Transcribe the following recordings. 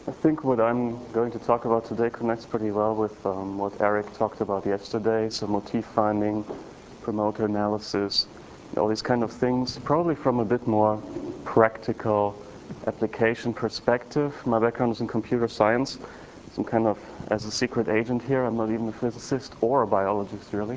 I think what I'm going to talk about today connects pretty well with what Eric talked about yesterday, so motif finding, promoter analysis, all these kind of things, probably from a bit more practical application perspective. My background is in computer science, so I'm kind of as a secret agent here. I'm not even a physicist or a biologist, really.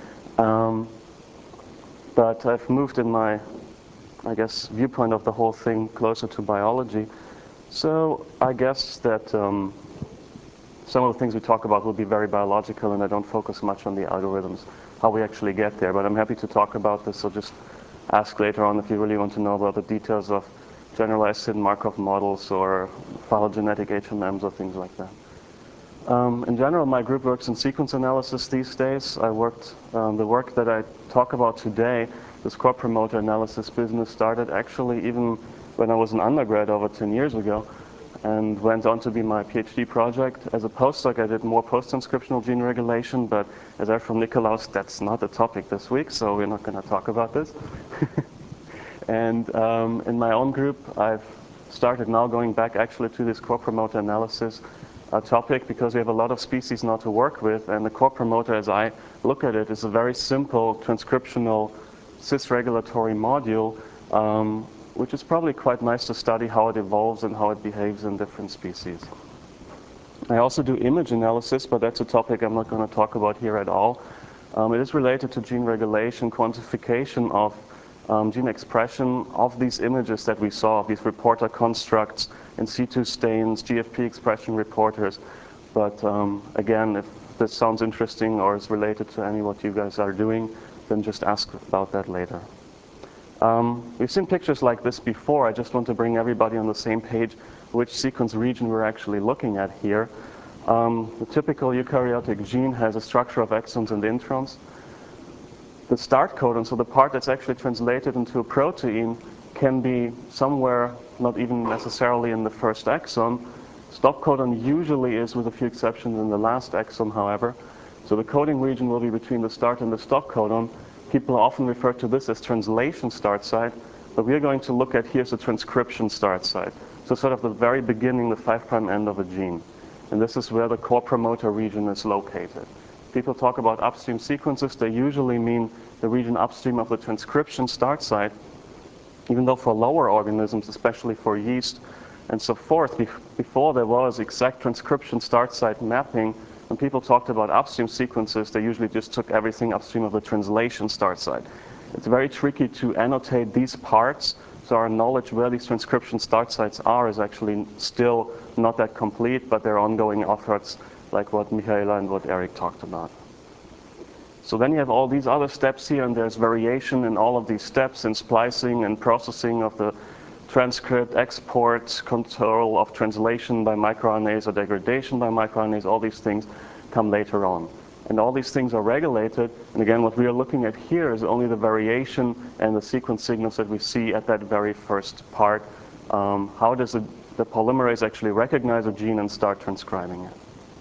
But I've moved in my, I guess, viewpoint of the whole thing closer to biology. So I guess that some of the things we talk about will be very biological, and I don't focus much on the algorithms, how we actually get there. But I'm happy to talk about this, so just ask later on if you really want to know about the details of generalized hidden Markov models or phylogenetic HMMs or things like that. In general, my group works in sequence analysis these days. The work that I talk about today, this core promoter analysis business, started actually even when I was an undergrad over 10 years ago, and went on to be my PhD project. As a postdoc, I did more post-transcriptional gene regulation, but as I heard from Nikolaus, that's not the topic this week, so we're not going to talk about this. And in my own group, I've started now going back actually to this core promoter analysis topic, because we have a lot of species now to work with, and the core promoter, as I look at it, is a very simple transcriptional cis-regulatory module, which is probably quite nice to study how it evolves and how it behaves in different species. I also do image analysis, but that's a topic I'm not going to talk about here at all. It is related to gene regulation, quantification of gene expression of these images that we saw, these reporter constructs, in situ stains, GFP expression reporters. But again, if this sounds interesting or is related to any what you guys are doing, then just ask about that later. We've seen pictures like this before. I just want to bring everybody on the same page which sequence region we're actually looking at here. The typical eukaryotic gene has a structure of exons and introns. The start codon, so the part that's actually translated into a protein, can be somewhere, not even necessarily in the first exon. Stop codon usually is, with a few exceptions, in the last exon, however. So the coding region will be between the start and the stop codon. People often refer to this as translation start site, but we're going to look at here as the transcription start site. So sort of the very beginning, the 5' end of a gene. And this is where the core promoter region is located. People talk about upstream sequences, they usually mean the region upstream of the transcription start site, even though for lower organisms, especially for yeast and so forth, before there was exact transcription start site mapping, when people talked about upstream sequences, they usually just took everything upstream of the translation start site. It's very tricky to annotate these parts, so our knowledge where these transcription start sites are is actually still not that complete, but there are ongoing efforts like what Michaela and what Eric talked about. So then you have all these other steps here, and there's variation in all of these steps in splicing and processing of the transcript, export, control of translation by microRNAs or degradation by microRNAs. All these things come later on. And all these things are regulated. And again, what we are looking at here is only the variation and the sequence signals that we see at that very first part. How does the polymerase actually recognize a gene and start transcribing it?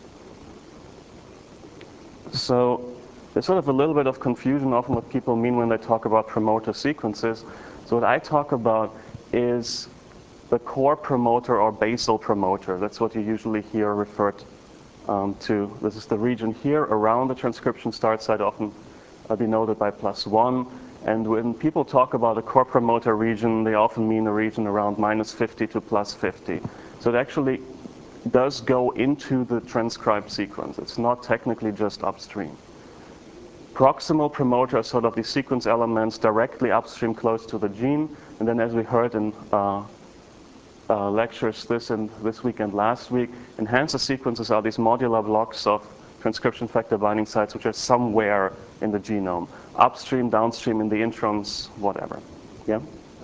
So there's sort of a little bit of confusion often what people mean when they talk about promoter sequences. So what I talk about is the core promoter or basal promoter. That's what you usually hear referred to. This is the region here around the transcription start site, often denoted by +1. And when people talk about a core promoter region, they often mean a region around -50 to +50. So it actually does go into the transcribed sequence. It's not technically just upstream. Proximal promoter are sort of the sequence elements directly upstream close to the gene. And then, as we heard in lectures this week and last week, enhancer sequences are these modular blocks of transcription factor binding sites which are somewhere in the genome. Upstream, downstream, in the introns, whatever. Yeah?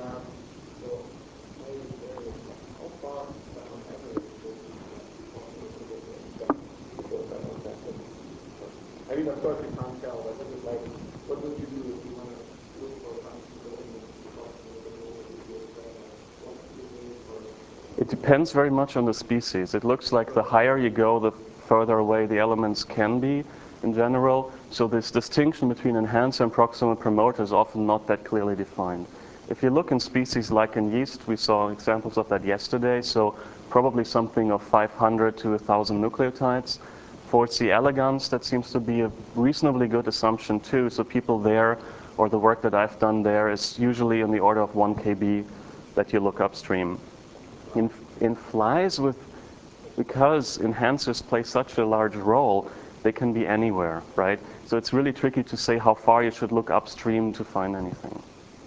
I mean, of course, you can't tell, but this is like, what would you do if you want to look for functionality and It depends very much on the species. It looks like the higher you go, the further away the elements can be in general. So this distinction between enhancer and proximal promoter is often not that clearly defined. If you look in species like in yeast, we saw examples of that yesterday, so probably something of 500 to 1,000 nucleotides. For C. elegans, that seems to be a reasonably good assumption too, so people there, or the work that I've done there, is usually in the order of 1 kb that you look upstream. In flies, because enhancers play such a large role, they can be anywhere, right? So it's really tricky to say how far you should look upstream to find anything.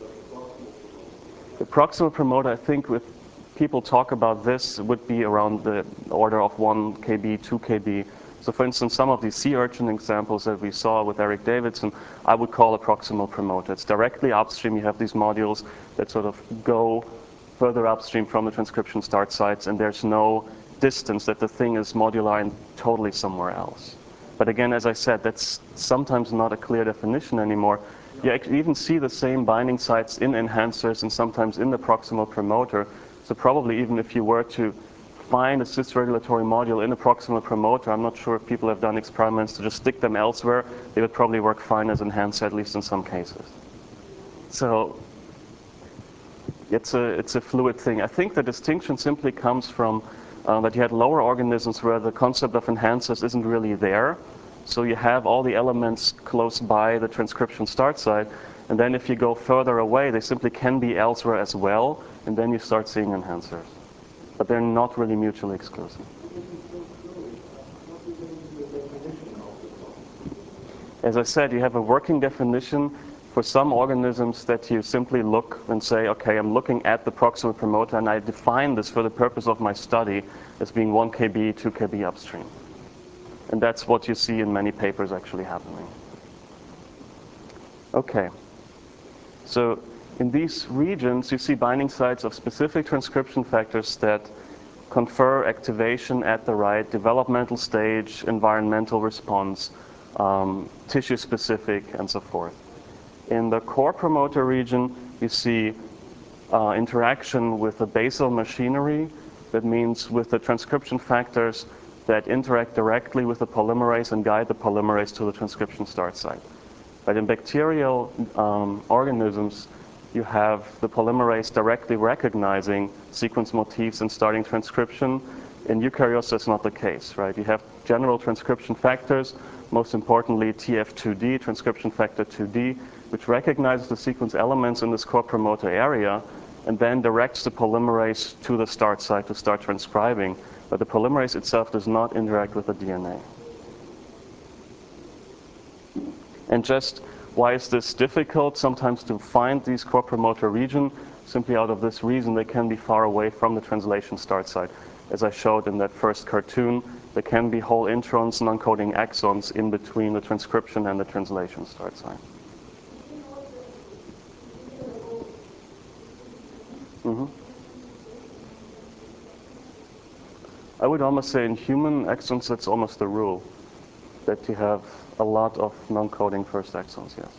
The proximal promoter, I think, with people talk about this, would be around the order of 1 kb, 2 kb. So for instance, some of these sea urchin examples that we saw with Eric Davidson, I would call a proximal promoter. It's directly upstream. You have these modules that sort of go further upstream from the transcription start sites, and there's no distance that the thing is modular and totally somewhere else. But again, as I said, that's sometimes not a clear definition anymore. You even see the same binding sites in enhancers and sometimes in the proximal promoter. So probably even if you were to find a cis-regulatory module in a proximal promoter, I'm not sure if people have done experiments to just stick them elsewhere, they would probably work fine as enhancer, at least in some cases. So it's a fluid thing. I think the distinction simply comes from that you had lower organisms where the concept of enhancers isn't really there. So you have all the elements close by the transcription start site, and then if you go further away, they simply can be elsewhere as well, and then you start seeing enhancers. But they're not really mutually exclusive. As I said, you have a working definition for some organisms that you simply look and say, okay, I'm looking at the proximal promoter, and I define this for the purpose of my study as being 1 kb, 2 kb upstream. And that's what you see in many papers actually happening. Okay. So in these regions, you see binding sites of specific transcription factors that confer activation at the right developmental stage, environmental response, tissue-specific, and so forth. In the core promoter region, you see interaction with the basal machinery. That means with the transcription factors that interact directly with the polymerase and guide the polymerase to the transcription start site. But in bacterial organisms, you have the polymerase directly recognizing sequence motifs and starting transcription. In eukaryotes, that's not the case, right? You have general transcription factors, most importantly TF2D, transcription factor 2D, which recognizes the sequence elements in this core promoter area and then directs the polymerase to the start site to start transcribing. But the polymerase itself does not interact with the DNA. And just why is this difficult sometimes to find these core promoter region? Simply out of this reason, they can be far away from the translation start site. As I showed in that first cartoon, there can be whole introns, non-coding exons in between the transcription and the translation start site. I would almost say in human exons, that's almost the rule, that you have a lot of non-coding first exons, yes.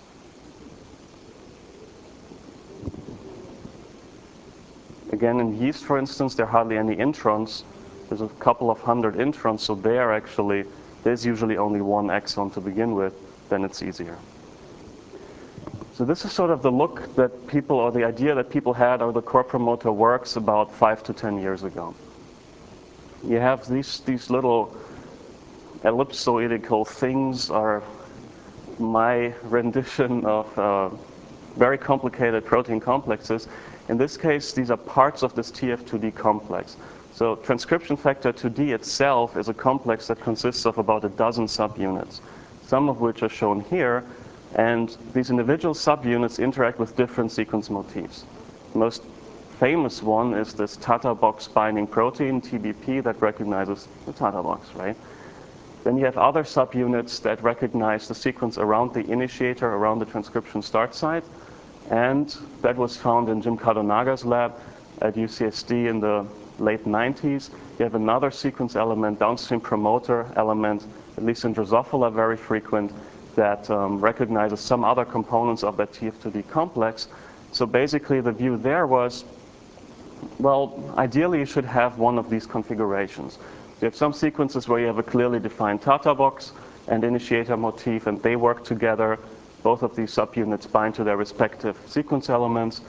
Again, in yeast, for instance, there are hardly any introns. There's a couple of hundred introns, so there's usually only one exon to begin with, then it's easier. So this is sort of the look that people, or the idea that people had how the core promoter works about 5 to 10 years ago. You have these little ellipsoidical things are my rendition of very complicated protein complexes. In this case, these are parts of this TF2D complex. So transcription factor 2D itself is a complex that consists of about a dozen subunits, some of which are shown here. And these individual subunits interact with different sequence motifs. The most famous one is this Tata box binding protein, TBP, that recognizes the Tata box, right? Then you have other subunits that recognize the sequence around the initiator, around the transcription start site. And that was found in Jim Kadonaga's lab at UCSD in the late 90s. You have another sequence element, downstream promoter element, at least in Drosophila very frequent, that recognizes some other components of that TF2D complex. So basically the view there was, well, ideally you should have one of these configurations. You have some sequences where you have a clearly defined Tata box and initiator motif, and they work together. Both of these subunits bind to their respective sequence elements.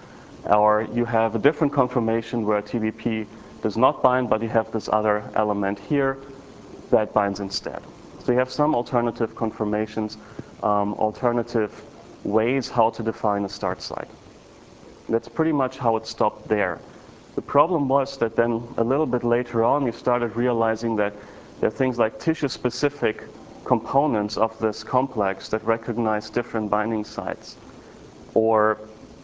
Or you have a different conformation where TBP does not bind, but you have this other element here that binds instead. So you have some alternative conformations, alternative ways how to define a start site. That's pretty much how it stopped there. The problem was that then a little bit later on, you started realizing that there are things like tissue-specific components of this complex that recognize different binding sites, or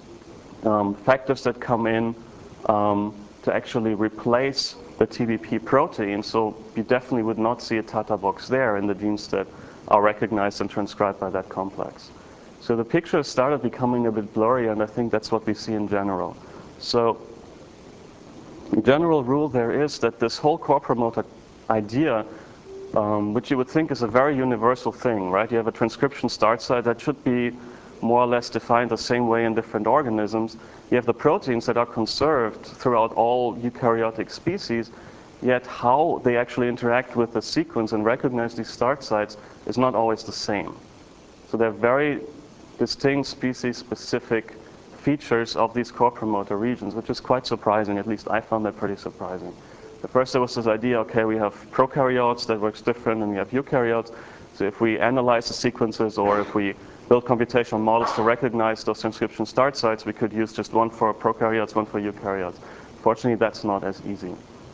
factors that come in to actually replace the TBP protein. So you definitely would not see a Tata box there in the genes that are recognized and transcribed by that complex. So the picture started becoming a bit blurry, and I think that's what we see in general. So the general rule there is that this whole core promoter idea, which you would think is a very universal thing, right? You have a transcription start site that should be more or less defined the same way in different organisms. You have the proteins that are conserved throughout all eukaryotic species, yet how they actually interact with the sequence and recognize these start sites is not always the same. So they're very distinct species-specific features of these core promoter regions, which is quite surprising. At least I found that pretty surprising. At first there was this idea, okay, we have prokaryotes that works different, and we have eukaryotes. So if we analyze the sequences, or if we build computational models to recognize those transcription start sites, we could use just one for prokaryotes, one for eukaryotes. Fortunately, that's not as easy.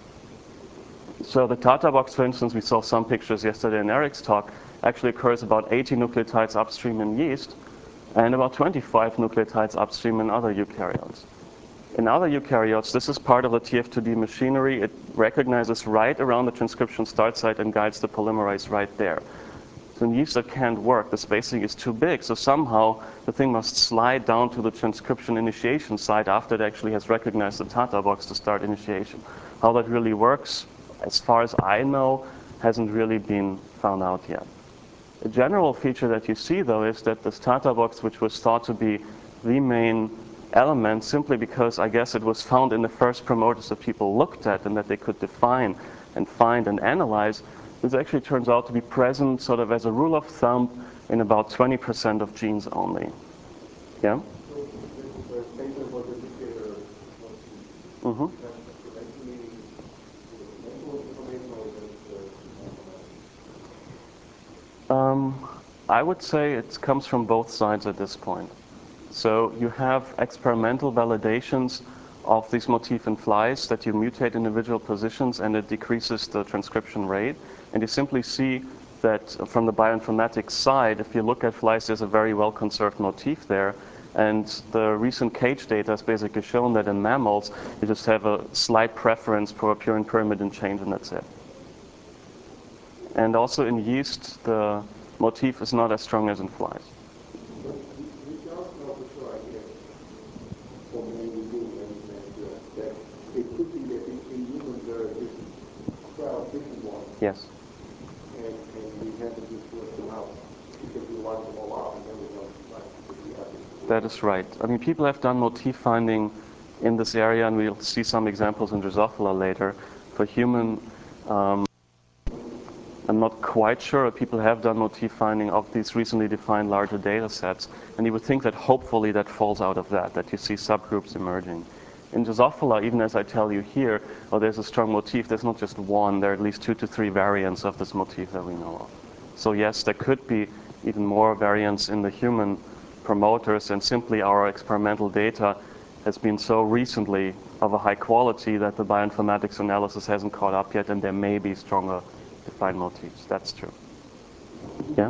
So the Tata box, for instance, we saw some pictures yesterday in Eric's talk, actually occurs about 80 nucleotides upstream in yeast, and about 25 nucleotides upstream in other eukaryotes. In other eukaryotes, this is part of the TF2D machinery. It recognizes right around the transcription start site and guides the polymerase right there. So in yeast that can't work, the spacing is too big, so somehow the thing must slide down to the transcription initiation site after it actually has recognized the Tata box to start initiation. How that really works, as far as I know, hasn't really been found out yet. A general feature that you see, though, is that this Tata box, which was thought to be the main element simply because I guess it was found in the first promoters that people looked at and that they could define and find and analyze, this actually turns out to be present sort of as a rule of thumb in about 20% of genes only. Yeah? So the statement was indicator Mm-hmm. I would say it comes from both sides at this point. So you have experimental validations of these motif in flies that you mutate individual positions and it decreases the transcription rate. And you simply see that from the bioinformatics side, if you look at flies, there's a very well conserved motif there. And the recent cage data has basically shown that in mammals, you just have a slight preference for a purine pyrimidine change, and that's it. And also in yeast, the motif is not as strong as in flies. Yes. And we had to just list them out because we locked them all up and then we don't. That is right. I mean, people have done motif finding in this area, and we'll see some examples in Drosophila later. For human, I'm not quite sure if people have done motif finding of these recently defined larger data sets, and you would think that hopefully that falls out of that you see subgroups emerging. In Drosophila, even as I tell you here, there's a strong motif, there's not just one, there are at least 2 to 3 variants of this motif that we know of. So yes, there could be even more variants in the human promoters, and simply our experimental data has been so recently of a high quality that the bioinformatics analysis hasn't caught up yet, and there may be stronger defined motifs. That's true. Yeah?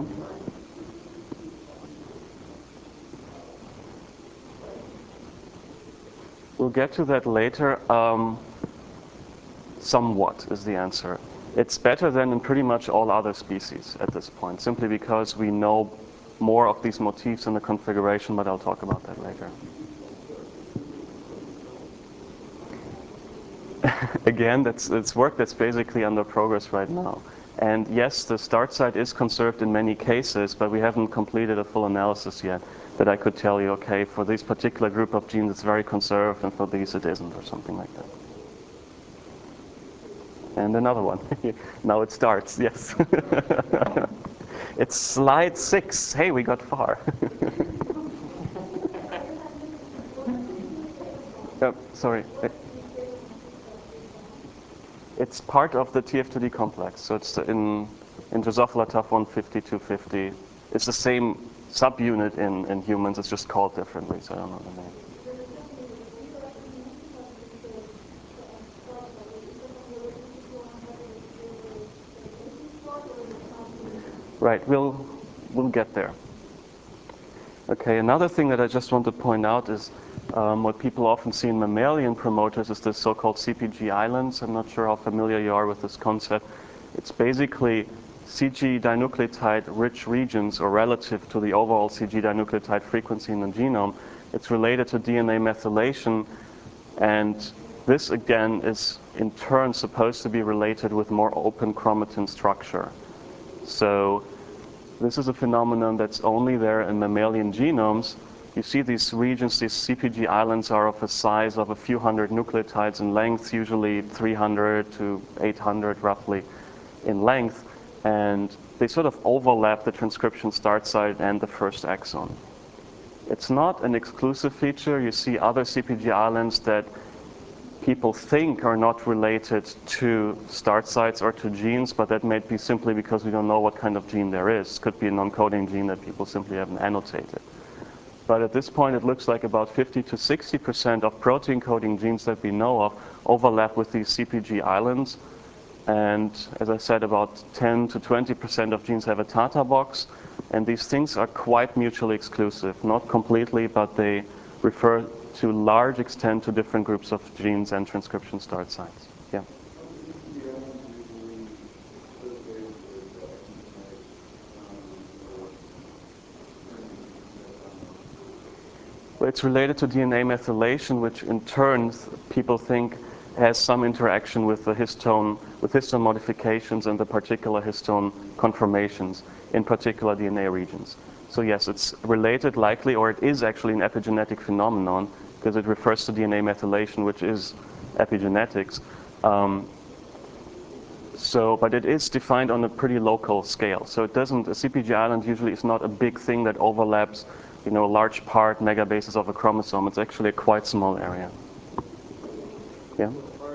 We'll get to that later. Somewhat is the answer. It's better than in pretty much all other species at this point, simply because we know more of these motifs in the configuration, but I'll talk about that later. Again, it's work that's basically under progress right now. And yes, the start site is conserved in many cases, but we haven't completed a full analysis yet that I could tell you, okay, for this particular group of genes it's very conserved, and for these it isn't, or something like that. And another one. Now it starts, yes. It's slide 6. Hey, we got far. Sorry. It's part of the TF2D complex. So it's in Drosophila tough 150, 250. It's the same subunit in humans. It's just called differently. So I don't know the name. Right. We'll get there. Okay. Another thing that I just want to point out is what people often see in mammalian promoters is the so-called CpG islands. I'm not sure how familiar you are with this concept. It's basically CG dinucleotide-rich regions, or relative to the overall CG dinucleotide frequency in the genome. It's related to DNA methylation, and this again is in turn supposed to be related with more open chromatin structure. So this is a phenomenon that's only there in mammalian genomes. You see these regions, these CpG islands are of a size of a few hundred nucleotides in length, usually 300 to 800 roughly in length, and they sort of overlap the transcription start site and the first exon. It's not an exclusive feature. You see other CpG islands that people think are not related to start sites or to genes, but that may be simply because we don't know what kind of gene there is. It could be a non-coding gene that people simply haven't annotated. But at this point, it looks like about 50 to 60% of protein coding genes that we know of overlap with these CpG islands. And as I said, about 10 to 20% of genes have a Tata box. And these things are quite mutually exclusive. Not completely, but they refer to a large extent to different groups of genes and transcription start sites. Yeah. Well, it's related to DNA methylation, which in turn people think has some interaction with the histone modifications and the particular histone conformations in particular DNA regions. So yes, it's related likely, or it is actually an epigenetic phenomenon because it refers to DNA methylation, which is epigenetics. But it is defined on a pretty local scale. So it doesn't, a CpG island usually is not a big thing that overlaps, a large part, megabases of a chromosome. It's actually a quite small area. Yeah?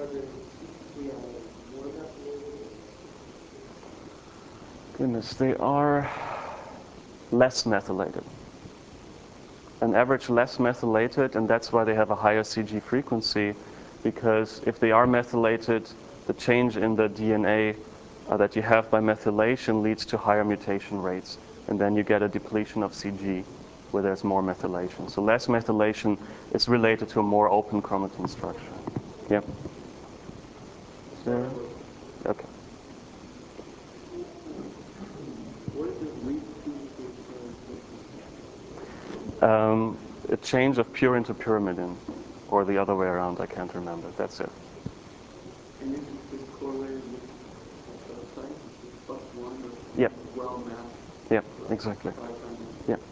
Goodness, they are less methylated. An average less methylated, and that's why they have a higher CG frequency, because if they are methylated, the change in the DNA that you have by methylation leads to higher mutation rates, and then you get a depletion of CG where there's more methylation. So less methylation is related to a more open chromatin structure. Yep. Is there? Okay. A change of purine to pyrimidine, or the other way around, I can't remember. That's it. And this is correlated with the site, plus one, yep. Well mapped. Yep, exactly. Yep.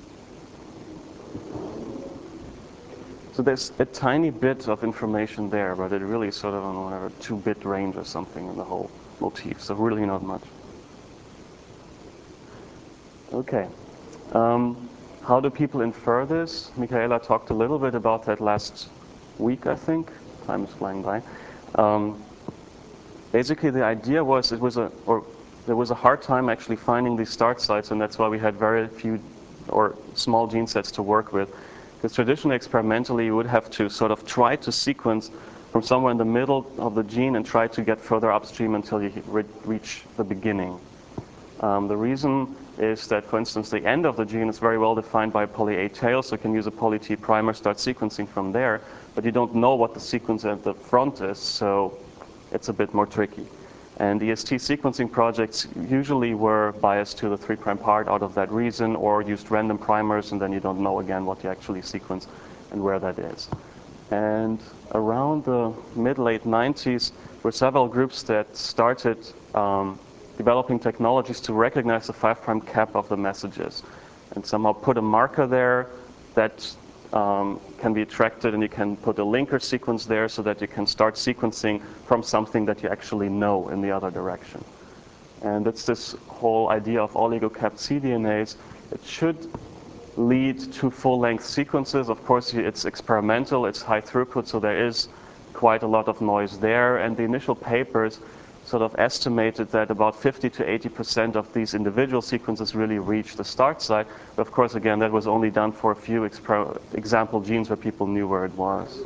So there's a tiny bit of information there, but it really is sort of on whatever 2-bit range or something in the whole motif. So really not much. Okay. How do people infer this? Michaela talked a little bit about that last week, I think. Time is flying by. Basically, the idea was there was a hard time actually finding these start sites, and that's why we had very few or small gene sets to work with. Because traditionally, experimentally, you would have to sort of try to sequence from somewhere in the middle of the gene and try to get further upstream until you reach the beginning. The reason is that, for instance, the end of the gene is very well defined by a poly A tail, so you can use a poly T primer, start sequencing from there, but you don't know what the sequence at the front is, so it's a bit more tricky. And EST sequencing projects usually were biased to the 3' part out of that reason, or used random primers, and then you don't know again what you actually sequence and where that is. And around the mid-late 90s were several groups that started developing technologies to recognize the 5' cap of the messages and somehow put a marker there that can be attracted, and you can put a linker sequence there so that you can start sequencing from something that you actually know in the other direction. And it's this whole idea of oligocapped cDNAs. It should lead to full-length sequences. Of course, it's experimental, it's high throughput, so there is quite a lot of noise there. And the initial papers sort of estimated that about 50 to 80% of these individual sequences really reach the start site. But of course, again, that was only done for a few example genes where people knew where it was.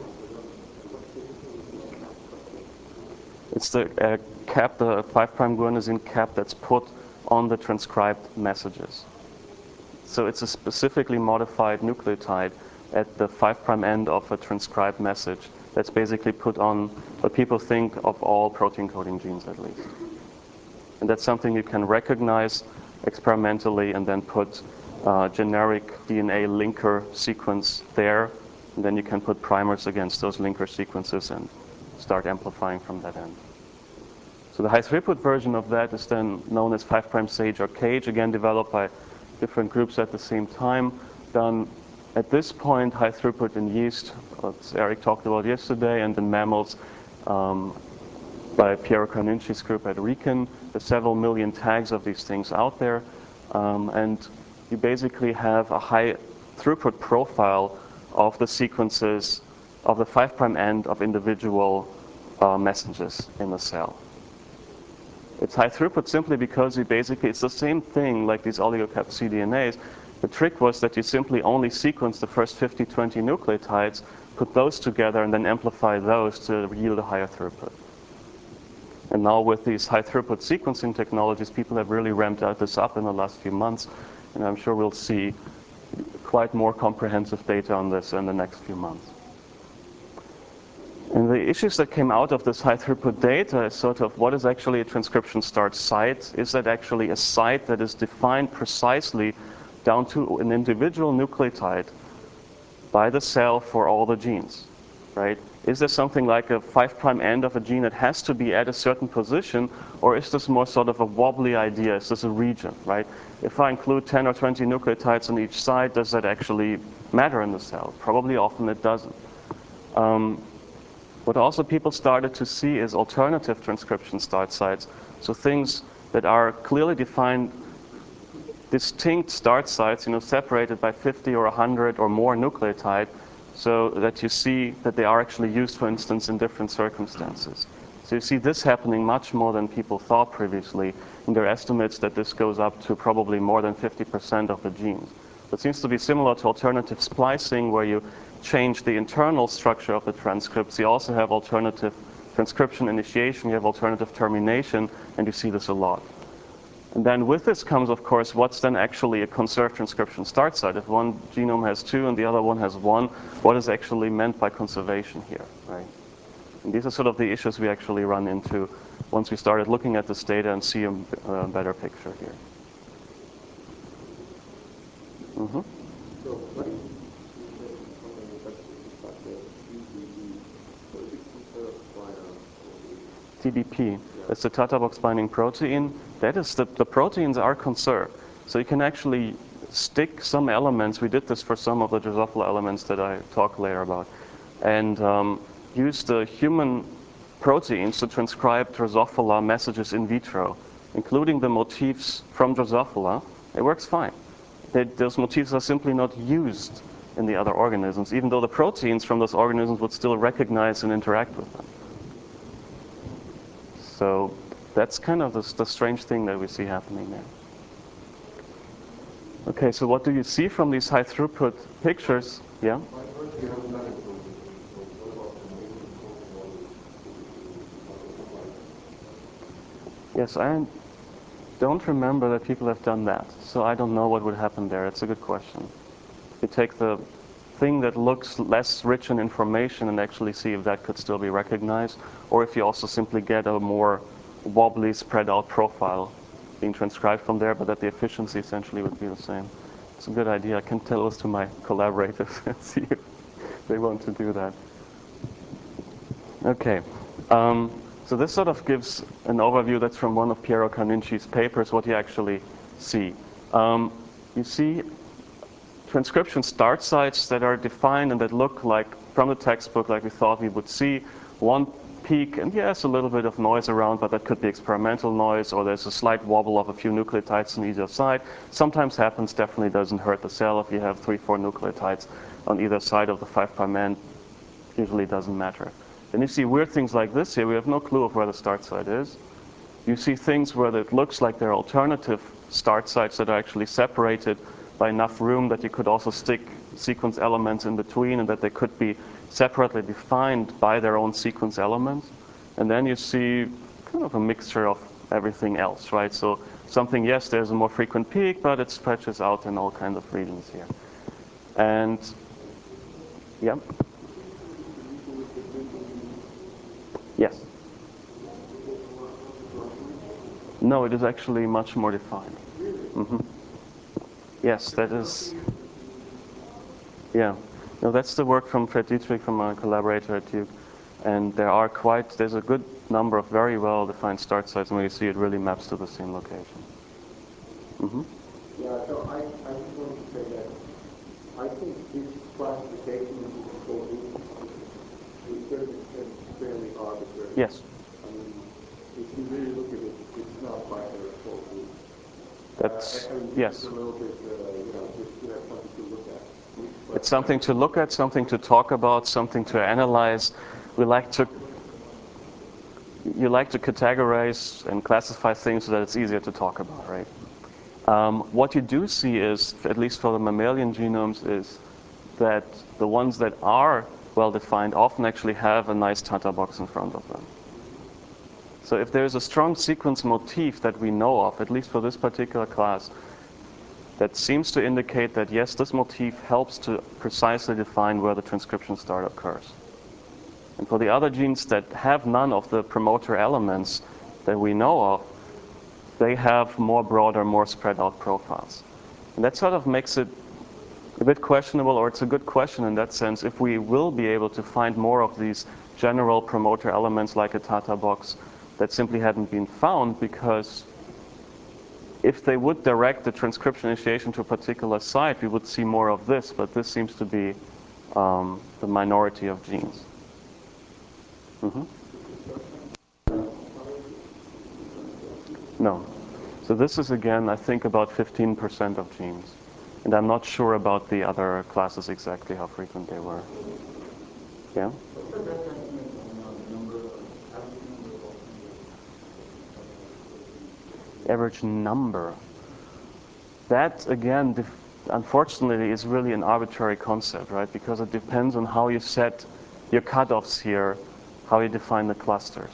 It's the cap, the 5' guanosine cap that's put on the transcribed messages. So it's a specifically modified nucleotide at the 5' end of a transcribed message that's basically put on what people think of all protein coding genes, at least. And that's something you can recognize experimentally and then put generic DNA linker sequence there. And then you can put primers against those linker sequences and start amplifying from that end. So the high throughput version of that is then known as 5' SAGE or CAGE, again developed by different groups at the same time, done at this point high throughput in yeast, what Eric talked about yesterday, and in mammals by Piero Carninci's group at RECON. There's several million tags of these things out there, and you basically have a high throughput profile of the sequences of the 5' end of individual messages in the cell. It's high throughput simply because it's the same thing like these oligocapsid DNAs. The trick was that you simply only sequence the first 50, 20 nucleotides, put those together, and then amplify those to yield a higher throughput. And now with these high throughput sequencing technologies, people have really ramped this up in the last few months, and I'm sure we'll see quite more comprehensive data on this in the next few months. And the issues that came out of this high throughput data is sort of what is actually a transcription start site? Is that actually a site that is defined precisely down to an individual nucleotide by the cell for all the genes, right? Is there something like a 5' end of a gene that has to be at a certain position, or is this more sort of a wobbly idea? Is this a region, right? If I include 10 or 20 nucleotides on each side, does that actually matter in the cell? Probably often it doesn't. What also people started to see is alternative transcription start sites. So things that are clearly defined, distinct start sites, separated by 50 or 100 or more nucleotide, so that you see that they are actually used, for instance, in different circumstances. So you see this happening much more than people thought previously. In their estimates that this goes up to probably more than 50% of the genes. It seems to be similar to alternative splicing, where you change the internal structure of the transcripts. You also have alternative transcription initiation, you have alternative termination, and you see this a lot. And then with this comes, of course, what's then actually a conserved transcription start site? If one genome has 2 and the other one has 1, what is actually meant by conservation here, right? And these are sort of the issues we actually run into once we started looking at this data and see a better picture here. Mm-hmm. So what is from a manufacturing perspective, what is the conserved binder? TBP. It's the Tata box binding protein. That is the proteins are conserved. So you can actually stick some elements. We did this for some of the Drosophila elements that I talk later about, and use the human proteins to transcribe Drosophila messages in vitro, including the motifs from Drosophila. It works fine. Those motifs are simply not used in the other organisms, even though the proteins from those organisms would still recognize and interact with them. So that's kind of the strange thing that we see happening there. Okay, so what do you see from these high throughput pictures? Yeah? Yes, I don't remember that people have done that, so I don't know what would happen there. It's a good question. You take the thing that looks less rich in information and actually see if that could still be recognized, or if you also simply get a more wobbly, spread out profile being transcribed from there, but that the efficiency essentially would be the same. It's a good idea. I can tell this to my collaborators and see if they want to do that. Okay. So this sort of gives an overview that's from one of Piero Carninci's papers, what you actually see. You see transcription start sites that are defined and that look like, from the textbook, like we thought we would see. One peak, and yes, a little bit of noise around, but that could be experimental noise, or there's a slight wobble of a few nucleotides on either side. Sometimes happens, definitely doesn't hurt the cell if you have 3-4 nucleotides on either side of the 5' end. Usually doesn't matter. And you see weird things like this here. We have no clue of where the start site is. You see things where it looks like there are alternative start sites that are actually separated by enough room that you could also stick sequence elements in between, and that they could be separately defined by their own sequence elements. And then you see kind of a mixture of everything else, right? So something, yes, there's a more frequent peak, but it stretches out in all kinds of regions here. And yeah. Yes. No, it is actually much more defined. Mm-hmm. Yes, that is. Yeah. No, that's the work from Fred Dietrich, from my collaborator at Duke. And there's a good number of very well-defined start sites, and when you see it really maps to the same location. Mm-hmm. Yeah, so I just wanted to say that I think this classification into control group is fairly arbitrary. Yes. I mean, if you really look at it, it's not by their control group. Yes. It's a little bit, just to have something to look at. It's something to look at, something to talk about, something to analyze. You like to categorize and classify things so that it's easier to talk about, right? What you do see is, at least for the mammalian genomes, is that the ones that are well defined often actually have a nice Tata box in front of them. So if there's a strong sequence motif that we know of, at least for this particular class, that seems to indicate that yes, this motif helps to precisely define where the transcription start occurs. And for the other genes that have none of the promoter elements that we know of, they have more broader, more spread out profiles. And that sort of makes it a bit questionable, or it's a good question in that sense, if we will be able to find more of these general promoter elements like a Tata box that simply hadn't been found, because if they would direct the transcription initiation to a particular site, we would see more of this, but this seems to be the minority of genes. Mm-hmm. No. So this is, again, I think about 15% of genes. And I'm not sure about the other classes exactly how frequent they were. Yeah? Average number. That, again, unfortunately, is really an arbitrary concept, right? Because it depends on how you set your cutoffs here, how you define the clusters.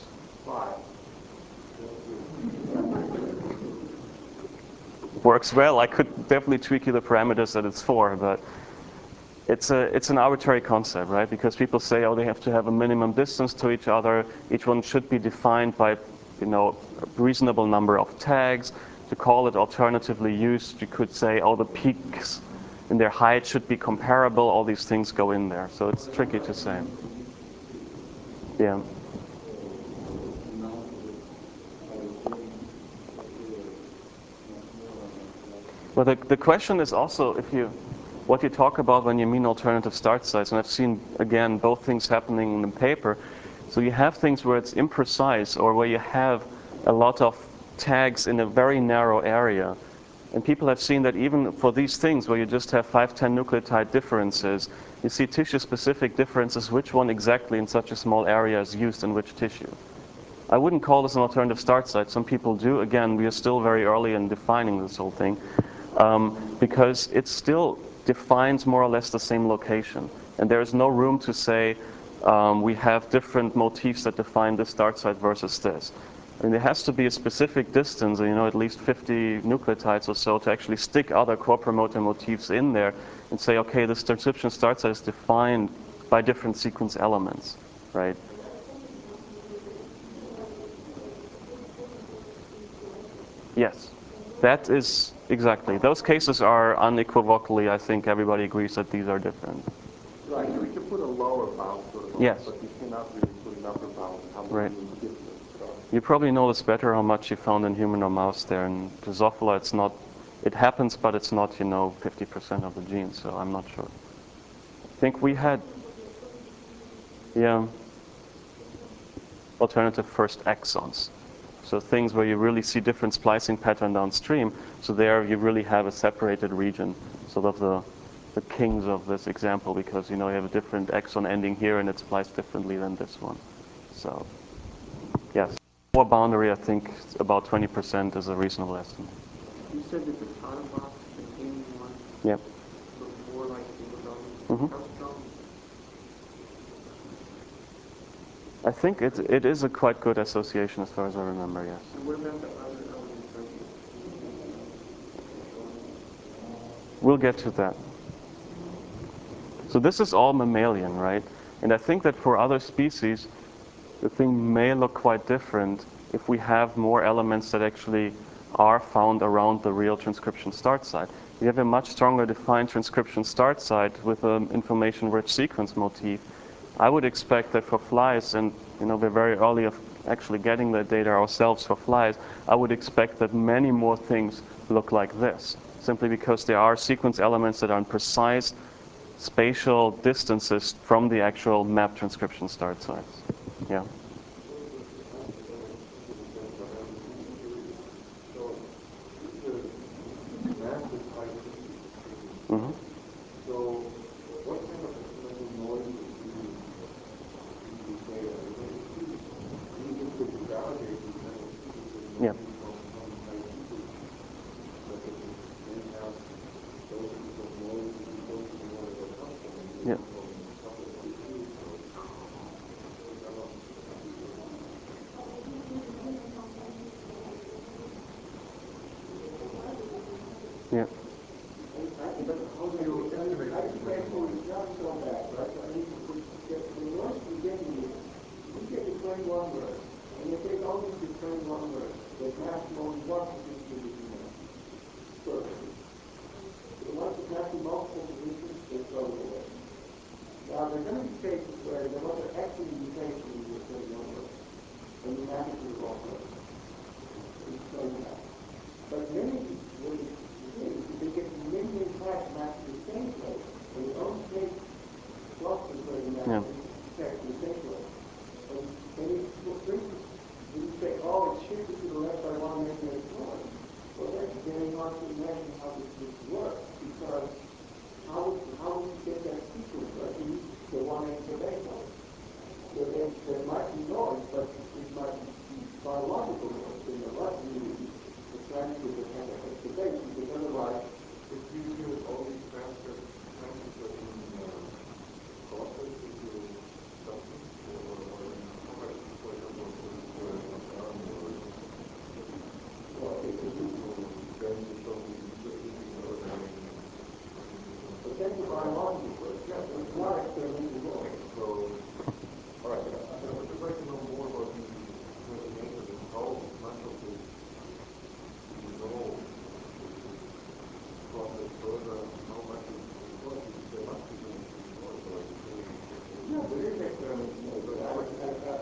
Works well. I could definitely tweak you the parameters that it's for, but it's an arbitrary concept, right? Because people say, oh, they have to have a minimum distance to each other. Each one should be defined by, a reasonable number of tags. To call it alternatively used, you could say, oh, the peaks in their height should be comparable. All these things go in there, so it's tricky to say. Yeah. Well, the question is also what you talk about when you mean alternative start sites, and I've seen, again, both things happening in the paper. So you have things where it's imprecise, or where you have a lot of tags in a very narrow area. And people have seen that even for these things where you just have 5-10 nucleotide differences, you see tissue-specific differences, which one exactly in such a small area is used in which tissue. I wouldn't call this an alternative start site. Some people do. Again, we are still very early in defining this whole thing, because it still defines more or less the same location. And there is no room to say we have different motifs that define this start site versus this. I mean, there has to be a specific distance, at least 50 nucleotides or so, to actually stick other core promoter motifs in there and say, okay, this transcription start site is defined by different sequence elements, right? Yes, that is exactly. Those cases are unequivocally, I think everybody agrees that these are different. Right, so we can put a lower bound sort of, yes, but you cannot really put an upper bound on how many right. different stuff. You probably know this better how much you found in human or mouse there. In Drosophila, it's not, it happens, but it's not, 50% of the genes, so I'm not sure. I think we had, yeah. alternative first exons. So things where you really see different splicing pattern downstream. So there you really have a separated region, sort of the kings of this example, because you have a different exon ending here and it's spliced differently than this one. So yes, lower boundary, I think about 20% is a reasonable estimate. You said that the bottom box containing one Yep. looks more like single double. Mm-hmm. How strong? I think it is a quite good association as far as I remember, yes. And what about the other elements like the We'll get to that. So this is all mammalian, right? And I think that for other species, the thing may look quite different if we have more elements that actually are found around the real transcription start site. We have a much stronger defined transcription start site with an information-rich sequence motif. I would expect that for flies, and we're very early of actually getting the data ourselves for flies, I would expect that many more things look like this, simply because there are sequence elements that are in precise spatial distances from the actual map transcription start sites. Yeah. Mm-hmm. So, what kind of experimental noise is these data? You just to validate these kind of sequences Yeah. from IPs, but then have those kinds of noise to be close to where they come from. Yeah. Yeah. But how do you estimate not so bad, right? I mean, the noise we get here, we get the 21 words, and they take only the 21 words, the maximum one position is enough. Perfect. So once it has the multiple positions, they throw it away. Now, there are going to be cases where there was an actual mutation in the 21 words, and you have it to the wrong word. It's so bad. But many of these words, they get many attacks match to the same place, and they only take clusters where they match to the same place. And it, for instance, when you say, oh, it's shifted to the left by 1 megabyte more, well, that's very hard to imagine how this would work, because how would you get that sequence, right? You need the 1 megabyte more. So there might be noise, but it might be biological noise, so there must be the transcript that has a base, because otherwise, if you do all these transcripts in process into substance, or for example, well, it's a then you show me but that's a biological work. Yeah, it's not experimental noise. So, all right, I would just like to know more about the mechanism and how much of this dissolve process further, how much is there must be some noise, or like yeah, there is experimental noise, but I would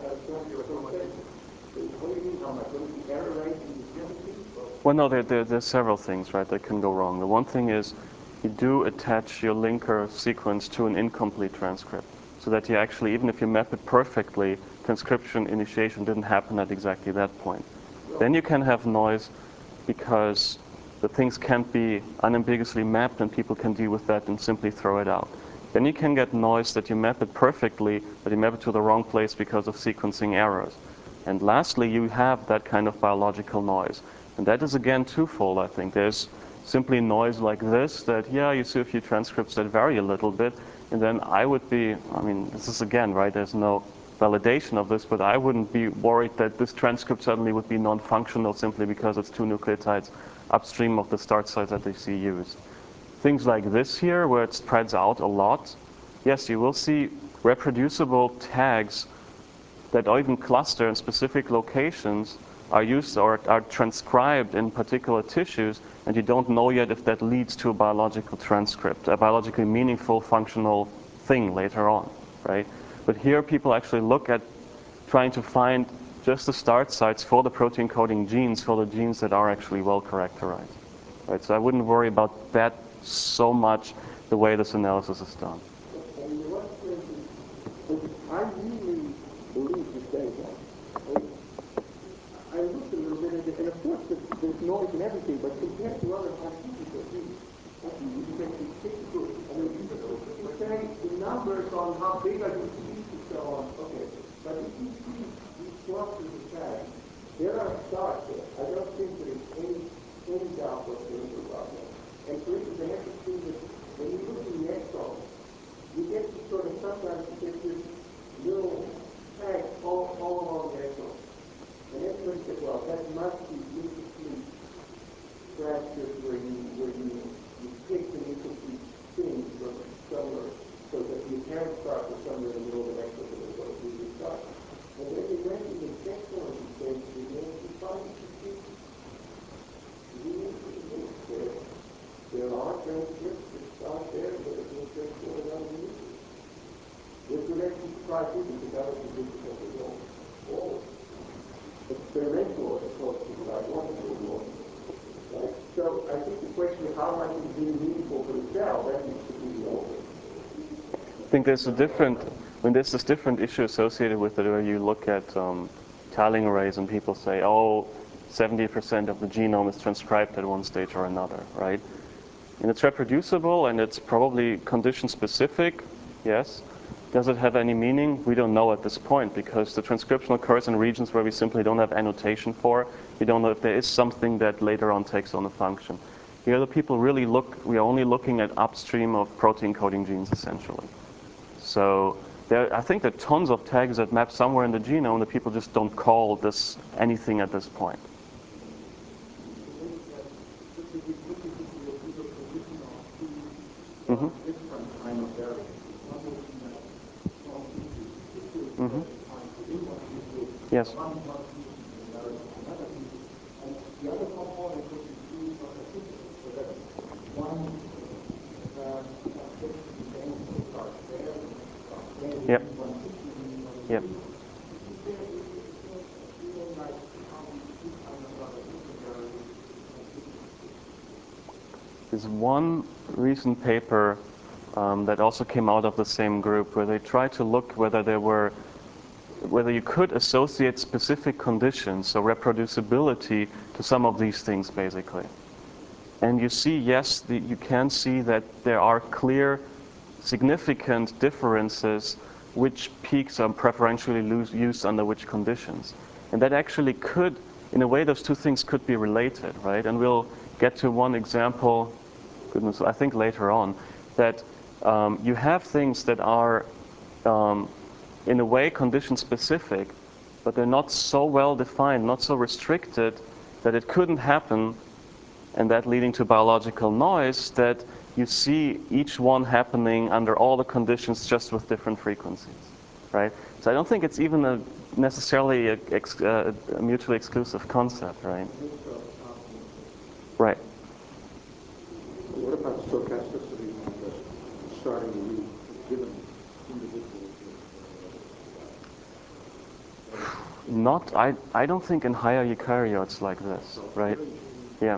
what do you mean how much? What is the error rate in the chemistry? Well, no, there's several things, right, that can go wrong. The one thing is you do attach your linker sequence to an incomplete transcript, so that you actually, even if you map it perfectly, transcription initiation didn't happen at exactly that point. Then you can have noise because the things can't be unambiguously mapped and people can deal with that and simply throw it out. Then you can get noise that you map it perfectly, but you map it to the wrong place because of sequencing errors. And lastly, you have that kind of biological noise. And that is again twofold, I think. There's simply noise like this that, yeah, you see a few transcripts that vary a little bit. And then I would be, I mean, this is again, right, there's no validation of this, but I wouldn't be worried that this transcript suddenly would be non-functional simply because it's 2 nucleotides upstream of the start site that they see used. Things like this here, where it spreads out a lot, yes, you will see reproducible tags that even cluster in specific locations are used or are transcribed in particular tissues, and you don't know yet if that leads to a biological transcript, a biologically meaningful functional thing later on, right? But here people actually look at trying to find just the start sites for the protein coding genes, for the genes that are actually well characterized, right? So I wouldn't worry about that so much the way this analysis is done. I really believe this data, and of course there's noise and everything, but compared to other hypotheses, you can take a group. I mean, it's saying the numbers on how big are these peaks and so on. Okay, but if you see these clusters of tags, there are stars there. I don't think there is any doubt whatsoever about that. And for instance, I have to see that when you look at the exons, you get to sort of sometimes you get this little tag all along the exons. And everybody said, well, that must be incomplete fractures where you pick an incomplete thing from somewhere so that the apparent stars are somewhere in the middle of the exon and it's going to be the star. And then they went to the exons and said, you know, you find incomplete. There are transcripts that start there that are being transported out of the nucleus. This would actually surprise you because that was the difficult result. All experimental as opposed to biological result. Right? So I think the question of how much is being meaningful for the cell, that needs to be over. I think there's there's this different issue associated with it where you look at tiling arrays and people say, oh, 70% of the genome is transcribed at one stage or another, right? And it's reproducible and it's probably condition specific, yes. Does it have any meaning? We don't know at this point because the transcription occurs in regions where we simply don't have annotation for. We don't know if there is something that later on takes on a function. The other people really we are only looking at upstream of protein coding genes essentially. So I think there are tons of tags that map somewhere in the genome that people just don't call this anything at this point. Mm-hmm. Mm-hmm. Yes. Yep. Yep. There's one recent paper that also came out of the same group where they tried to look whether you could associate specific conditions, so reproducibility, to some of these things basically. And you see, yes, you can see that there are clear, significant differences which peaks are preferentially used under which conditions. And that actually could, in a way, those two things could be related, right? And we'll get to one example, goodness, I think later on, that you have things that are, in a way, condition specific, but they're not so well defined, not so restricted, that it couldn't happen, and that leading to biological noise, that you see each one happening under all the conditions just with different frequencies, right? So I don't think it's even necessarily a mutually exclusive concept, right? Right. What about stochasticity and starting to use given individuals? I don't think in higher eukaryotes like this, right? Yeah.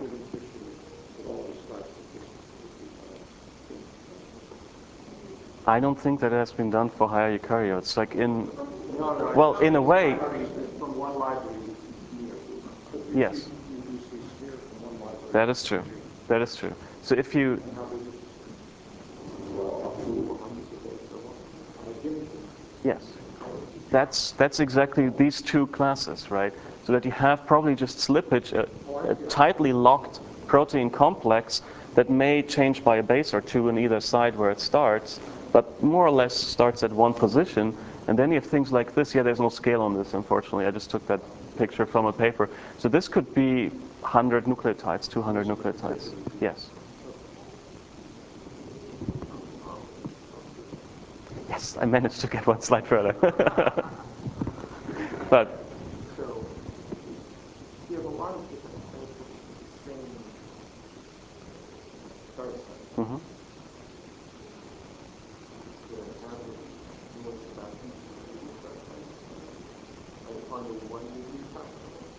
I don't think that has been done for higher eukaryotes. Like well, in a way. From one library. Yes. That is true. That is true. So if you. Yes. That's exactly these two classes, right? So that you have probably just slippage, a tightly locked protein complex that may change by a base or two on either side where it starts, but more or less starts at one position. And then you have things like this. Yeah, there's no scale on this, unfortunately. I just took that picture from a paper. So this could be 100 nucleotides, 200 nucleotides. Yes. Yes, I managed to get one slide further. But so you have a lot of different approaches to the same start site. mm-hmm. The average noise about 2 dB start site. And on the 1 dB start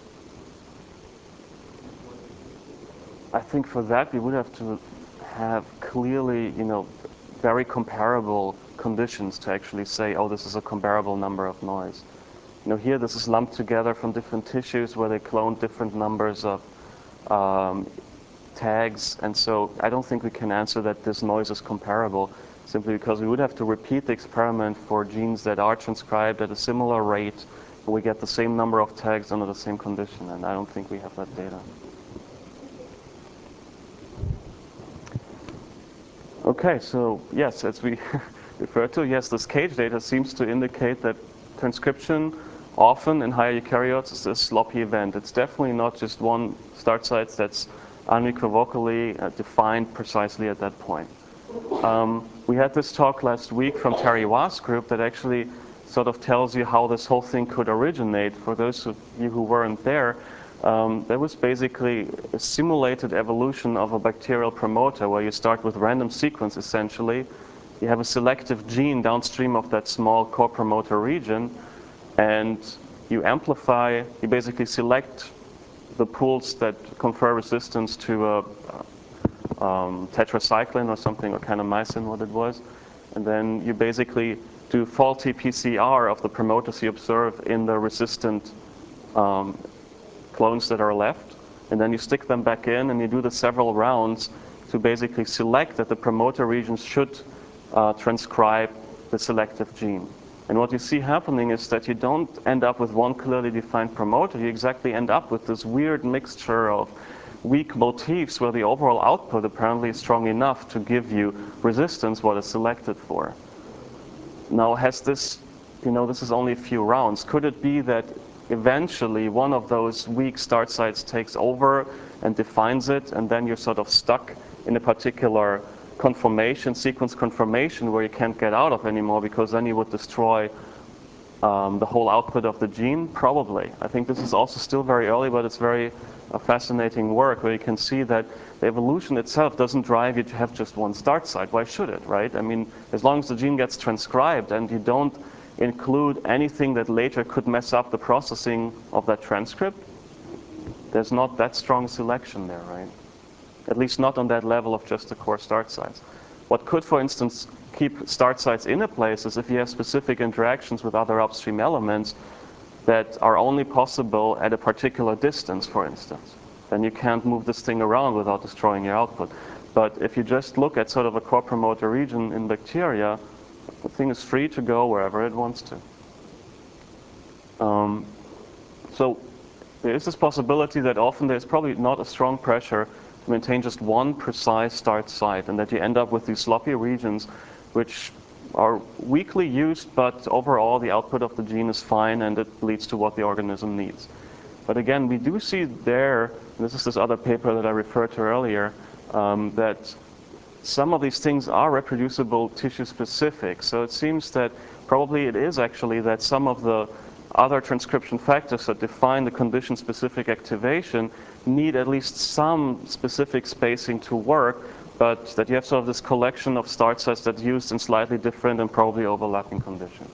site. I think for that we would have to have clearly, very comparable conditions to actually say, oh, this is a comparable number of noise. Here this is lumped together from different tissues where they cloned different numbers of tags, and so I don't think we can answer that this noise is comparable, simply because we would have to repeat the experiment for genes that are transcribed at a similar rate, but we get the same number of tags under the same condition, and I don't think we have that data. Okay, so yes, as we referred to, yes, this cage data seems to indicate that transcription often in higher eukaryotes is a sloppy event. It's definitely not just one start site that's unequivocally defined precisely at that point. We had this talk last week from Terry Wa's group that actually sort of tells you how this whole thing could originate. For those of you who weren't there, there was basically a simulated evolution of a bacterial promoter where you start with random sequence essentially. You have a selective gene downstream of that small core promoter region, and you amplify, you basically select the pools that confer resistance to a tetracycline or something, or kanamycin, what it was. And then you basically do faulty PCR of the promoters you observe in the resistant clones that are left. And then you stick them back in and you do the several rounds to basically select that the promoter regions should transcribe the selective gene. And what you see happening is that you don't end up with one clearly defined promoter. You exactly end up with this weird mixture of weak motifs where the overall output apparently is strong enough to give you resistance what is selected for. Now, has this, this is only a few rounds. Could it be that eventually one of those weak start sites takes over and defines it, and then you're sort of stuck in a particular conformation, sequence conformation, where you can't get out of anymore, because then you would destroy the whole output of the gene? Probably. I think this is also still very early, but it's very fascinating work where you can see that the evolution itself doesn't drive you to have just one start site. Why should it, right? I mean, as long as the gene gets transcribed and you don't include anything that later could mess up the processing of that transcript, there's not that strong selection there, right? At least not on that level of just the core start sites. What could, for instance, keep start sites in a place is if you have specific interactions with other upstream elements that are only possible at a particular distance, for instance. Then you can't move this thing around without destroying your output. But if you just look at sort of a core promoter region in bacteria, the thing is free to go wherever it wants to. So there is this possibility that often there's probably not a strong pressure to maintain just one precise start site, and that you end up with these sloppy regions which are weakly used, but overall the output of the gene is fine and it leads to what the organism needs. But again, we do see there, and this is this other paper that I referred to earlier, that some of these things are reproducible tissue specific. So it seems that probably it is actually that some of the other transcription factors that define the condition specific activation need at least some specific spacing to work, but that you have sort of this collection of start sites that's used in slightly different and probably overlapping conditions.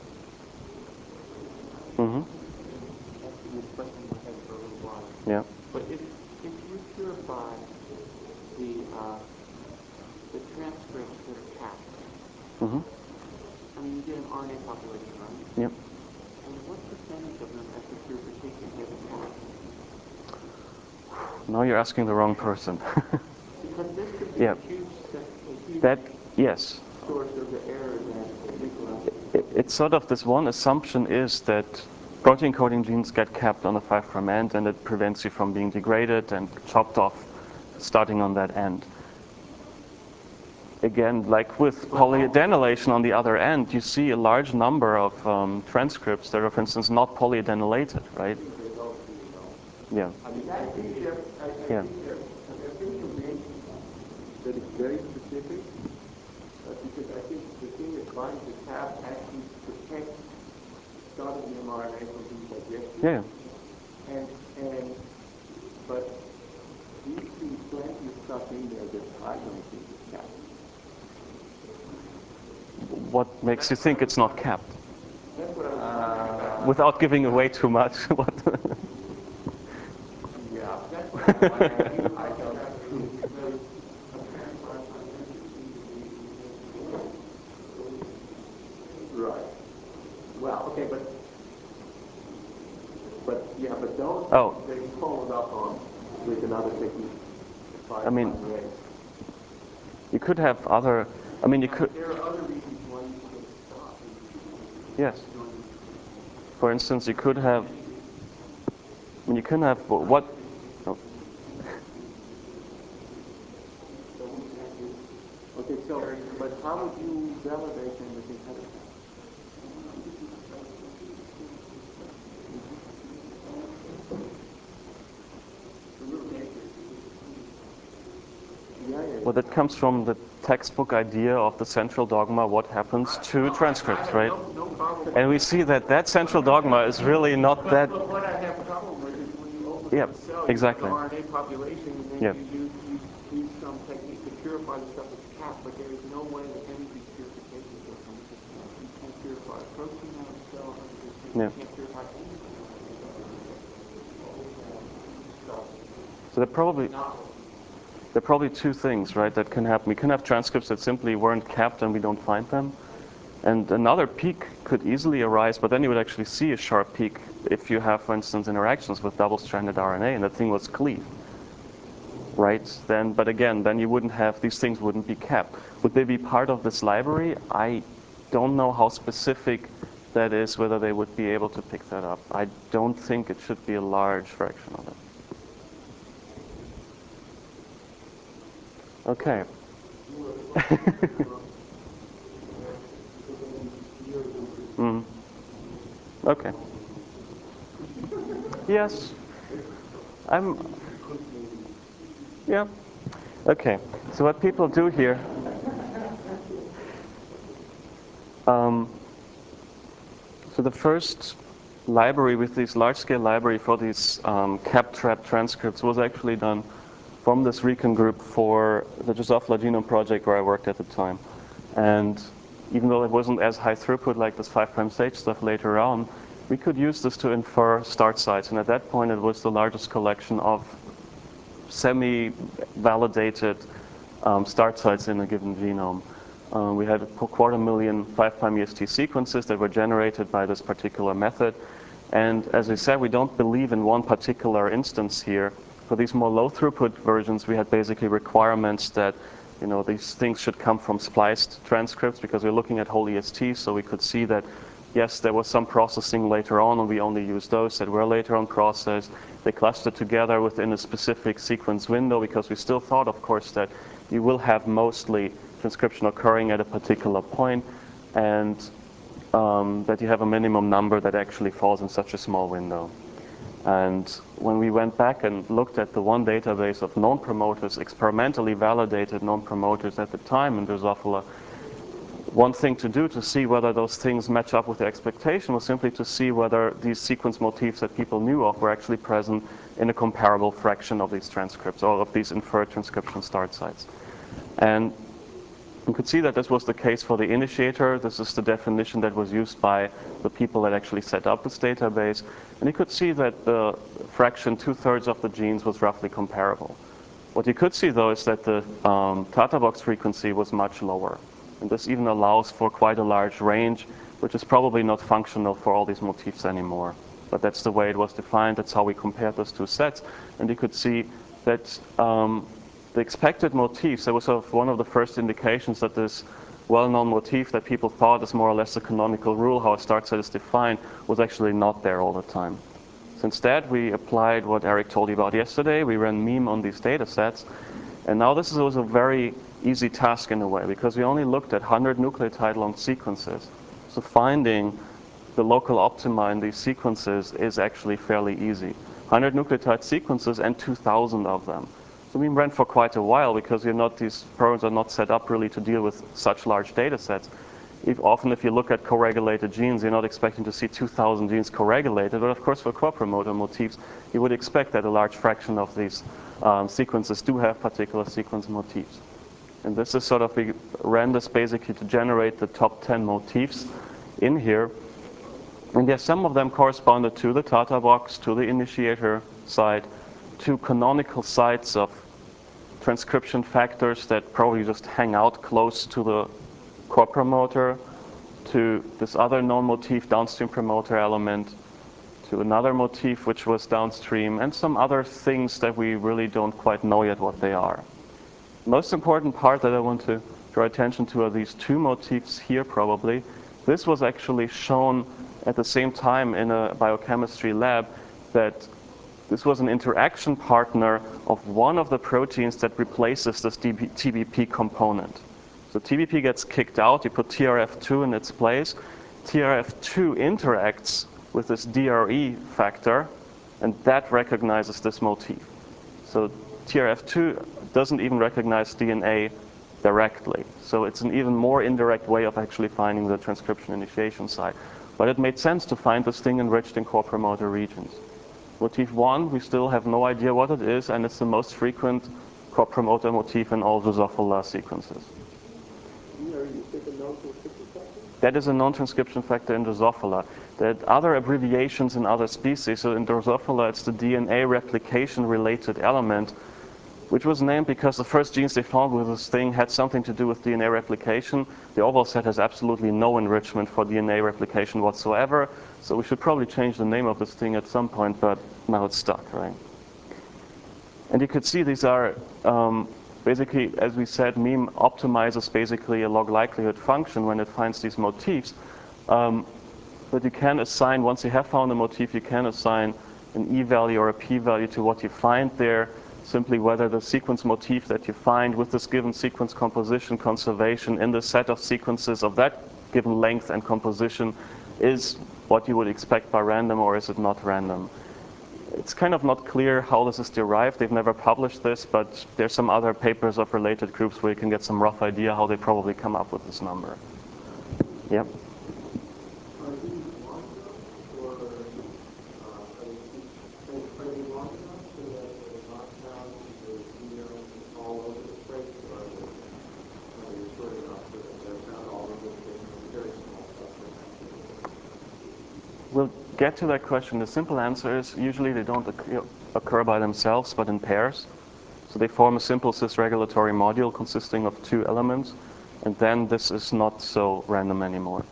Mm-hmm. Yeah. But if you purify the transcripts that are capped, Mm-hmm. I mean, you get an RNA population, right? Yep. And what percentage of them after purification get capped? Now you're asking the wrong person. Because this could be Yeah. a huge Yes. source of the error that people It's sort of this one assumption is that protein coding genes get capped on the 5' end, and it prevents you from being degraded and chopped off starting on that end. Again, like with polyadenylation on the other end, you see a large number of transcripts that are, for instance, not polyadenylated, right? Yeah. I think I think you mentioned that it's very specific, because I think the thing that binds the cap actually protects some of the mRNA from being digested. Yeah. But you see plenty of stuff in there that I don't think is capped. What makes you think it's not capped? That's what I was wondering about. Without giving away too much. What? Yeah, that's what I don't know. Right. Well, okay, but don't Oh. they followed up on with another technique. I mean, you could have other. I mean, you could. There are other reasons why you could stop. Yes. For instance, you could have. I mean, you can have what? Oh. Okay, so but how would you validate them with intelligence? Well, that comes from the textbook idea of the central dogma, what happens to transcripts, right? No problem. And we see that that central dogma is really not that. But what I have a problem with is when you open Yep, the cell, exactly. you have the RNA population, and then Yep. you use some technique to purify the stuff with cap, but there is no way that any of these purifications will come to you can't purify a protein out of the cell 100%. Yeah. You can't purify anything. So there are probably two things, right, that can happen. We can have transcripts that simply weren't capped and we don't find them. And another peak could easily arise, but then you would actually see a sharp peak if you have, for instance, interactions with double-stranded RNA and that thing was cleaved, right? But again, then you wouldn't have, these things wouldn't be capped. Would they be part of this library? I don't know how specific that is, whether they would be able to pick that up. I don't think it should be a large fraction of it. Okay. Okay. Yes. Yeah. Okay. So what people do here, so the first library with this large-scale library for these cap-trap transcripts was actually done from this Recon group for the Drosophila Genome Project where I worked at the time. And even though it wasn't as high throughput like this 5' stage stuff later on, we could use this to infer start sites. And at that point, it was the largest collection of semi-validated start sites in a given genome. We had 250,000 5' EST sequences that were generated by this particular method. And as I said, we don't believe in one particular instance here. For these more low throughput versions, we had basically requirements that these things should come from spliced transcripts because we're looking at whole ESTs, so we could see that, yes, there was some processing later on, and we only used those that were later on processed. They clustered together within a specific sequence window because we still thought, of course, that you will have mostly transcription occurring at a particular point, and that you have a minimum number that actually falls in such a small window. And when we went back and looked at the one database of known promoters, experimentally validated known promoters at the time in Drosophila, one thing to do to see whether those things match up with the expectation was simply to see whether these sequence motifs that people knew of were actually present in a comparable fraction of these transcripts or of these inferred transcription start sites. And you could see that this was the case for the initiator. This is the definition that was used by the people that actually set up this database. And you could see that the fraction 2/3 of the genes was roughly comparable. What you could see, though, is that the Tata box frequency was much lower. And this even allows for quite a large range, which is probably not functional for all these motifs anymore. But that's the way it was defined. That's how we compared those two sets. And you could see that the expected motifs, that was sort of one of the first indications that this well-known motif that people thought is more or less the canonical rule, how a start set is defined, was actually not there all the time. So instead, we applied what Eric told you about yesterday. We ran MEME on these data sets. And now this was a very easy task in a way, because we only looked at 100 nucleotide long sequences. So finding the local optima in these sequences is actually fairly easy. 100 nucleotide sequences and 2,000 of them. So we ran for quite a while because these programs are not set up really to deal with such large data sets. Often if you look at co-regulated genes, you're not expecting to see 2,000 genes co-regulated, but of course for co-promoter motifs, you would expect that a large fraction of these sequences do have particular sequence motifs. And this is we ran this basically to generate the top 10 motifs in here. And yes, some of them corresponded to the Tata box, to the initiator site, to canonical sites of transcription factors that probably just hang out close to the core promoter, to this other known motif, downstream promoter element, to another motif which was downstream, and some other things that we really don't quite know yet what they are. Most important part that I want to draw attention to are these two motifs here probably. This was actually shown at the same time in a biochemistry lab, that this was an interaction partner of one of the proteins that replaces this TBP component. So TBP gets kicked out, you put TRF2 in its place. TRF2 interacts with this DRE factor, and that recognizes this motif. So TRF2 doesn't even recognize DNA directly. So it's an even more indirect way of actually finding the transcription initiation site. But it made sense to find this thing enriched in core promoter regions. Motif 1, we still have no idea what it is, and it's the most frequent core promoter motif in all Drosophila sequences. That is a non-transcription factor in Drosophila. There are other abbreviations in other species. So in Drosophila, it's the DNA replication-related element, which was named because the first genes they found with this thing had something to do with DNA replication. The overall set has absolutely no enrichment for DNA replication whatsoever. So we should probably change the name of this thing at some point, but now it's stuck, right? And you could see these are basically, as we said, MEME optimizes basically a log likelihood function when it finds these motifs. But you can assign, once you have found a motif, you can assign an E-value or a P-value to what you find there, simply whether the sequence motif that you find with this given sequence composition conservation in the set of sequences of that given length and composition is what you would expect by random, or is it not random. It's kind of not clear how this is derived. They've never published this, but there's some other papers of related groups where you can get some rough idea how they probably come up with this number. Yep. Are these long enough, or are they long enough so that the knockdown is all over the place, or are they short enough so that they're not all over the place and very small stuff? We'll get to that question. The simple answer is usually they don't occur by themselves, but in pairs. So they form a simple cis-regulatory module consisting of two elements, and then this is not so random anymore.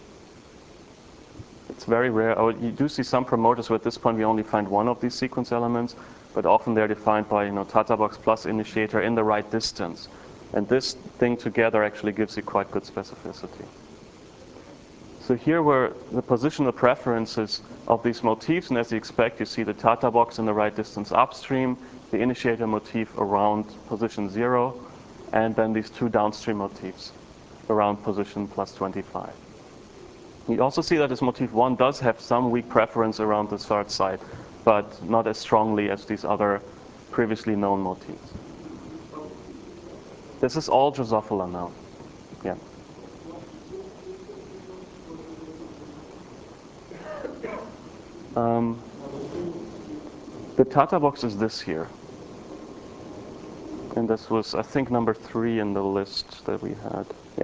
It's very rare. Oh, you do see some promoters where at this point we only find one of these sequence elements, but often they're defined by Tata box plus initiator in the right distance. And this thing together actually gives you quite good specificity. So here were the positional preferences of these motifs, and as you expect, you see the Tata box in the right distance upstream, the initiator motif around position 0, and then these two downstream motifs around position plus 25. You also see that this motif 1 does have some weak preference around the third site, but not as strongly as these other previously known motifs. This is all Drosophila now. Yeah. The Tata box is this here. And this was, I think, number 3 in the list that we had. Yeah.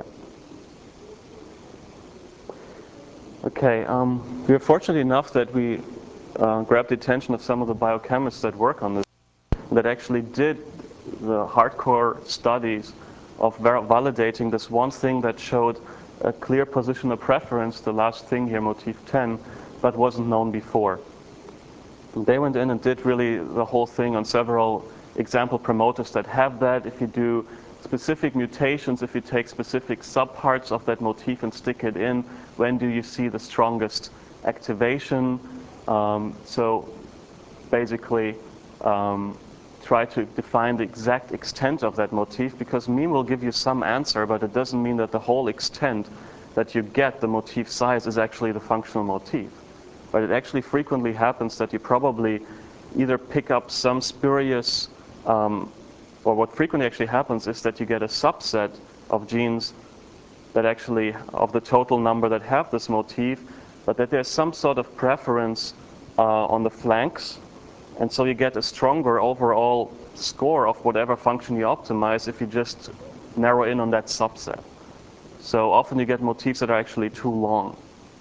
Okay, we are fortunate enough that we grabbed the attention of some of the biochemists that work on this, that actually did the hardcore studies of validating this one thing that showed a clear positional preference, the last thing here, motif 10, but wasn't known before. They went in and did really the whole thing on several example promoters that have that. If you do specific mutations, if you take specific subparts of that motif and stick it in, when do you see the strongest activation? So basically try to define the exact extent of that motif, because MEME will give you some answer, but it doesn't mean that the whole extent that you get, the motif size, is actually the functional motif. But it actually frequently happens that you probably either pick up some spurious, or what frequently actually happens is that you get a subset of genes that actually, of the total number that have this motif, but that there's some sort of preference on the flanks. And so you get a stronger overall score of whatever function you optimize if you just narrow in on that subset. So often you get motifs that are actually too long.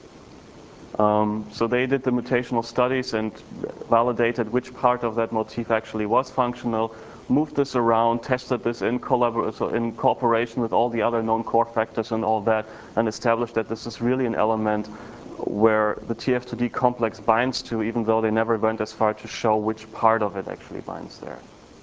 So they did the mutational studies and validated which part of that motif actually was functional, moved this around, tested this in cooperation with all the other known core factors and all that, and established that this is really an element where the TF2D complex binds to, even though they never went as far to show which part of it actually binds there.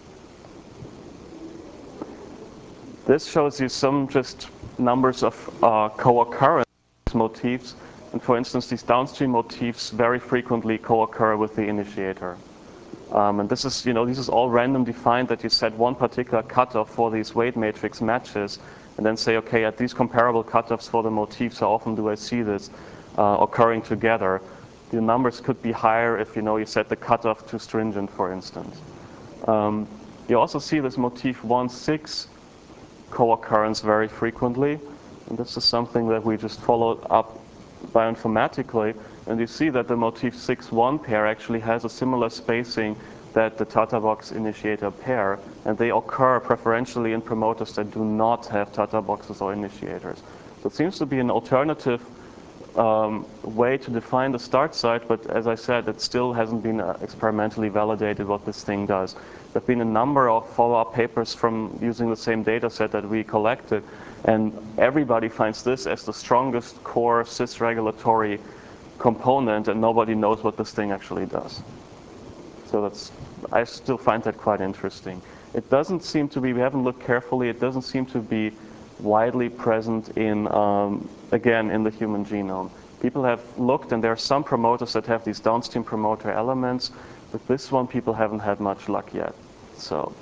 This shows you some just numbers of co-occurrence motifs. And for instance, these downstream motifs very frequently co-occur with the initiator. And this is, this is all random defined, that you set one particular cutoff for these weight matrix matches, and then say, okay, at these comparable cutoffs for the motifs, how often do I see this occurring together? The numbers could be higher if you set the cutoff too stringent, for instance. You also see this motif 1,6 co-occurrence very frequently, and this is something that we just followed up bioinformatically, and you see that the motif 6,1 pair actually has a similar spacing that the Tata box initiator pair, and they occur preferentially in promoters that do not have Tata boxes or initiators. So it seems to be an alternative way to define the start site, but as I said, it still hasn't been experimentally validated what this thing does. There have been a number of follow-up papers from using the same data set that we collected, and everybody finds this as the strongest core cis-regulatory component, and nobody knows what this thing actually does. So I still find that quite interesting. It doesn't seem to be, we haven't looked carefully, it doesn't seem to be widely present in, again, in the human genome. People have looked, and there are some promoters that have these downstream promoter elements, but this one people haven't had much luck yet. So.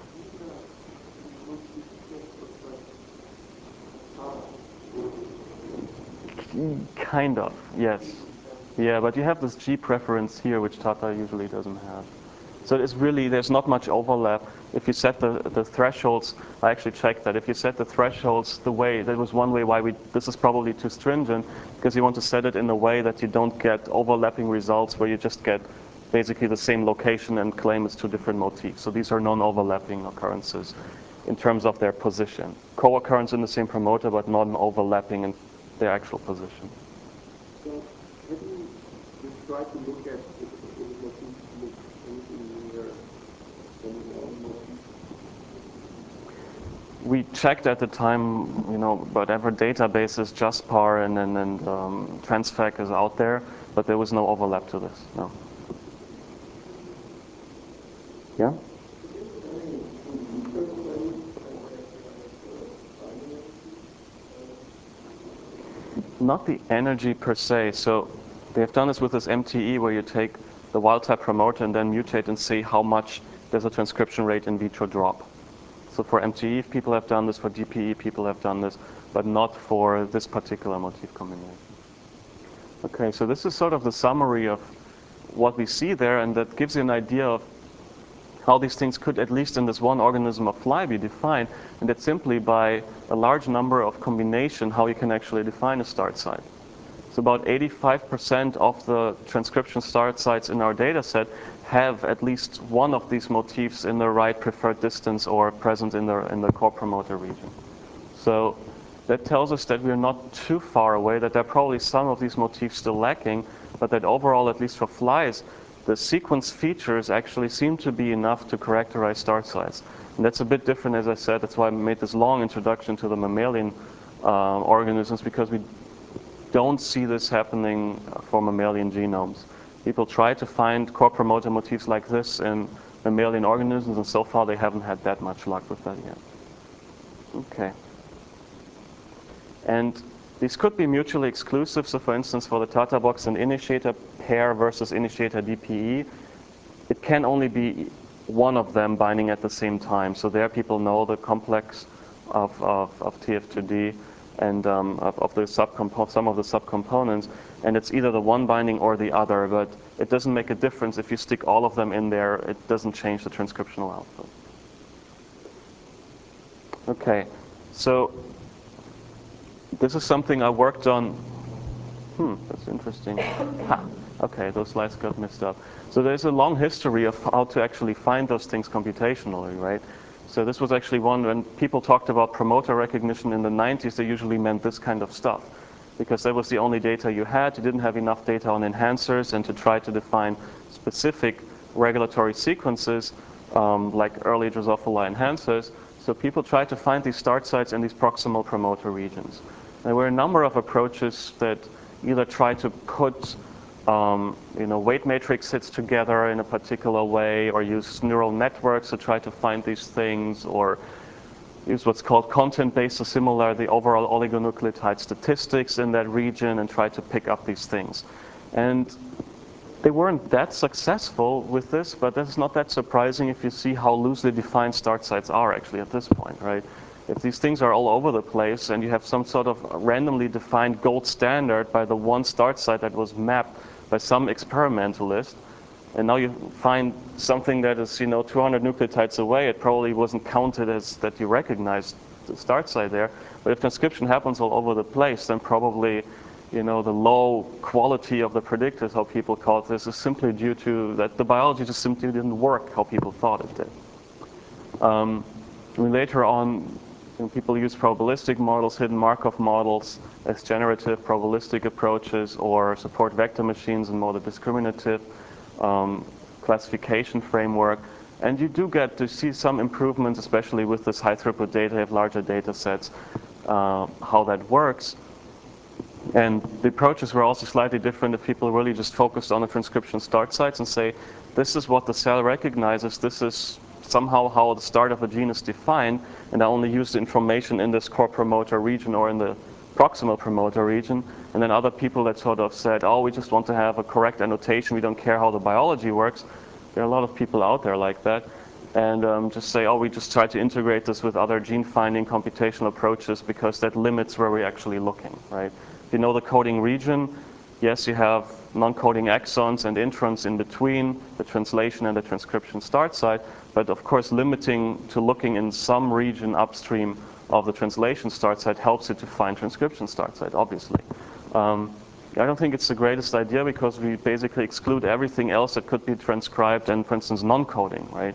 Kind of, yes. Yeah, but you have this G preference here, which Tata usually doesn't have. So it's really, there's not much overlap. If you set the thresholds, I actually checked that. If you set the thresholds the way, that was one way why this is probably too stringent, because you want to set it in a way that you don't get overlapping results where you just get basically the same location and claim it's two different motifs. So these are non-overlapping occurrences in terms of their position. Co-occurrence in the same promoter, but not an overlapping in their actual position. So have you just tried to look at if motifs look anything near any known motifs? We checked at the time, whatever databases, JASPAR and TransFac is out there, but there was no overlap to this, no. Yeah? Not the energy per se. So they have done this with this MTE, where you take the wild type promoter and then mutate and see how much there's a transcription rate in vitro drop. So for MTE, people have done this, for DPE, people have done this, but not for this particular motif combination. Okay, so this is sort of the summary of what we see there, and that gives you an idea of how these things could, at least in this one organism of fly, be defined, and that's simply by a large number of combination how you can actually define a start site. So about 85% of the transcription start sites in our data set have at least one of these motifs in the right preferred distance or present in the core promoter region. So that tells us that we're not too far away, that there are probably some of these motifs still lacking, but that overall, at least for flies, the sequence features actually seem to be enough to characterize start sites. And that's a bit different, as I said. That's why I made this long introduction to the mammalian organisms, because we don't see this happening for mammalian genomes. People try to find core promoter motifs like this in mammalian organisms, and so far they haven't had that much luck with that yet. Okay. And these could be mutually exclusive. So for instance, for the Tata box and initiator pair versus initiator DPE, it can only be one of them binding at the same time. So there people know the complex of TF2D and of the some of the subcomponents, and it's either the one binding or the other, but it doesn't make a difference. If you stick all of them in there, it doesn't change the transcriptional output. Okay, so this is something I worked on. That's interesting. Okay, those slides got messed up. So there's a long history of how to actually find those things computationally, right? So this was actually one, when people talked about promoter recognition in the 90s, they usually meant this kind of stuff, because that was the only data you had. You didn't have enough data on enhancers, and to try to define specific regulatory sequences, like early Drosophila enhancers. So people tried to find these start sites in these proximal promoter regions. There were a number of approaches that either try to put weight matrix hits together in a particular way, or use neural networks to try to find these things, or use what's called content-based, so similar the overall oligonucleotide statistics in that region, and try to pick up these things. And they weren't that successful with this, but that's not that surprising if you see how loosely defined start sites are actually at this point, right? If these things are all over the place and you have some sort of randomly defined gold standard by the one start site that was mapped by some experimentalist, and now you find something that is 200 nucleotides away, it probably wasn't counted as that you recognized the start site there. But if transcription happens all over the place, then probably the low quality of the predictors, how people call this, is simply due to that the biology just simply didn't work how people thought it did. Later on, people use probabilistic models, hidden Markov models, as generative probabilistic approaches, or support vector machines and more the discriminative classification framework. And you do get to see some improvements, especially with this high throughput data, have larger data sets, how that works. And the approaches were also slightly different if people really just focused on the transcription start sites and say, this is what the cell recognizes, this is somehow how the start of a gene is defined, and I only use the information in this core promoter region or in the proximal promoter region. And then other people that sort of said, oh, we just want to have a correct annotation, we don't care how the biology works. There are a lot of people out there like that. And just say, oh, we just try to integrate this with other gene finding computational approaches because that limits where we're actually looking, right? If you know the coding region, yes, you have non-coding exons and introns in between the translation and the transcription start site, but of course limiting to looking in some region upstream of the translation start site helps you to find transcription start site, obviously. I don't think it's the greatest idea because we basically exclude everything else that could be transcribed and, for instance, non-coding, right?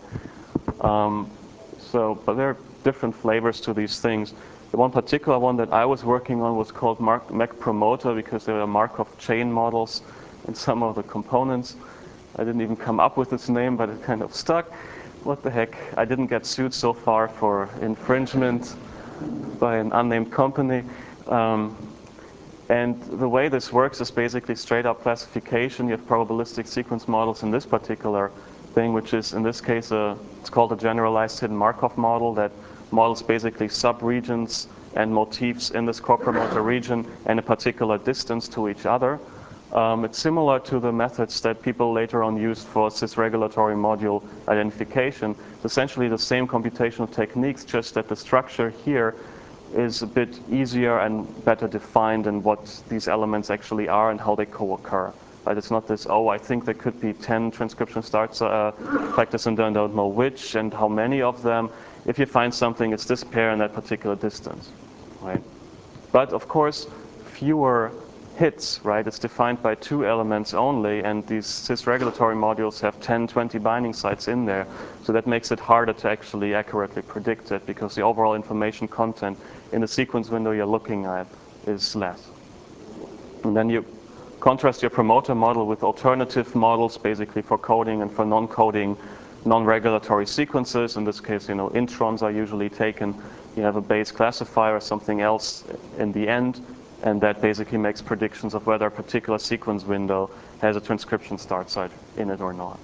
But there are different flavors to these things. The one particular one that I was working on was called MEC Promoter because there are Markov chain models in some of the components. I didn't even come up with this name, but it kind of stuck. What the heck? I didn't get sued so far for infringement by an unnamed company. And the way this works is basically straight up classification. You have probabilistic sequence models in this particular thing, which is in this case, it's called a generalized hidden Markov model that models basically subregions and motifs in this core promoter region and a particular distance to each other. It's similar to the methods that people later on used for cis-regulatory module identification. It's essentially the same computational techniques, just that the structure here is a bit easier and better defined in what these elements actually are and how they co-occur. Right? It's not this, oh, I think there could be 10 transcription starts factors and I don't know which and how many of them. If you find something, it's this pair in that particular distance. Right? But of course, fewer hits, right? It's defined by 2 elements only, and these cis-regulatory modules have 10, 20 binding sites in there. So that makes it harder to actually accurately predict it because the overall information content in the sequence window you're looking at is less. And then you contrast your promoter model with alternative models, basically for coding and for non-coding, non-regulatory sequences. In this case, introns are usually taken. You have a base classifier or something else in the end, and that basically makes predictions of whether a particular sequence window has a transcription start site in it or not.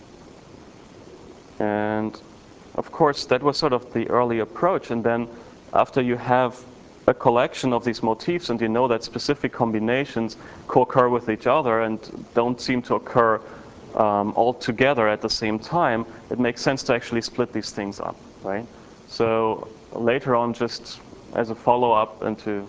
And of course, that was sort of the early approach. And then after you have a collection of these motifs and you know that specific combinations co-occur with each other and don't seem to occur all together at the same time, it makes sense to actually split these things up, right? So later on, just as a follow-up and to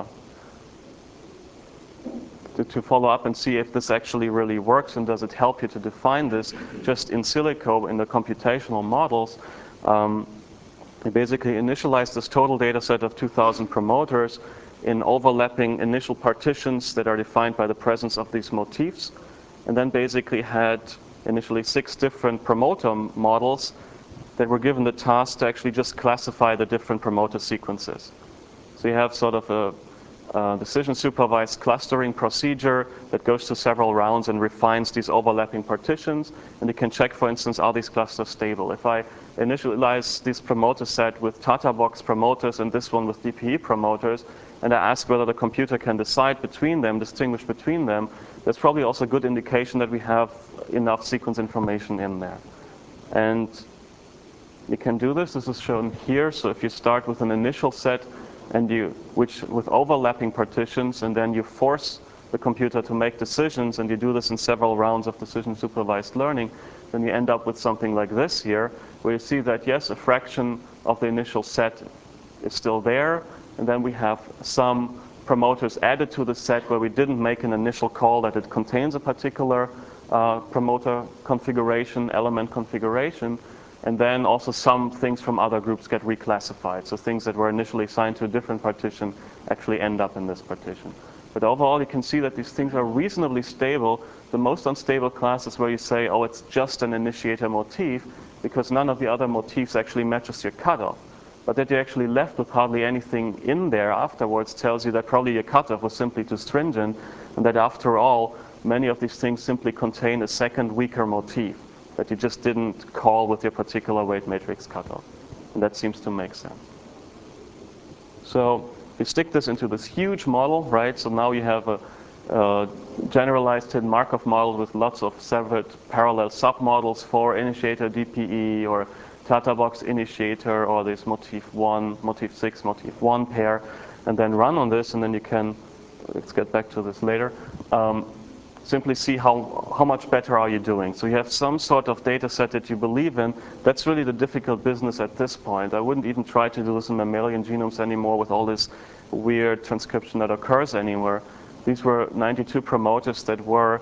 follow up and see if this actually really works and does it help you to define this just in silico in the computational models. We basically initialized this total data set of 2,000 promoters in overlapping initial partitions that are defined by the presence of these motifs, and then basically had initially 6 different promoter models that were given the task to actually just classify the different promoter sequences. So you have sort of a decision-supervised clustering procedure that goes through several rounds and refines these overlapping partitions. And you can check, for instance, are these clusters stable? If I initialize this promoter set with Tata box promoters and this one with DPE promoters, and I ask whether the computer can decide between them, distinguish between them, that's probably also a good indication that we have enough sequence information in there. And you can do this. This is shown here. So if you start with an initial set and with overlapping partitions, and then you force the computer to make decisions, and you do this in several rounds of decision supervised learning, then you end up with something like this here, where you see that yes, a fraction of the initial set is still there, and then we have some promoters added to the set where we didn't make an initial call that it contains a particular promoter configuration, element configuration, and then also some things from other groups get reclassified. So things that were initially assigned to a different partition actually end up in this partition. But overall, you can see that these things are reasonably stable. The most unstable class is where you say, oh, it's just an initiator motif, because none of the other motifs actually matches your cutoff. But that you're actually left with hardly anything in there afterwards tells you that probably your cutoff was simply too stringent, and that after all, many of these things simply contain a second weaker motif that you just didn't call with your particular weight matrix cutoff. And that seems to make sense. So you stick this into this huge model, right? So now you have a generalized hidden Markov model with lots of separate parallel submodels for initiator DPE or Tata box initiator or this motif 1, motif 6, motif 1 pair, and then run on this, and then you can, let's get back to this later, simply see how much better are you doing. So you have some sort of data set that you believe in. That's really the difficult business at this point. I wouldn't even try to do this in mammalian genomes anymore with all this weird transcription that occurs anywhere. These were 92 promoters that were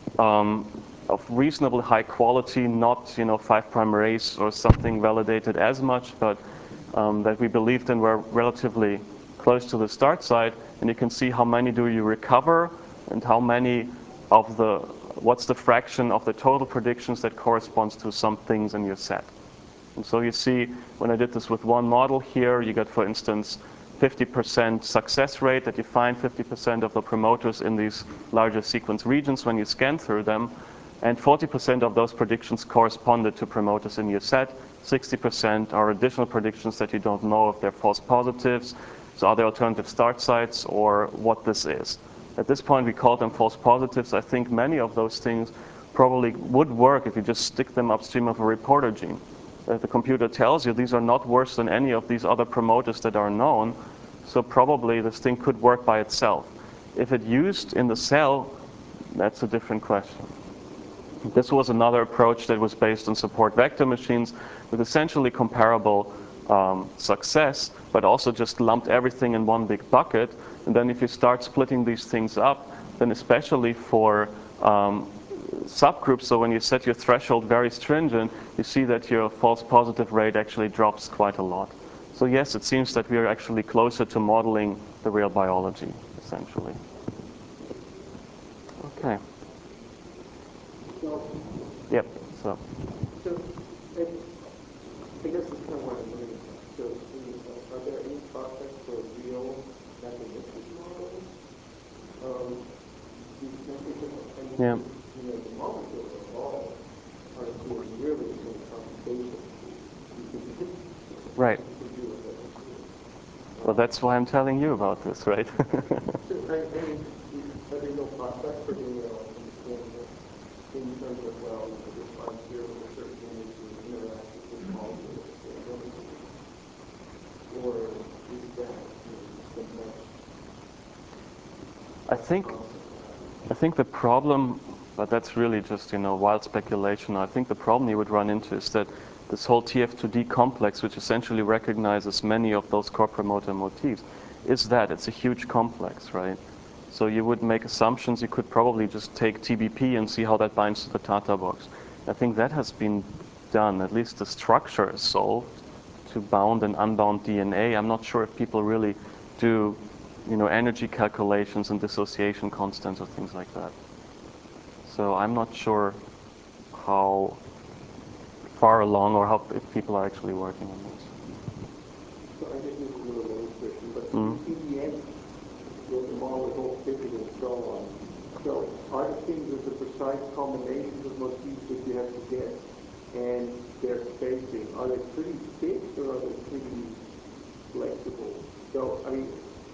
of reasonably high quality, not 5' arrays or something validated as much, but that we believed in were relatively close to the start site. And you can see how many do you recover and how many of what's the fraction of the total predictions that corresponds to some things in your set. And so you see, when I did this with one model here, you get, for instance, 50% success rate, that you find 50% of the promoters in these larger sequence regions when you scan through them, and 40% of those predictions corresponded to promoters in your set. 60% are additional predictions that you don't know if they're false positives, so are they alternative start sites, or what this is. At this point, we call them false positives. I think many of those things probably would work if you just stick them upstream of a reporter gene. The computer tells you these are not worse than any of these other promoters that are known, so probably this thing could work by itself. If it used in the cell, that's a different question. This was another approach that was based on support vector machines with essentially comparable success, but also just lumped everything in one big bucket. And then if you start splitting these things up, then especially for subgroups, so when you set your threshold very stringent, you see that your false positive rate actually drops quite a lot. So yes, it seems that we are actually closer to modeling the real biology, essentially. Okay. Yep. So. I guess it's kind of what I'm wondering. So, are there any prospects for real mechanistic models? Yeah. The molecules are all doing really good computation. Right. Well, that's why I'm telling you about this, right? Are there no prospects for being able to understand in terms of, well, this part here with a certain image and interact with this molecule, or is that so much? I think the problem, but that's really just wild speculation. I think the problem you would run into is that this whole TF2D complex, which essentially recognizes many of those core promoter motifs, is that it's a huge complex, right? So you would make assumptions. You could probably just take TBP and see how that binds to the Tata box. I think that has been done. At least the structure is solved to bound and unbound DNA. I'm not sure if people really do, energy calculations and dissociation constants or things like that. So I'm not sure how far along or if people are actually working on this. So I think this is a little illustration, but in the end, the model is all fitted and so on. So are the things as the precise combinations of motifs that you have to get and their spacing, are they pretty fixed or are they pretty flexible? So, I mean,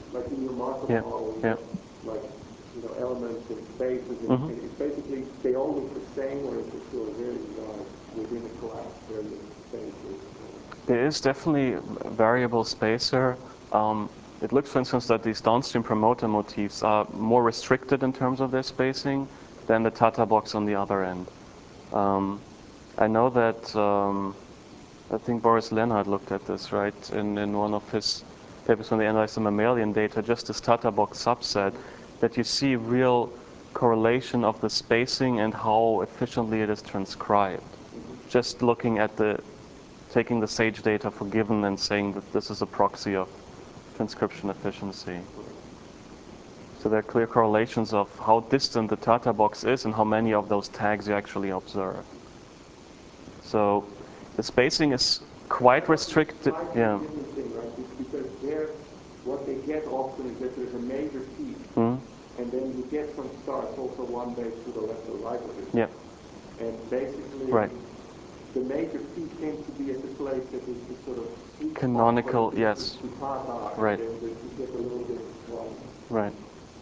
like in your Markov Yeah. model, Yeah. like elements and spaces, and it's basically they all look the same, or is it still very within a collapsed variable spaces? There is definitely a variable spacer. It looks, for instance, that these downstream promoter motifs are more restricted in terms of their spacing than the Tata box on the other end. I know that I think Boris Lenhard looked at this, right, in one of his papers when they analyzed the mammalian data, just this Tata box subset, that you see real correlation of the spacing and how efficiently it is transcribed. Just looking at taking the SAGE data for given and saying that this is a proxy of transcription efficiency. So there are clear correlations of how distant the Tata box is and how many of those tags you actually observe. So the spacing is quite restricted. Yeah. Thing, right? Because what they get often is that there's a major peak, and then you get some stars, also one base to the left or right of it. Yeah. And basically, right. The major peak tends to be at the place that is the sort of sweet canonical, spot, yes. Right. And you get a little bit wrong. Right.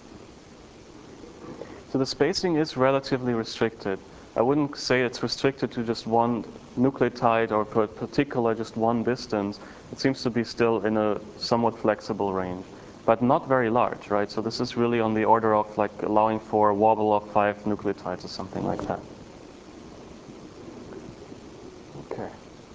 So the spacing is relatively restricted. I wouldn't say it's restricted to just one nucleotide or particular just one distance. It seems to be still in a somewhat flexible range, but not very large, right? So this is really on the order of like allowing for a wobble of 5 nucleotides or something like that. Okay.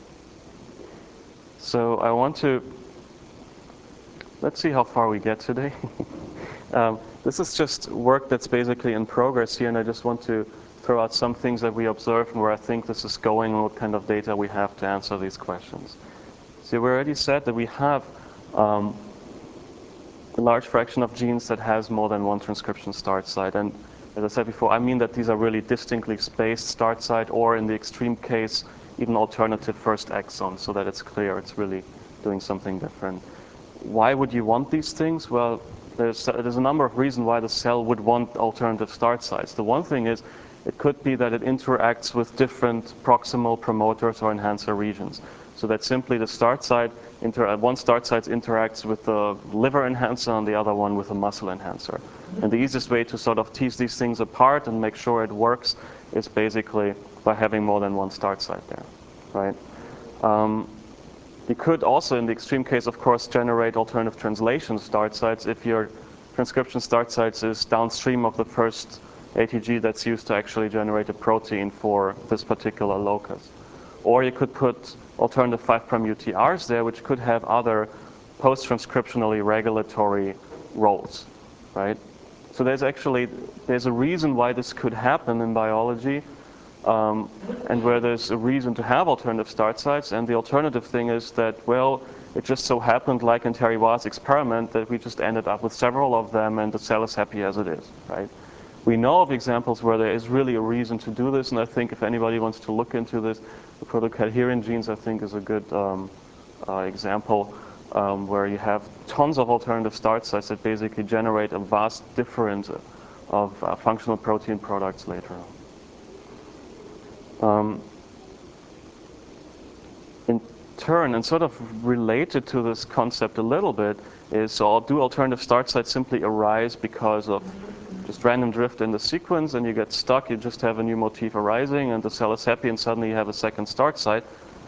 So I want to, let's see how far we get today. This is just work that's basically in progress here, and I just want to throw out some things that we observed and where I think this is going and what kind of data we have to answer these questions. So we already said that we have a large fraction of genes that has more than one transcription start site. And as I said before, I mean that these are really distinctly spaced start site, or in the extreme case, even alternative first exons, so that it's clear it's really doing something different. Why would you want these things? Well, there's a number of reasons why the cell would want alternative start sites. The one thing is, it could be that it interacts with different proximal promoters or enhancer regions. So that simply the start site, one start site interacts with the liver enhancer and the other one with the muscle enhancer. And the easiest way to sort of tease these things apart and make sure it works is basically by having more than one start site there, right? You could also, in the extreme case, of course, generate alternative translation start sites if your transcription start sites is downstream of the first ATG that's used to actually generate a protein for this particular locus. Or you could put alternative 5' UTRs there, which could have other post-transcriptionally regulatory roles, right? So there's a reason why this could happen in biology, and where there's a reason to have alternative start sites. And the alternative thing is that, well, it just so happened, like in Terry Wa's experiment, that we just ended up with several of them and the cell is happy as it is, right? We know of examples where there is really a reason to do this, and I think if anybody wants to look into this, the protocadherin genes, I think, is a good example, where you have tons of alternative start sites that basically generate a vast difference of functional protein products later on. In turn, and sort of related to this concept a little bit, is so do alternative start sites simply arise because of just random drift in the sequence and you get stuck, you just have a new motif arising and the cell is happy and suddenly you have a second start site?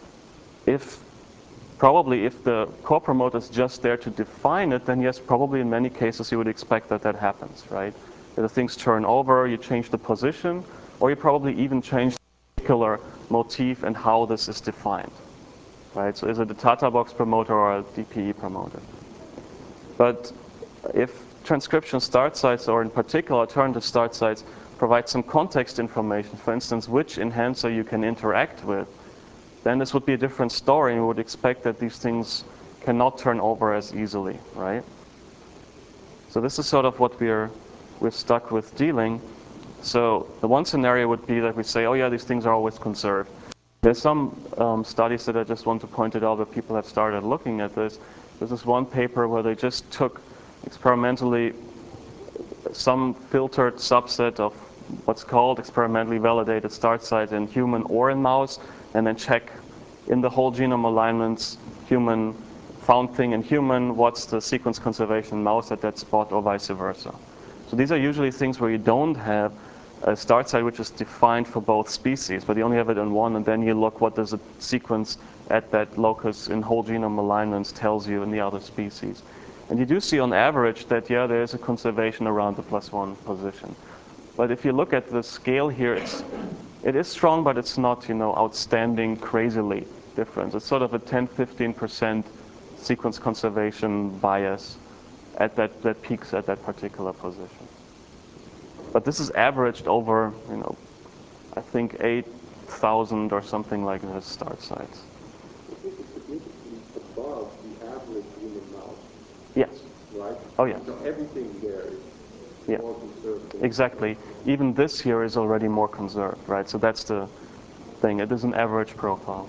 Probably if the core promoter is just there to define it, then yes, probably in many cases you would expect that that happens, right? If the things turn over, you change the position, or you probably even change the particular motif and how this is defined, right? So is it a Tata box promoter or a DPE promoter? But if transcription start sites, or in particular alternative start sites, provide some context information, for instance, which enhancer you can interact with, then this would be a different story, and we would expect that these things cannot turn over as easily, right? So this is sort of what we're stuck with dealing. So the one scenario would be that we say, oh yeah, these things are always conserved. There's some studies that I just want to point it out that people have started looking at this. There's this one paper where they just took experimentally some filtered subset of what's called experimentally validated start sites in human or in mouse, and then check in the whole genome alignments human found thing in human, what's the sequence conservation in mouse at that spot, or vice versa. So these are usually things where you don't have a start site which is defined for both species, but you only have it in one, and then you look what does a sequence at that locus in whole genome alignments tells you in the other species. And you do see on average that, yeah, there is a conservation around the +1 position. But if you look at the scale here, it is strong, but it's not, outstanding, crazily different. It's sort of a 10-15% sequence conservation bias at that peaks at that particular position. But this is averaged over, I think 8,000 or something like this start sites. I think it's significantly above the average human mouse. Yes. Right? Oh, yes. So everything there is more conserved. Exactly. Even this here is already more conserved, right? So that's the thing. It is an average profile.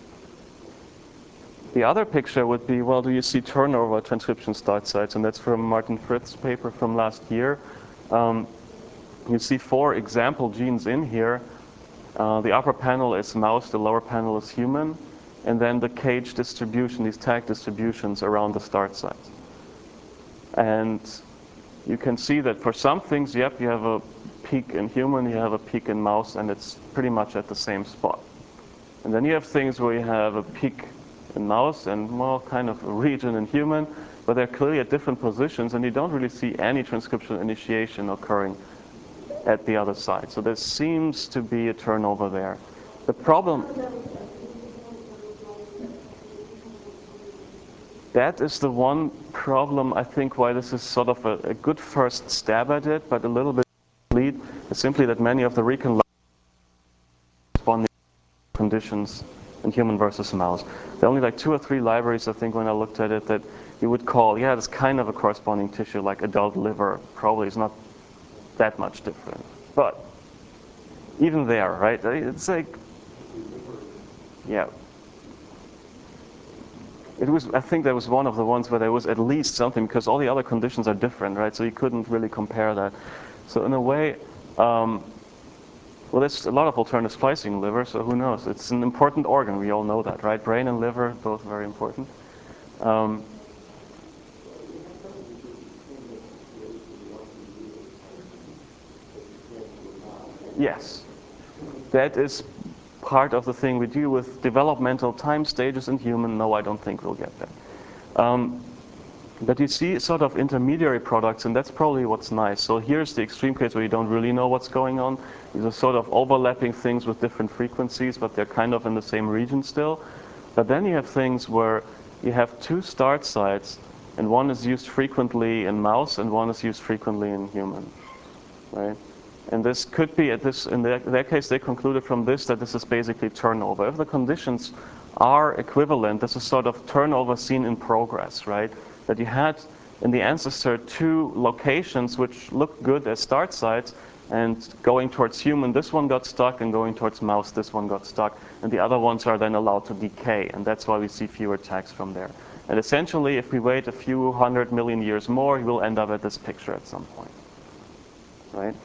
The other picture would be, well, do you see turnover transcription start sites? And that's from Martin Frith's paper from last year. You see 4 example genes in here. The upper panel is mouse, the lower panel is human, and then the cage distribution, these tag distributions around the start sites. And you can see that for some things, yep, you have a peak in human, you have a peak in mouse, and it's pretty much at the same spot. And then you have things where you have a peak in mouse and more kind of a region in human, but they're clearly at different positions, and you don't really see any transcriptional initiation occurring at the other side. So there seems to be a turnover there. The problem, that is the one problem, I think, why this is sort of a good first stab at it, but a little bit lead, is simply that many of the recon responding conditions in human versus mouse. There are only like 2 or 3 libraries, I think, when I looked at it, that you would call, yeah, it's kind of a corresponding tissue, like adult liver. Probably is not that much different. But even there, right, it's like, yeah. It was, I think that was one of the ones where there was at least something, because all the other conditions are different, right? So you couldn't really compare that. So in a way, well, there's a lot of alternative splicing in liver, so who knows? It's an important organ, we all know that, right? Brain and liver, both very important. Yes, that is part of the thing we do with developmental time stages in human. No, I don't think we'll get that. But you see sort of intermediary products, and that's probably what's nice. So here's the extreme case where you don't really know what's going on. These are sort of overlapping things with different frequencies, but they're kind of in the same region still. But then you have things where you have 2 start sites, and one is used frequently in mouse, and one is used frequently in human, right? And this could be, in their case, they concluded from this that this is basically turnover. If the conditions are equivalent, this is sort of turnover seen in progress, right? That you had in the ancestor 2 locations which looked good as start sites, and going towards human, this one got stuck, and going towards mouse, this one got stuck, and the other ones are then allowed to decay, and that's why we see fewer tags from there. And essentially, if we wait a few 100 million years more, we'll end up at this picture at some point, right?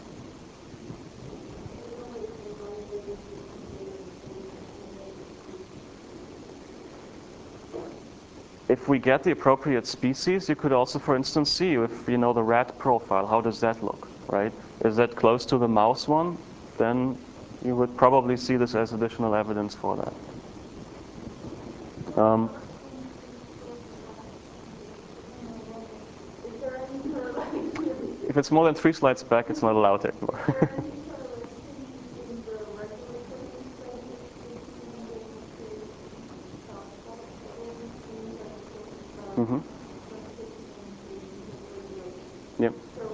If we get the appropriate species, you could also, for instance, see if you know the rat profile, how does that look, right? Is that close to the mouse one? Then you would probably see this as additional evidence for that. If it's more than 3 slides back, it's not allowed anymore. Mm-hmm. Yep.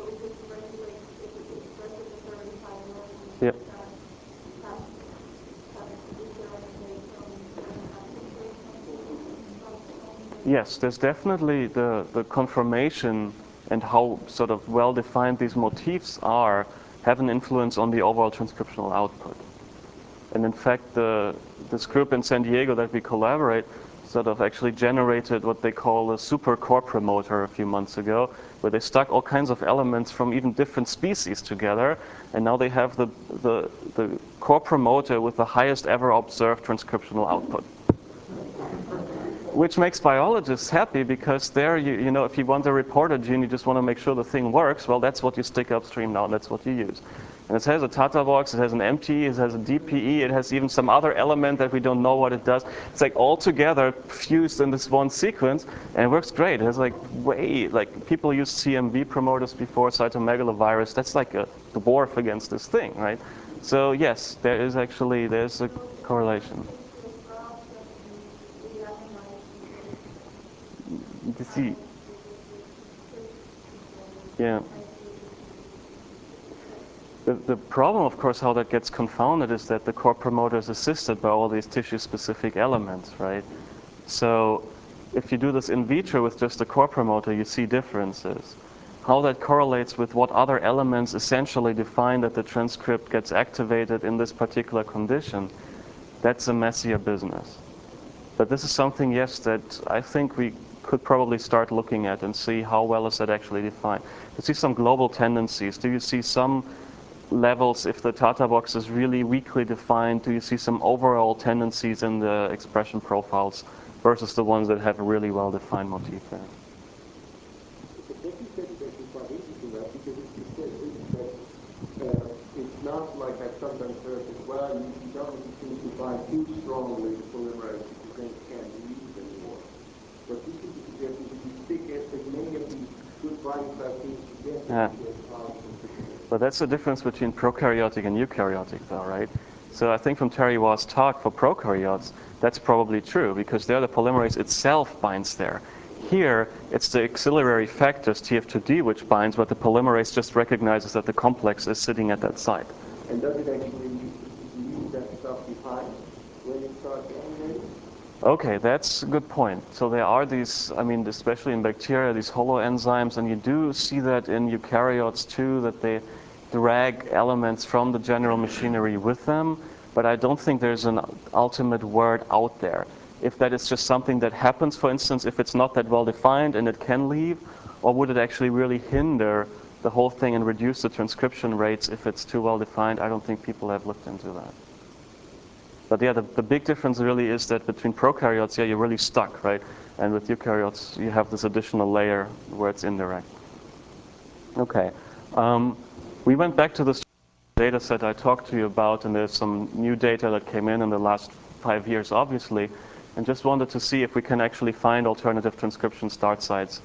Yep. Yes, there's definitely the confirmation and how sort of well defined these motifs are have an influence on the overall transcriptional output. And in fact, this group in San Diego that we collaborate sort of actually generated what they call a super core promoter a few months ago, where they stuck all kinds of elements from even different species together, and now they have the core promoter with the highest ever observed transcriptional output. which makes biologists happy because there, you know, if you want to report a gene, you just want to make sure the thing works. Well, that's what you stick upstream now. That's what you use. And it has a Tata box, it has an MT, it has a DPE, it has even some other element that we don't know what it does. It's like all together fused in this one sequence, and it works great. It has like people used CMV promoters before, cytomegalovirus. That's like a dwarf against this thing, right? So yes, there's a correlation. You see, yeah. The problem, of course, how that gets confounded is that the core promoter is assisted by all these tissue-specific elements, right? So if you do this in vitro with just the core promoter, you see differences. How that correlates with what other elements essentially define that the transcript gets activated in this particular condition, that's a messier business. But this is something, yes, that I think we could probably start looking at and see how well is that actually defined. You see some global tendencies. Do you see some levels, if the Tata box is really weakly defined, do you see some overall tendencies in the expression profiles versus the ones that have a really well-defined motif there? What you said is actually quite interesting, right? Because it says that it's not like I've sometimes heard as well, you don't seem to bind too strongly the polymerase because then it can't leave anymore. But you seem to suggest that if you stick as many of these good binding site things together, you get positive. But that's the difference between prokaryotic and eukaryotic, though, right? So I think from Terry Wa's talk for prokaryotes, that's probably true, because there the polymerase itself binds there. Here, it's the auxiliary factors, TF2D, which binds, but the polymerase just recognizes that the complex is sitting at that site. And does it actually leave that stuff behind when it starts animating? Okay, that's a good point. So there are these, I mean, especially in bacteria, these holoenzymes, and you do see that in eukaryotes too, that they drag elements from the general machinery with them, but I don't think there's an ultimate word out there. If that is just something that happens, for instance, if it's not that well defined and it can leave, or would it actually really hinder the whole thing and reduce the transcription rates if it's too well defined? I don't think people have looked into that. But yeah, the big difference really is that between prokaryotes, yeah, you're really stuck, right? And with eukaryotes, you have this additional layer where it's indirect. Okay. We went back to this data set I talked to you about, and there's some new data that came in the last 5 years, obviously, and just wanted to see if we can actually find alternative transcription start sites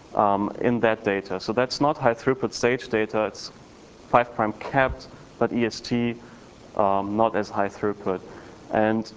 in that data. So that's not high throughput stage data, it's 5' capped, but EST, not as high throughput. And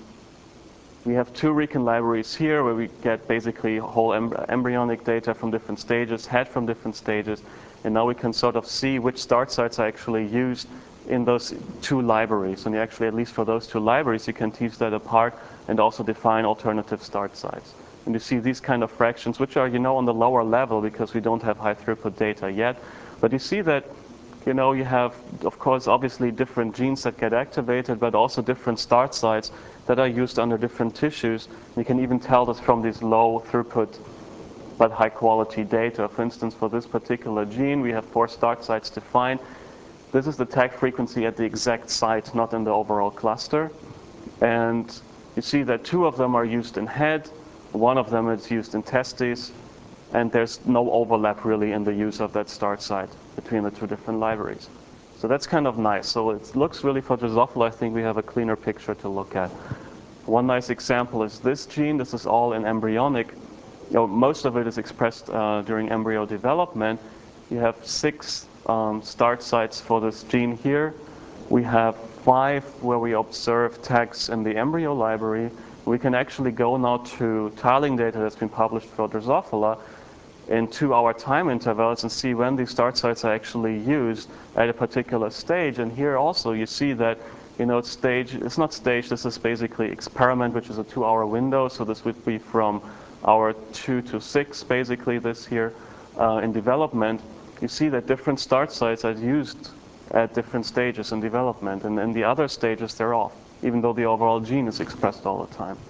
we have 2 Recon libraries here where we get basically whole embryonic data from different stages, head from different stages, and now we can sort of see which start sites are actually used in those 2 libraries. And actually, at least for those 2 libraries, you can tease that apart and also define alternative start sites. And you see these kind of fractions, which are, you know, on the lower level because we don't have high throughput data yet. But you see that, you know, you have, of course, obviously different genes that get activated, but also different start sites that are used under different tissues. You can even tell this from these low throughput but high quality data. For instance, for this particular gene, we have 4 start sites defined. This is the tag frequency at the exact site, not in the overall cluster. And you see that 2 of them are used in head, 1 of them is used in testes, and there's no overlap really in the use of that start site between the 2 different libraries. So that's kind of nice. So it looks really, for Drosophila, I think we have a cleaner picture to look at. One nice example is this gene. This is all in embryonic. You know, most of it is expressed during embryo development. You have 6 start sites for this gene here. We have 5 where we observe tags in the embryo library. We can actually go now to tiling data that's been published for Drosophila in 2-hour time intervals and see when these start sites are actually used at a particular stage. And here also you see that, you know, it's not stage, this is basically experiment, which is a 2-hour window. So this would be from hour 2 to 6, basically this here in development. You see that different start sites are used at different stages in development. And in the other stages, they're off, even though the overall gene is expressed all the time.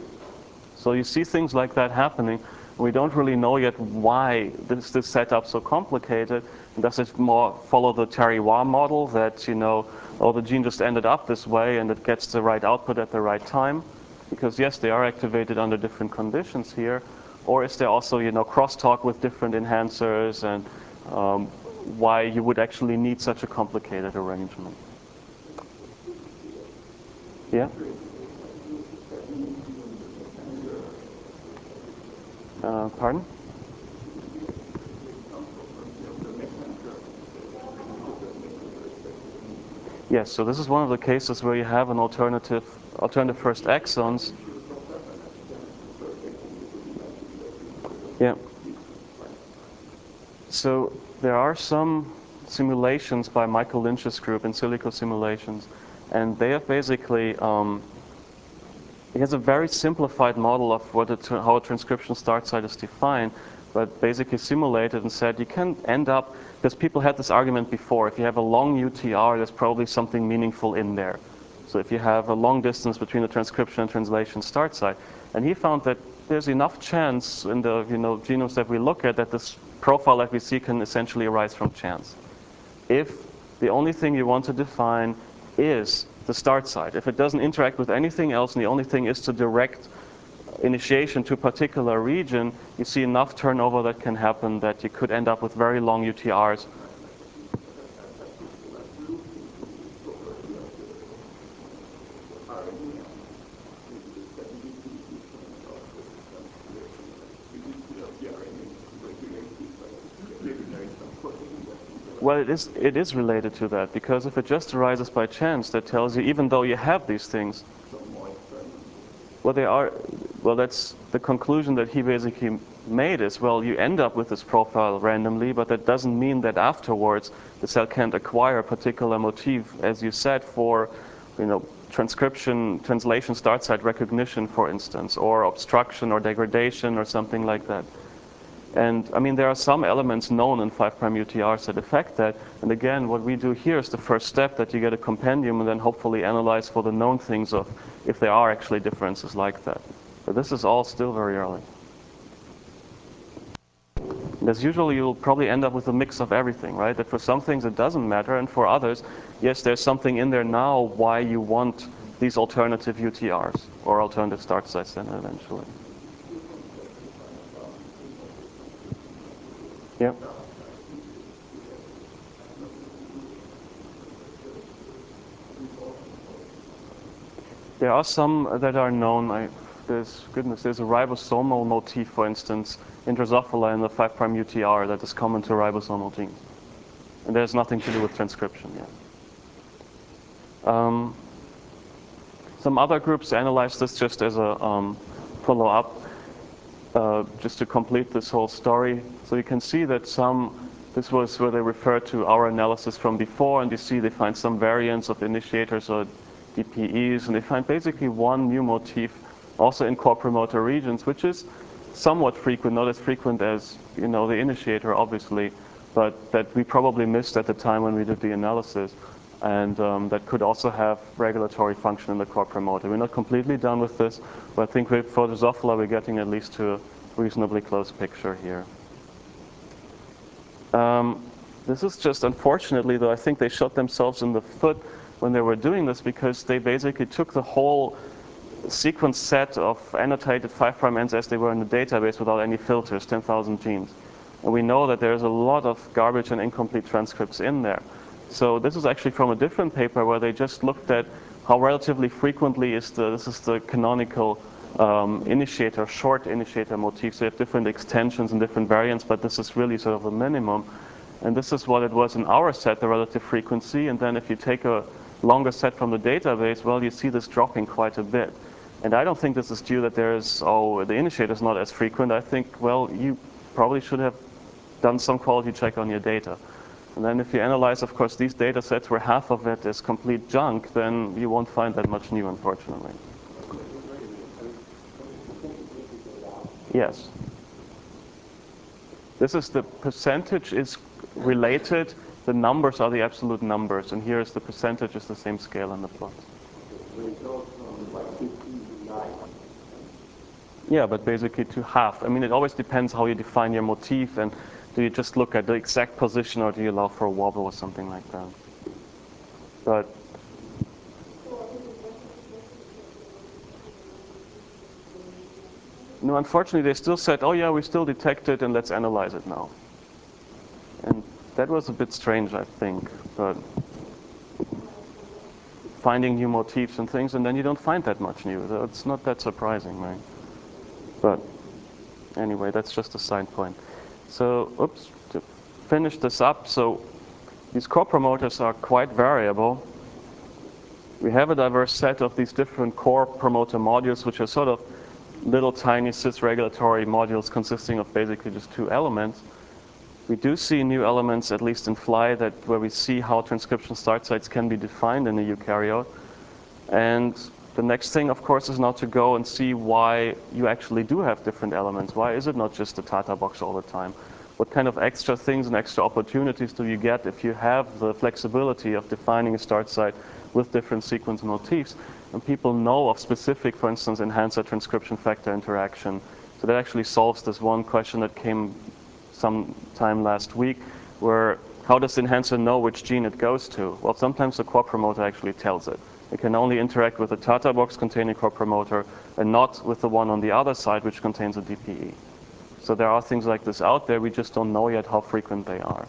So you see things like that happening. We don't really know yet why this setup so complicated. Does it more follow the Terry Wa model that, you know, oh, the gene just ended up this way and it gets the right output at the right time? Because yes, they are activated under different conditions here. Or is there also, crosstalk with different enhancers, and why you would actually need such a complicated arrangement? Yeah? Pardon? Yes, so this is one of the cases where you have an alternative first exons. Yeah. So there are some simulations by Michael Lynch's group in silico simulations, and they have basically he has a very simplified model of how a transcription start site is defined, but basically simulated and said you can end up, because people had this argument before, if you have a long UTR, there's probably something meaningful in there. So if you have a long distance between the transcription and translation start site, and he found that there's enough chance in the genomes that we look at that this profile that we see can essentially arise from chance. If the only thing you want to define is the start site, if it doesn't interact with anything else and the only thing is to direct initiation to a particular region, you see enough turnover that can happen that you could end up with very long UTRs. Well, it is related to that, because if it just arises by chance, that tells you, even though you have these things, that's the conclusion that he basically made is, well, you end up with this profile randomly, but that doesn't mean that afterwards the cell can't acquire a particular motif, as you said, for, transcription, translation, start site recognition, for instance, or obstruction or degradation or something like that. And I mean, there are some elements known in 5' UTRs that affect that. And again, what we do here is the first step, that you get a compendium and then hopefully analyze for the known things of if there are actually differences like that. But this is all still very early. And as usual, you'll probably end up with a mix of everything, right? That for some things it doesn't matter, and for others, yes, there's something in there now why you want these alternative UTRs or alternative start sites then eventually. Yeah. There are some that are known. There's a ribosomal motif, for instance, in Drosophila in the 5' UTR that is common to ribosomal genes. And there's nothing to do with transcription yet. Some other groups analyze this just as a follow-up, just to complete this whole story. So you can see that this was where they refer to our analysis from before, and you see they find some variants of initiators or DPEs, and they find basically one new motif also in core promoter regions, which is somewhat frequent, not as frequent as the initiator, obviously, but that we probably missed at the time when we did the analysis, and that could also have regulatory function in the core promoter. We're not completely done with this, but I think for Drosophila we're getting at least to a reasonably close picture here. This is just, unfortunately, though, I think they shot themselves in the foot when they were doing this, because they basically took the whole sequence set of annotated 5' ends as they were in the database without any filters, 10,000 genes. And we know that there's a lot of garbage and incomplete transcripts in there. So this is actually from a different paper where they just looked at how relatively frequently this is the canonical initiator, short initiator motif. So you have different extensions and different variants, but this is really sort of the minimum. And this is what it was in our set, the relative frequency. And then if you take a longer set from the database, well, you see this dropping quite a bit. And I don't think this is due that the initiator is not as frequent. I think, well, you probably should have done some quality check on your data. And then if you analyze, of course, these data sets where half of it is complete junk, then you won't find that much new, unfortunately. Yes. This is the percentage is related. The numbers are the absolute numbers, and here is the percentage is the same scale in the plot. Yeah, but basically to half. I mean, it always depends how you define your motif, and do you just look at the exact position, or do you allow for a wobble or something like that? But no, unfortunately, they still said, oh yeah, we still detect it and let's analyze it now. And that was a bit strange, I think, but finding new motifs and things, and then you don't find that much new. So it's not that surprising, right? But anyway, that's just a side point. So, oops, to finish this up, so these core promoters are quite variable. We have a diverse set of these different core promoter modules, which are sort of little tiny cis-regulatory modules consisting of basically just two elements. We do see new elements, at least in Fly, that where we see how transcription start sites can be defined in a eukaryote. And the next thing, of course, is now to go and see why you actually do have different elements. Why is it not just a Tata box all the time? What kind of extra things and extra opportunities do you get if you have the flexibility of defining a start site with different sequence motifs? And people know of specific, for instance, enhancer transcription factor interaction. So that actually solves this one question that came sometime last week, where how does the enhancer know which gene it goes to? Well, sometimes the core promoter actually tells it. It can only interact with the Tata box containing core promoter and not with the one on the other side, which contains a DPE. So there are things like this out there. We just don't know yet how frequent they are.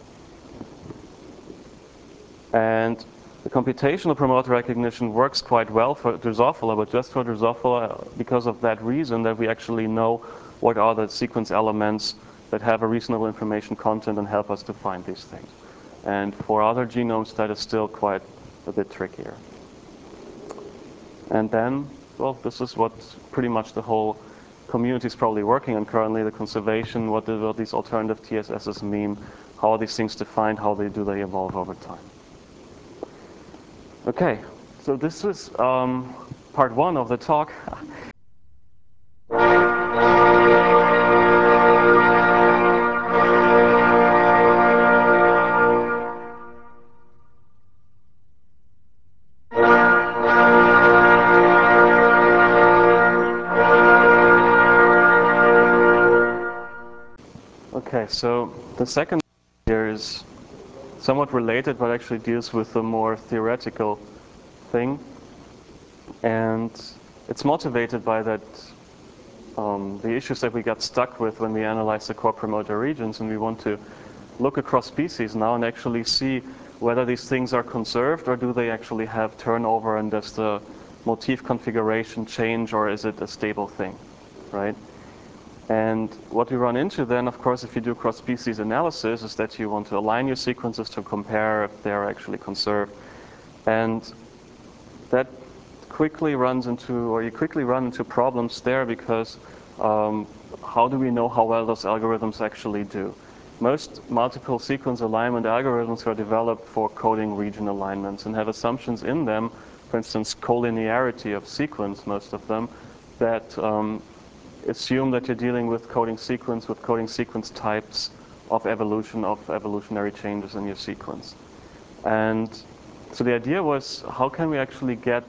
And the computational promoter recognition works quite well for Drosophila, but just for Drosophila because of that reason that we actually know what are the sequence elements that have a reasonable information content and help us to find these things. And for other genomes, that is still quite a bit trickier. And then, well, this is what pretty much the whole community is probably working on currently, the conservation, what do these alternative TSSs mean, how are these things defined, how do they evolve over time. Okay, so this is part one of the talk. Okay, so the second here is somewhat related, but actually deals with a more theoretical thing. And it's motivated by that the issues that we got stuck with when we analyzed the core promoter regions, and we want to look across species now and actually see whether these things are conserved or do they actually have turnover, and does the motif configuration change, or is it a stable thing, right? And what we run into then, of course, if you do cross-species analysis, is that you want to align your sequences to compare if they're actually conserved. And that quickly runs into, or you quickly run into problems there, because how do we know how well those algorithms actually do? Most multiple sequence alignment algorithms are developed for coding region alignments and have assumptions in them, for instance, collinearity of sequence, most of them, that assume that you're dealing with coding sequence types of evolutionary changes in your sequence. And so the idea was, how can we actually get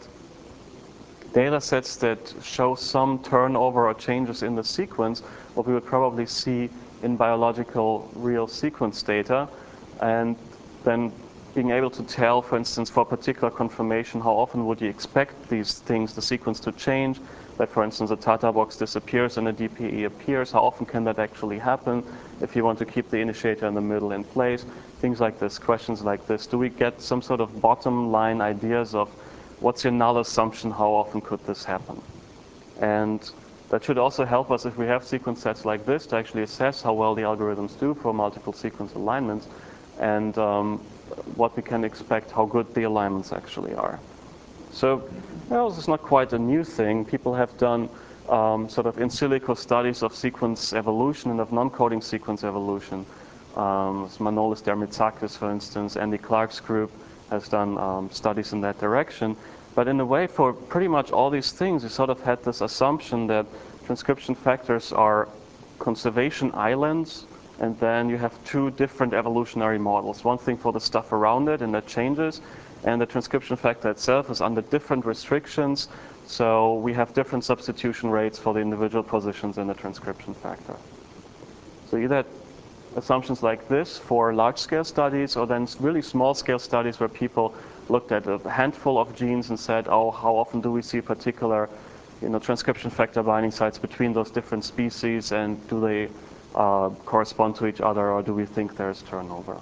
data sets that show some turnover or changes in the sequence, what we would probably see in biological real sequence data, and then being able to tell, for instance, for a particular conformation, how often would you expect these things, the sequence to change, that, for instance, a Tata box disappears and a DPE appears, how often can that actually happen if you want to keep the initiator in the middle in place, things like this, questions like this. Do we get some sort of bottom line ideas of what's your null assumption, how often could this happen? And that should also help us, if we have sequence sets like this, to actually assess how well the algorithms do for multiple sequence alignments, and what we can expect, how good the alignments actually are. So, well, this is not quite a new thing. People have done sort of in silico studies of sequence evolution and of non-coding sequence evolution. Manolis Dermitsakis, for instance, Andy Clark's group has done studies in that direction. But in a way, for pretty much all these things, you sort of had this assumption that transcription factors are conservation islands, and then you have two different evolutionary models. One thing for the stuff around it, and that changes, and the transcription factor itself is under different restrictions, so we have different substitution rates for the individual positions in the transcription factor. So you had assumptions like this for large-scale studies, or then really small-scale studies where people looked at a handful of genes and said, oh, how often do we see a particular transcription factor binding sites between those different species, and do they correspond to each other, or do we think there's turnover?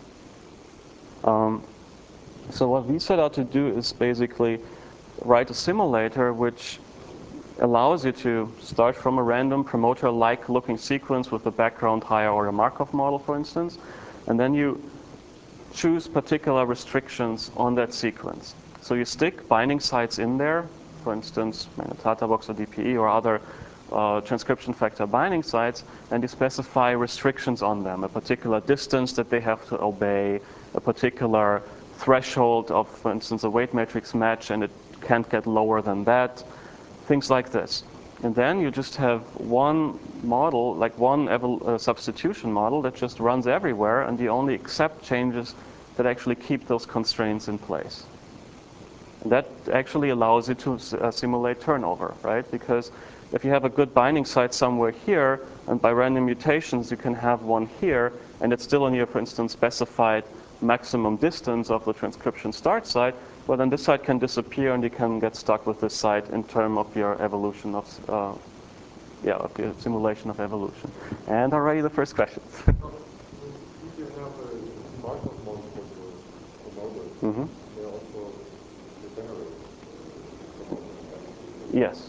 So what we set out to do is basically write a simulator which allows you to start from a random promoter-like looking sequence with a background higher order Markov model, for instance, and then you choose particular restrictions on that sequence. So you stick binding sites in there, for instance, Tatabox or DPE or other transcription factor binding sites, and you specify restrictions on them, a particular distance that they have to obey, a particular threshold of, for instance, a weight matrix match, and it can't get lower than that, things like this. And then you just have one model, like one substitution model that just runs everywhere, and you only accept changes that actually keep those constraints in place. And that actually allows you to simulate turnover, right? Because if you have a good binding site somewhere here, and by random mutations you can have one here, and it's still in your, for instance, specified maximum distance of the transcription start site, well, then this site can disappear and you can get stuck with this site in terms of your evolution of your simulation of evolution. And already the first question. If you have a Markov model for promoters, they also generate promoters. Yes.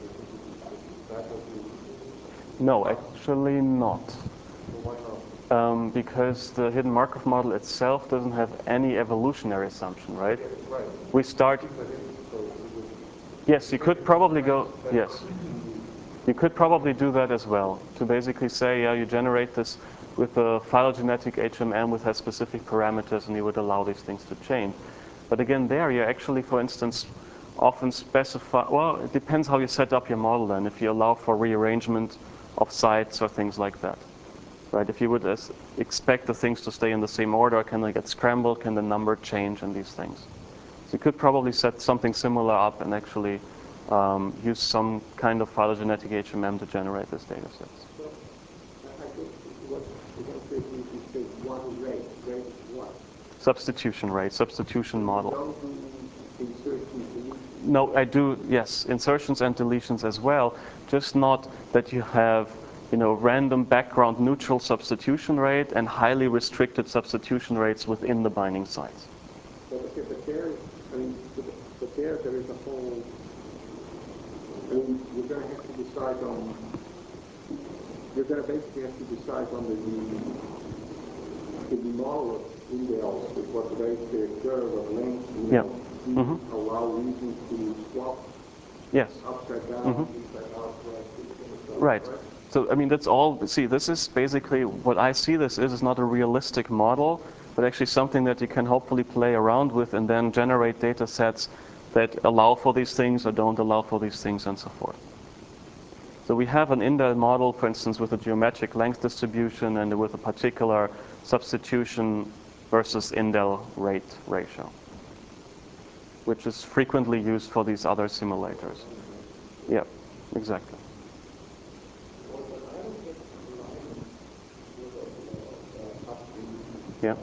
No, actually not. So why not? Because the hidden Markov model itself doesn't have any evolutionary assumption, right? Right. We start. Yes, you could probably go. Yes, you could probably do that as well. To basically say, yeah, you generate this with a phylogenetic HMM which has specific parameters, and you would allow these things to change. But again, there you actually, for instance, often specify. Well, it depends how you set up your model. Then, if you allow for rearrangement of sites or things like that. Right? If you would expect the things to stay in the same order, can they get scrambled? Can the number change and these things? So you could probably set something similar up and actually use some kind of phylogenetic HMM to generate these data sets. So, I think what the demonstration is say one rate what? Substitution rate, substitution model. Don't do insertions, deletions. No, I do, yes, insertions and deletions as well, just not that you have random background neutral substitution rate and highly restricted substitution rates within the binding sites. But there is, there is a whole, you're going to have to decide on, you're going to basically have to decide on the model of indels with what rates they occur, what length, allow regions to swap. Yes. Upside down, inside out, right. So, that's all. See, this is basically what I see this is not a realistic model, but actually something that you can hopefully play around with and then generate data sets that allow for these things or don't allow for these things and so forth. So we have an indel model, for instance, with a geometric length distribution and with a particular substitution versus indel rate ratio, which is frequently used for these other simulators. Yeah, exactly. Yeah.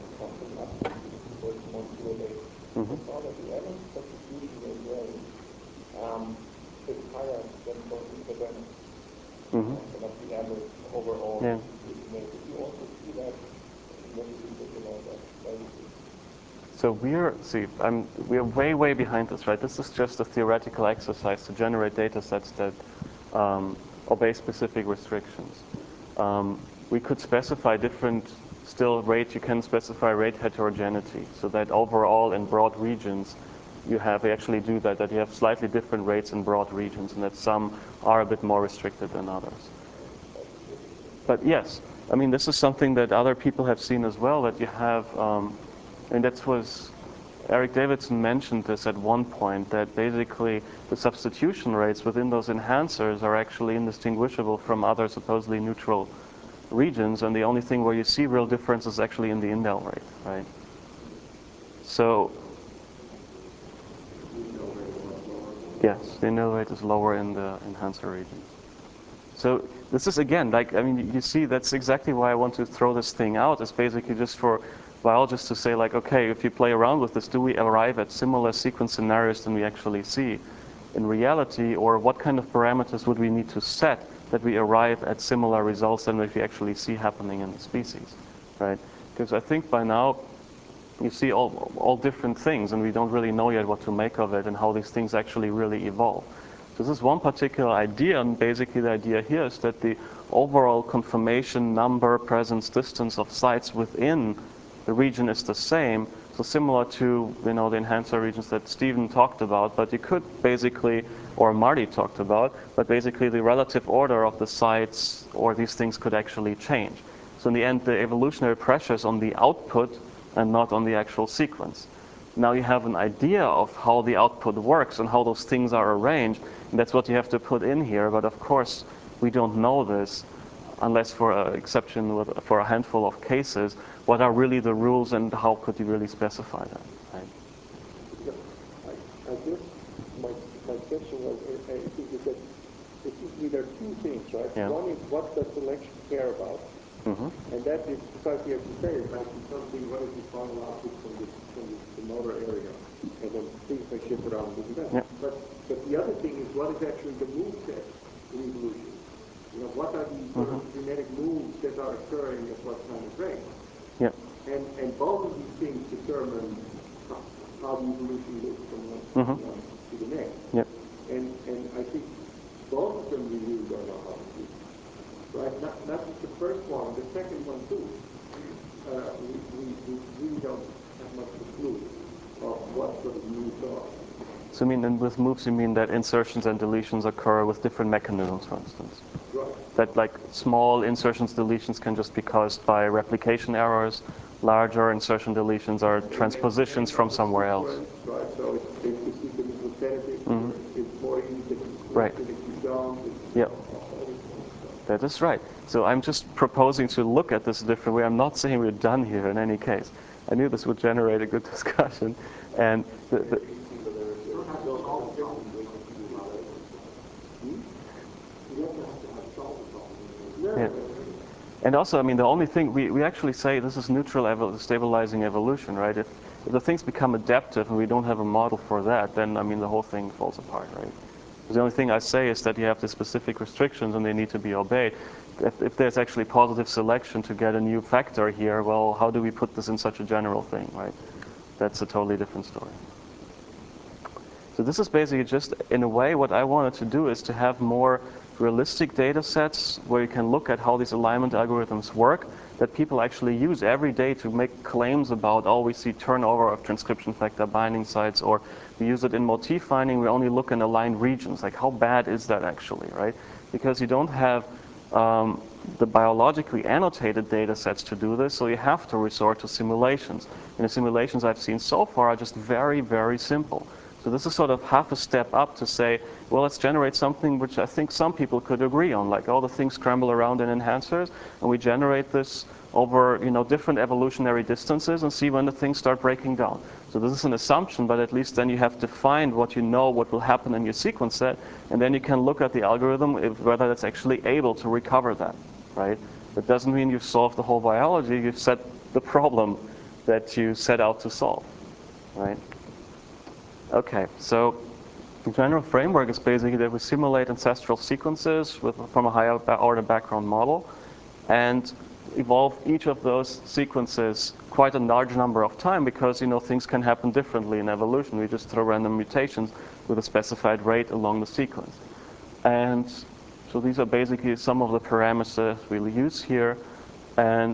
Is higher than for interference, not the average overall. Yeah. Did you also see that when you did that? So we're way behind this, right? This is just a theoretical exercise to generate data sets that obey specific restrictions. We could specify different rate. You can specify rate heterogeneity, so that overall in broad regions you actually do that you have slightly different rates in broad regions, and that some are a bit more restricted than others. But yes, this is something that other people have seen as well, that you have, and that was, Eric Davidson mentioned this at one point, that basically the substitution rates within those enhancers are actually indistinguishable from other supposedly neutral regions, and the only thing where you see real difference is actually in the indel rate, right? So, yes, the indel rate is lower in the enhancer regions. So this is again, you see, that's exactly why I want to throw this thing out. It's basically just for biologists to say, okay, if you play around with this, do we arrive at similar sequence scenarios than we actually see? in reality, or what kind of parameters would we need to set that we arrive at similar results than what we actually see happening in the species, right? Because I think by now you see all different things, and we don't really know yet what to make of it and how these things actually really evolve. So this is one particular idea, and basically the idea here is that the overall conformation number, presence, distance of sites within the region is the same. So similar to the enhancer regions that Stephen talked about, but you could basically, or Marty talked about, but basically the relative order of the sites or these things could actually change. So in the end, the evolutionary pressure is on the output and not on the actual sequence. Now you have an idea of how the output works and how those things are arranged, and that's what you have to put in here. But of course, we don't know this unless for an exception for a handful of cases. What are really the rules and how could you really specify that? Right? I guess my question was, I think you said, it seems to me there are two things, right? Yeah. One is what does selection care about? Mm-hmm. And that is precisely as you say, it might be something, what is the final output from the motor area? And then things may shift around this and that. Yeah. But the other thing is what is actually the move set in evolution? What are the sort of genetic moves that are occurring at what time of rate? Yeah. And both of these things determine how the evolution looks from one to the next. Yeah. And I think both of them we really don't know how to do. Right? Not just the first one, the second one too. We really don't have much of a clue of what sort of moves are. So and with moves you mean that insertions and deletions occur with different mechanisms, for instance? Right. That like small insertions, deletions can just be caused by replication errors. Larger insertion deletions are transpositions from somewhere else. Right, so if the sequence is repetitive, it's more easy to right. if you don't. Yep. That is right. So I'm just proposing to look at this a different way. I'm not saying we're done here in any case. I knew this would generate a good discussion. And yeah. And also, the only thing, we actually say this is neutral stabilizing evolution, right? If the things become adaptive and we don't have a model for that, then, the whole thing falls apart, right? The only thing I say is that you have the specific restrictions and they need to be obeyed. If there's actually positive selection to get a new factor here, well, how do we put this in such a general thing, right? That's a totally different story. So this is basically just, in a way, what I wanted to do is to have more realistic data sets where you can look at how these alignment algorithms work that people actually use every day to make claims about, oh, we see turnover of transcription factor binding sites, or we use it in motif finding, we only look in aligned regions. Like, how bad is that actually, right? Because you don't have the biologically annotated data sets to do this, so you have to resort to simulations. And the simulations I've seen so far are just very, very simple. So this is sort of half a step up to say, well, let's generate something which I think some people could agree on, like all the things scramble around in enhancers, and we generate this over different evolutionary distances and see when the things start breaking down. So this is an assumption, but at least then you have defined what what will happen in your sequence set, and then you can look at the algorithm whether that's actually able to recover that, right? That doesn't mean you've solved the whole biology, you've set the problem that you set out to solve, right? Okay, so the general framework is basically that we simulate ancestral sequences from a higher order background model and evolve each of those sequences quite a large number of time because things can happen differently in evolution. We just throw random mutations with a specified rate along the sequence. And so these are basically some of the parameters we'll use here. And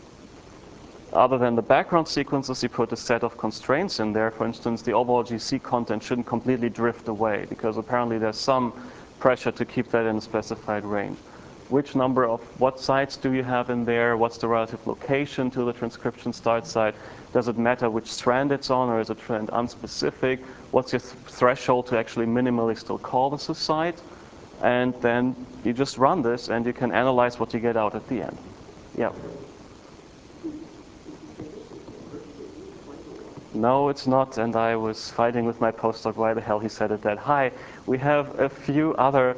other than the background sequences, you put a set of constraints in there. For instance, the overall GC content shouldn't completely drift away because apparently there's some pressure to keep that in a specified range. Which number of what sites do you have in there? What's the relative location to the transcription start site? Does it matter which strand it's on, or is a strand unspecific? What's your threshold to actually minimally still call this a site? And then you just run this and you can analyze what you get out at the end. Yeah. No, it's not, and I was fighting with my postdoc why the hell he said it that high. We have a few other...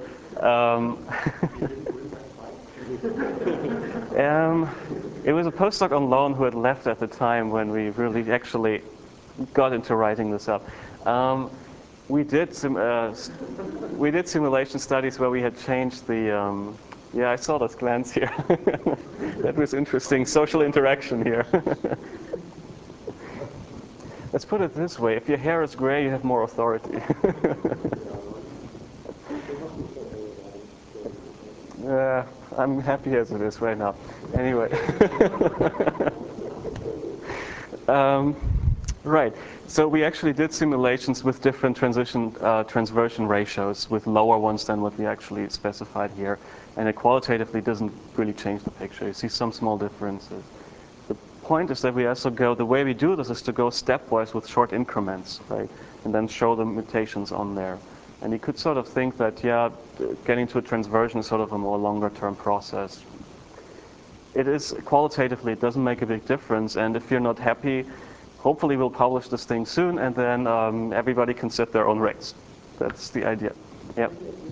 it was a postdoc on loan who had left at the time when we really actually got into writing this up. we did we did simulation studies where we had changed the. Yeah, I saw those glance here. That was interesting. Social interaction here. Let's put it this way: if your hair is gray, you have more authority. I'm happy as it is right now. Anyway. Right. So we actually did simulations with different transversion ratios, with lower ones than what we actually specified here. And it qualitatively doesn't really change the picture. You see some small differences. The point is that we also go, the way we do this is to go stepwise with short increments, right? And then show the mutations on there. And you could sort of think that, yeah, getting to a transversion is sort of a more longer term process. It is, qualitatively, it doesn't make a big difference. And if you're not happy, hopefully we'll publish this thing soon, and then everybody can set their own rates. That's the idea. Yep.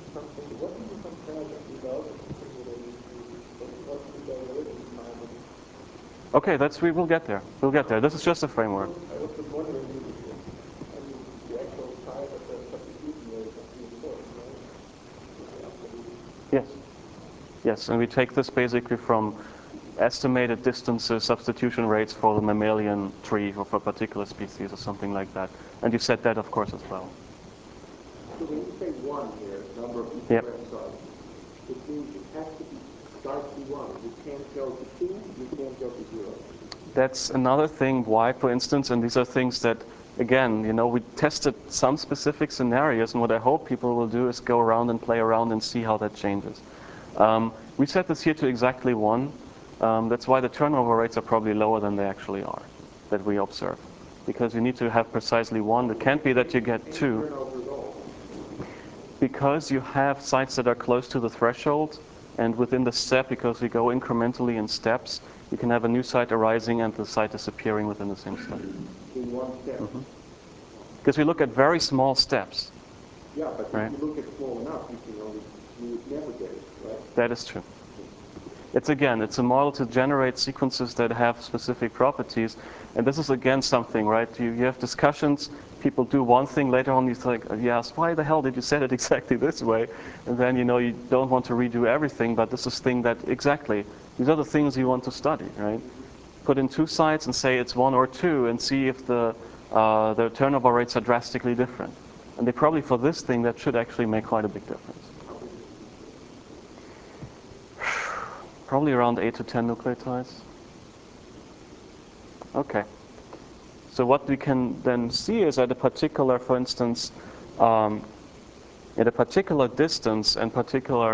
Okay, we will get there. We'll get there. This is just a framework. I was just wondering, the actual size of the substitution rate must be important, right? Yes. Yes, and we take this basically from estimated distances, substitution rates for the mammalian tree or for a particular species or something like that. And you set that, of course, as well. So when you say 1 here, number of each Yep. website, it means it has to start to 1. You can't go to 2, you can't go to 0. That's another thing why, for instance, and these are things that, again, we tested some specific scenarios, and what I hope people will do is go around and play around and see how that changes. We set this here to exactly 1. That's why the turnover rates are probably lower than they actually are, that we observe. Because you need to have precisely 1. It can't be that you get 2. Because you have sites that are close to the threshold, and within the step, because we go incrementally in steps, you can have a new site arising and the site disappearing within the same step. In one step. Because we look at very small steps. Yeah, but right? if you look at small enough, you would never get it, right? That is true. It's a model to generate sequences that have specific properties. And this is again something, right? You have discussions, people do one thing, later on you think, yes, why the hell did you set it exactly this way? And then you don't want to redo everything, but this is thing that exactly, these are the things you want to study, right? Put in 2 sites and say it's 1 or 2 and see if the turnover rates are drastically different. And they probably, for this thing, that should actually make quite a big difference. Probably around 8 to 10 nucleotides. Okay. So what we can then see is at a particular, for instance, at a particular distance and particular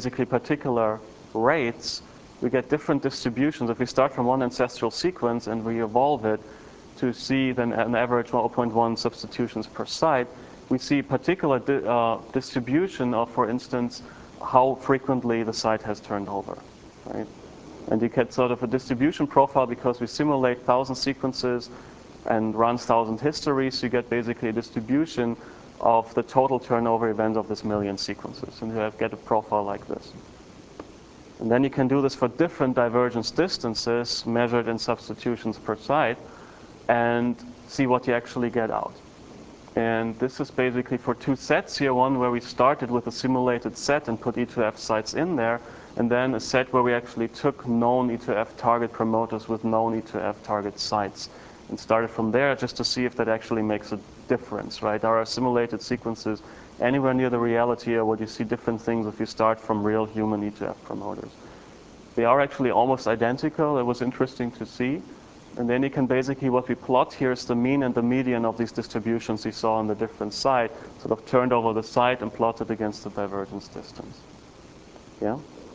rates, we get different distributions. If we start from one ancestral sequence and we evolve it to see then an average 0.1 substitutions per site, we see particular distribution of, for instance, how frequently the site has turned over. Right? And you get sort of a distribution profile because we simulate 1,000 sequences and run 1,000 histories. You get basically a distribution of the total turnover events of this million sequences. And you get a profile like this. And then you can do this for different divergence distances measured in substitutions per site and see what you actually get out. And this is basically for 2 sets here. One where we started with a simulated set and put E2F sites in there. And then a set where we actually took known E2F target promoters with known E2F target sites and started from there just to see if that actually makes a difference, right? Are our simulated sequences anywhere near the reality, or would you see different things if you start from real human E2F promoters? They are actually almost identical. It was interesting to see. And then you can basically, what we plot here is the mean and the median of these distributions you saw on the different site, sort of turned over the site and plotted against the divergence distance. Yeah?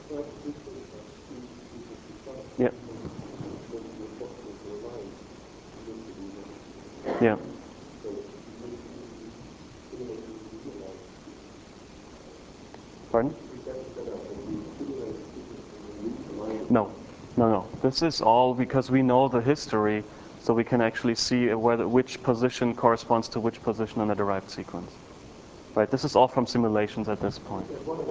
Yeah. Yeah. Pardon? No. This is all because we know the history, so we can actually see which position corresponds to which position in a derived sequence. Right? This is all from simulations at this point.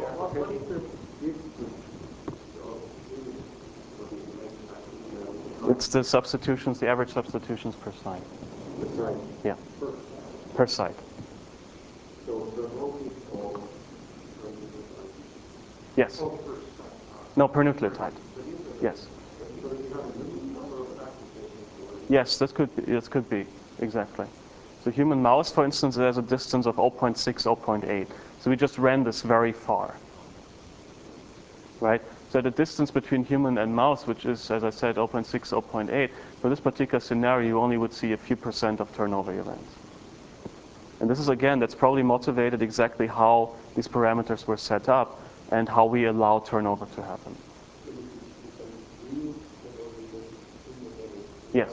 It's the substitutions, the average substitutions per site. Per site? Yeah. Per site. Yes. No, per nucleotide. Yes. Yes, this could be, exactly. So human mouse, for instance, has a distance of 0.6, 0.8. So we just ran this very far, right? So the distance between human and mouse, which is, as I said, 0.6, 0.8, for this particular scenario, you only would see a few % of turnover events. And this is, again, that's probably motivated exactly how these parameters were set up and how we allow turnover to happen. Yes.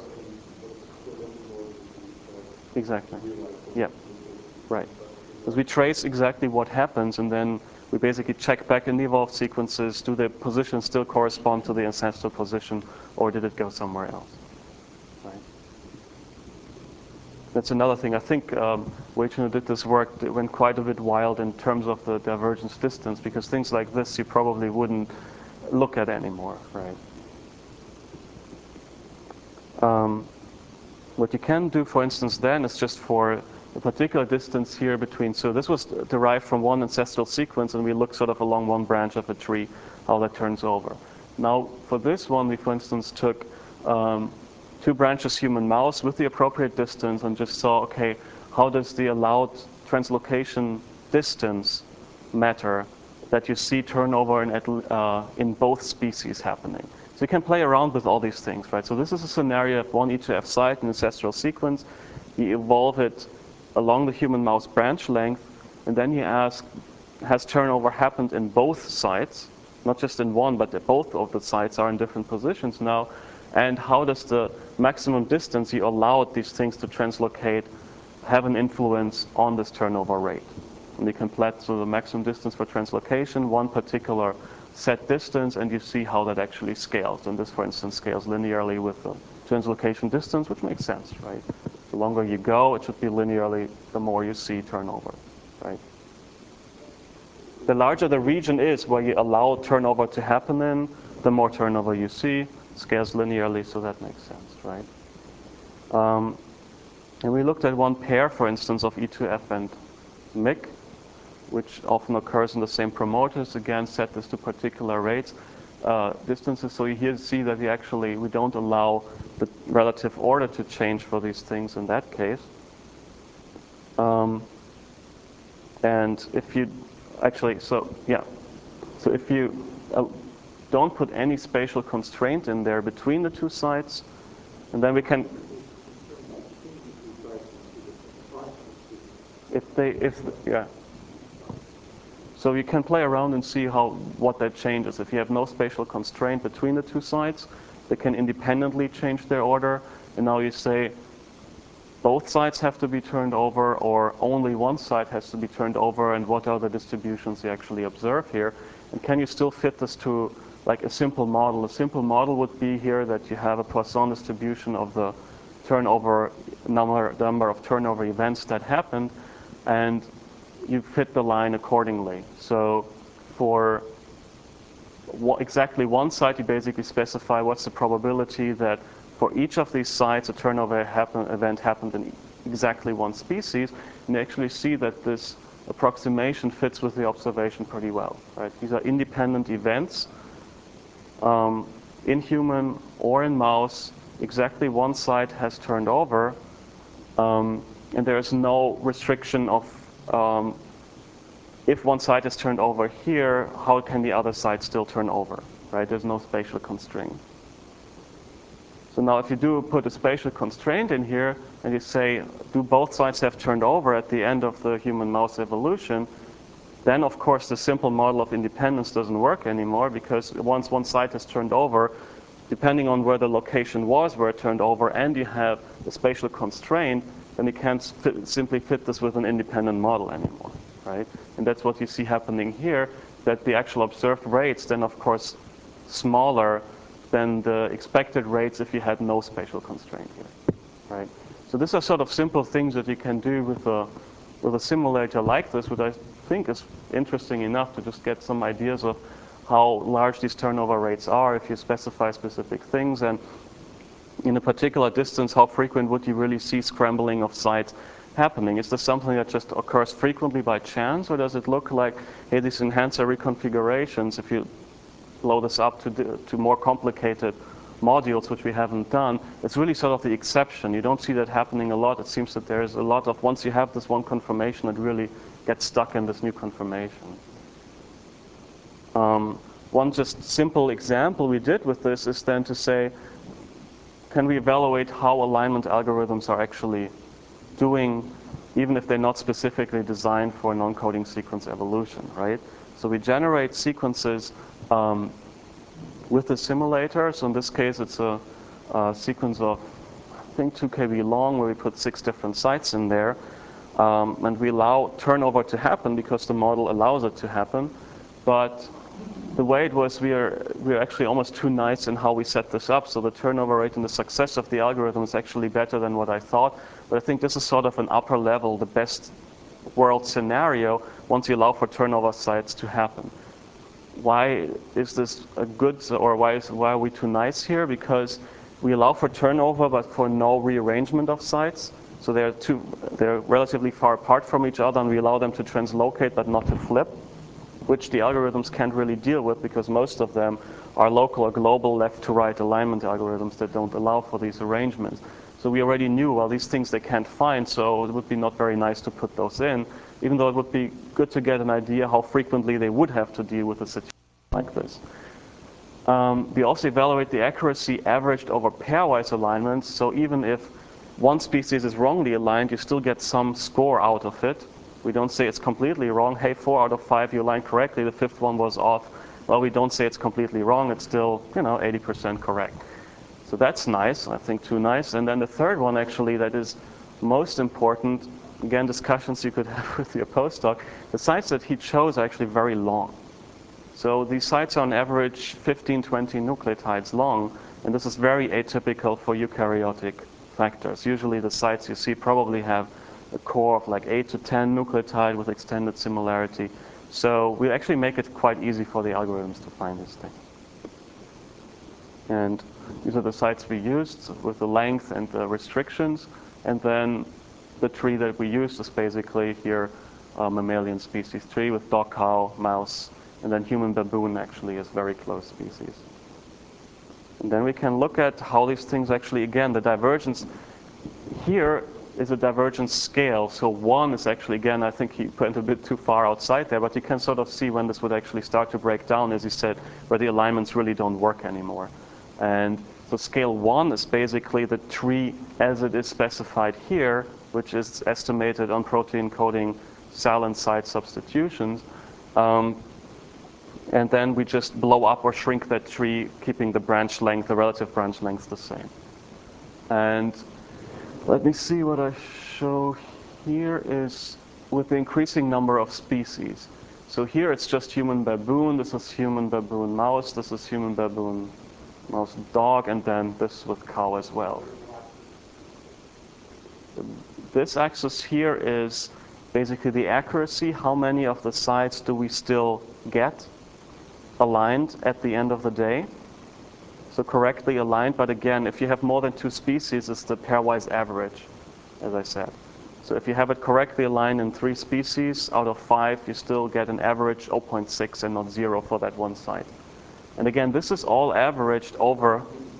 Exactly. Yeah. Right. Because we trace exactly what happens, and then we basically check back in the evolved sequences, do the positions still correspond to the ancestral position, or did it go somewhere else? Right. That's another thing. I think Wei-Chun, who did this work, it went quite a bit wild in terms of the divergence distance, because things like this you probably wouldn't look at anymore, right? What you can do, for instance, then is just for a particular distance here between, so this was derived from one ancestral sequence, and we look sort of along one branch of a tree, how that turns over. Now, for this one, we, for instance, took 2 branches human mouse with the appropriate distance and just saw, okay, how does the allowed translocation distance matter that you see turnover in both species happening. So you can play around with all these things, right? So this is a scenario of one E2F site, an ancestral sequence. You evolve it along the human mouse branch length, and then you ask, has turnover happened in both sites? Not just in one, but both of the sites are in different positions now. And how does the maximum distance you allowed these things to translocate have an influence on this turnover rate? And you can plot the maximum distance for translocation, one particular set distance, and you see how that actually scales. And this, for instance, scales linearly with the translocation distance, which makes sense, right? The longer you go, it should be linearly, the more you see turnover, right? The larger the region is where you allow turnover to happen in, the more turnover you see, scales linearly, so that makes sense, right? And we looked at one pair, for instance, of E2F and MYC, which often occurs in the same promoters. Again, set this to particular rates, distances. So you here see that we don't allow the relative order to change for these things in that case. And if you so if you don't put any spatial constraint in there between the 2 sites, and then we can, So you can play around and see what that changes. If you have no spatial constraint between the 2 sites, they can independently change their order. And now you say both sites have to be turned over, or only one site has to be turned over, and what are the distributions you actually observe here? And can you still fit this to like a simple model? A simple model would be here that you have a Poisson distribution of the turnover number of turnover events that happened, and you fit the line accordingly. So for exactly one site, you basically specify what's the probability that for each of these sites a turnover event happened in exactly one species, and you actually see that this approximation fits with the observation pretty well, right? These are independent events in human or in mouse. Exactly one site has turned over, and there is no restriction of if one site is turned over here, how can the other site still turn over, right? There's no spatial constraint. So now if you do put a spatial constraint in here and you say, do both sites have turned over at the end of the human-mouse evolution, then of course the simple model of independence doesn't work anymore, because once one site is turned over, depending on where the location was where it turned over, and you have a spatial constraint, then you can't simply fit this with an independent model anymore, right? And that's what you see happening here, that the actual observed rates then of course smaller than the expected rates if you had no spatial constraint here, right? So these are sort of simple things that you can do with a simulator like this, which I think is interesting enough to just get some ideas of how large these turnover rates are if you specify specific things, and in a particular distance, how frequent would you really see scrambling of sites happening? Is this something that just occurs frequently by chance, or does it look like, hey, these enhancer reconfigurations, if you blow this up to more complicated modules, which we haven't done, it's really sort of the exception. You don't see that happening a lot. It seems that there's a lot of, once you have this one conformation, it really gets stuck in this new conformation. One just simple example we did with this is then to say, can we evaluate how alignment algorithms are actually doing, even if they're not specifically designed for non-coding sequence evolution, right? So we generate sequences with the simulator. So in this case, it's a sequence of, I think, 2 KB long, where we put 6 different sites in there. And we allow turnover to happen because the model allows it to happen. But the way it was, we are actually almost too nice in how we set this up. So the turnover rate and the success of the algorithm is actually better than what I thought. But I think this is sort of an upper level, the best world scenario, once you allow for turnover sites to happen. Why is this a good, or why are we too nice here? Because we allow for turnover, but for no rearrangement of sites. So they're relatively far apart from each other, and we allow them to translocate, but not to flip, which the algorithms can't really deal with, because most of them are local or global left-to-right alignment algorithms that don't allow for these arrangements. So we already knew, well, these things they can't find, so it would be not very nice to put those in, even though it would be good to get an idea how frequently they would have to deal with a situation like this. We also evaluate the accuracy averaged over pairwise alignments, so even if one species is wrongly aligned, you still get some score out of it. We don't say it's completely wrong. Hey, 4 out of 5 you aligned correctly, the 5th one was off. Well, we don't say it's completely wrong, it's still, 80% correct. So that's nice, I think too nice. And then the third one actually that is most important, again, discussions you could have with your postdoc, the sites that he chose are actually very long. So these sites are on average 15, 20 nucleotides long, and this is very atypical for eukaryotic factors. Usually the sites you see probably have a core of like 8 to 10 nucleotide with extended similarity. So we actually make it quite easy for the algorithms to find these things. And these are the sites we used with the length and the restrictions. And then the tree that we used is basically here mammalian species tree with dog, cow, mouse, and then human baboon actually is very close species. And then we can look at how these things actually, again, the divergence here is a divergence scale. So 1 is actually, again, I think he went a bit too far outside there, but you can sort of see when this would actually start to break down, as he said, where the alignments really don't work anymore. And so scale 1 is basically the tree as it is specified here, which is estimated on protein coding silent site substitutions. And then we just blow up or shrink that tree, keeping the branch length, the relative branch length, the same. And let me see what I show here is with the increasing number of species. So here it's just human baboon, this is human baboon mouse, this is human baboon mouse dog, and then this with cow as well. This axis here is basically the accuracy, how many of the sites do we still get aligned at the end of the day. So correctly aligned, but again, if you have more than 2 species, it's the pairwise average, as I said. So if you have it correctly aligned in 3 species, out of 5, you still get an average 0.6 and not 0 for that one site. And again, this is all averaged over.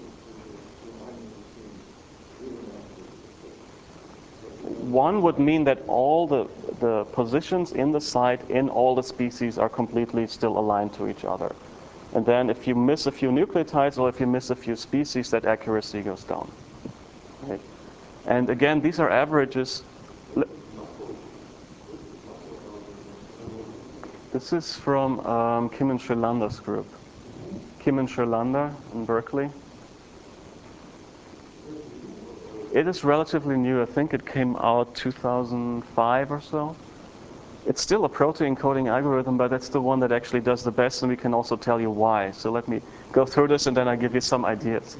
One would mean that all the positions in the site in all the species are completely still aligned to each other. And then if you miss a few nucleotides or if you miss a few species, that accuracy goes down. Right? And again, these are averages. This is from Kim and Srilanda's group. Kim and Srilanda in Berkeley. It is relatively new. I think it came out 2005 or so. It's still a protein coding algorithm, but it's the one that actually does the best, and we can also tell you why. So let me go through this, and then I'll give you some ideas.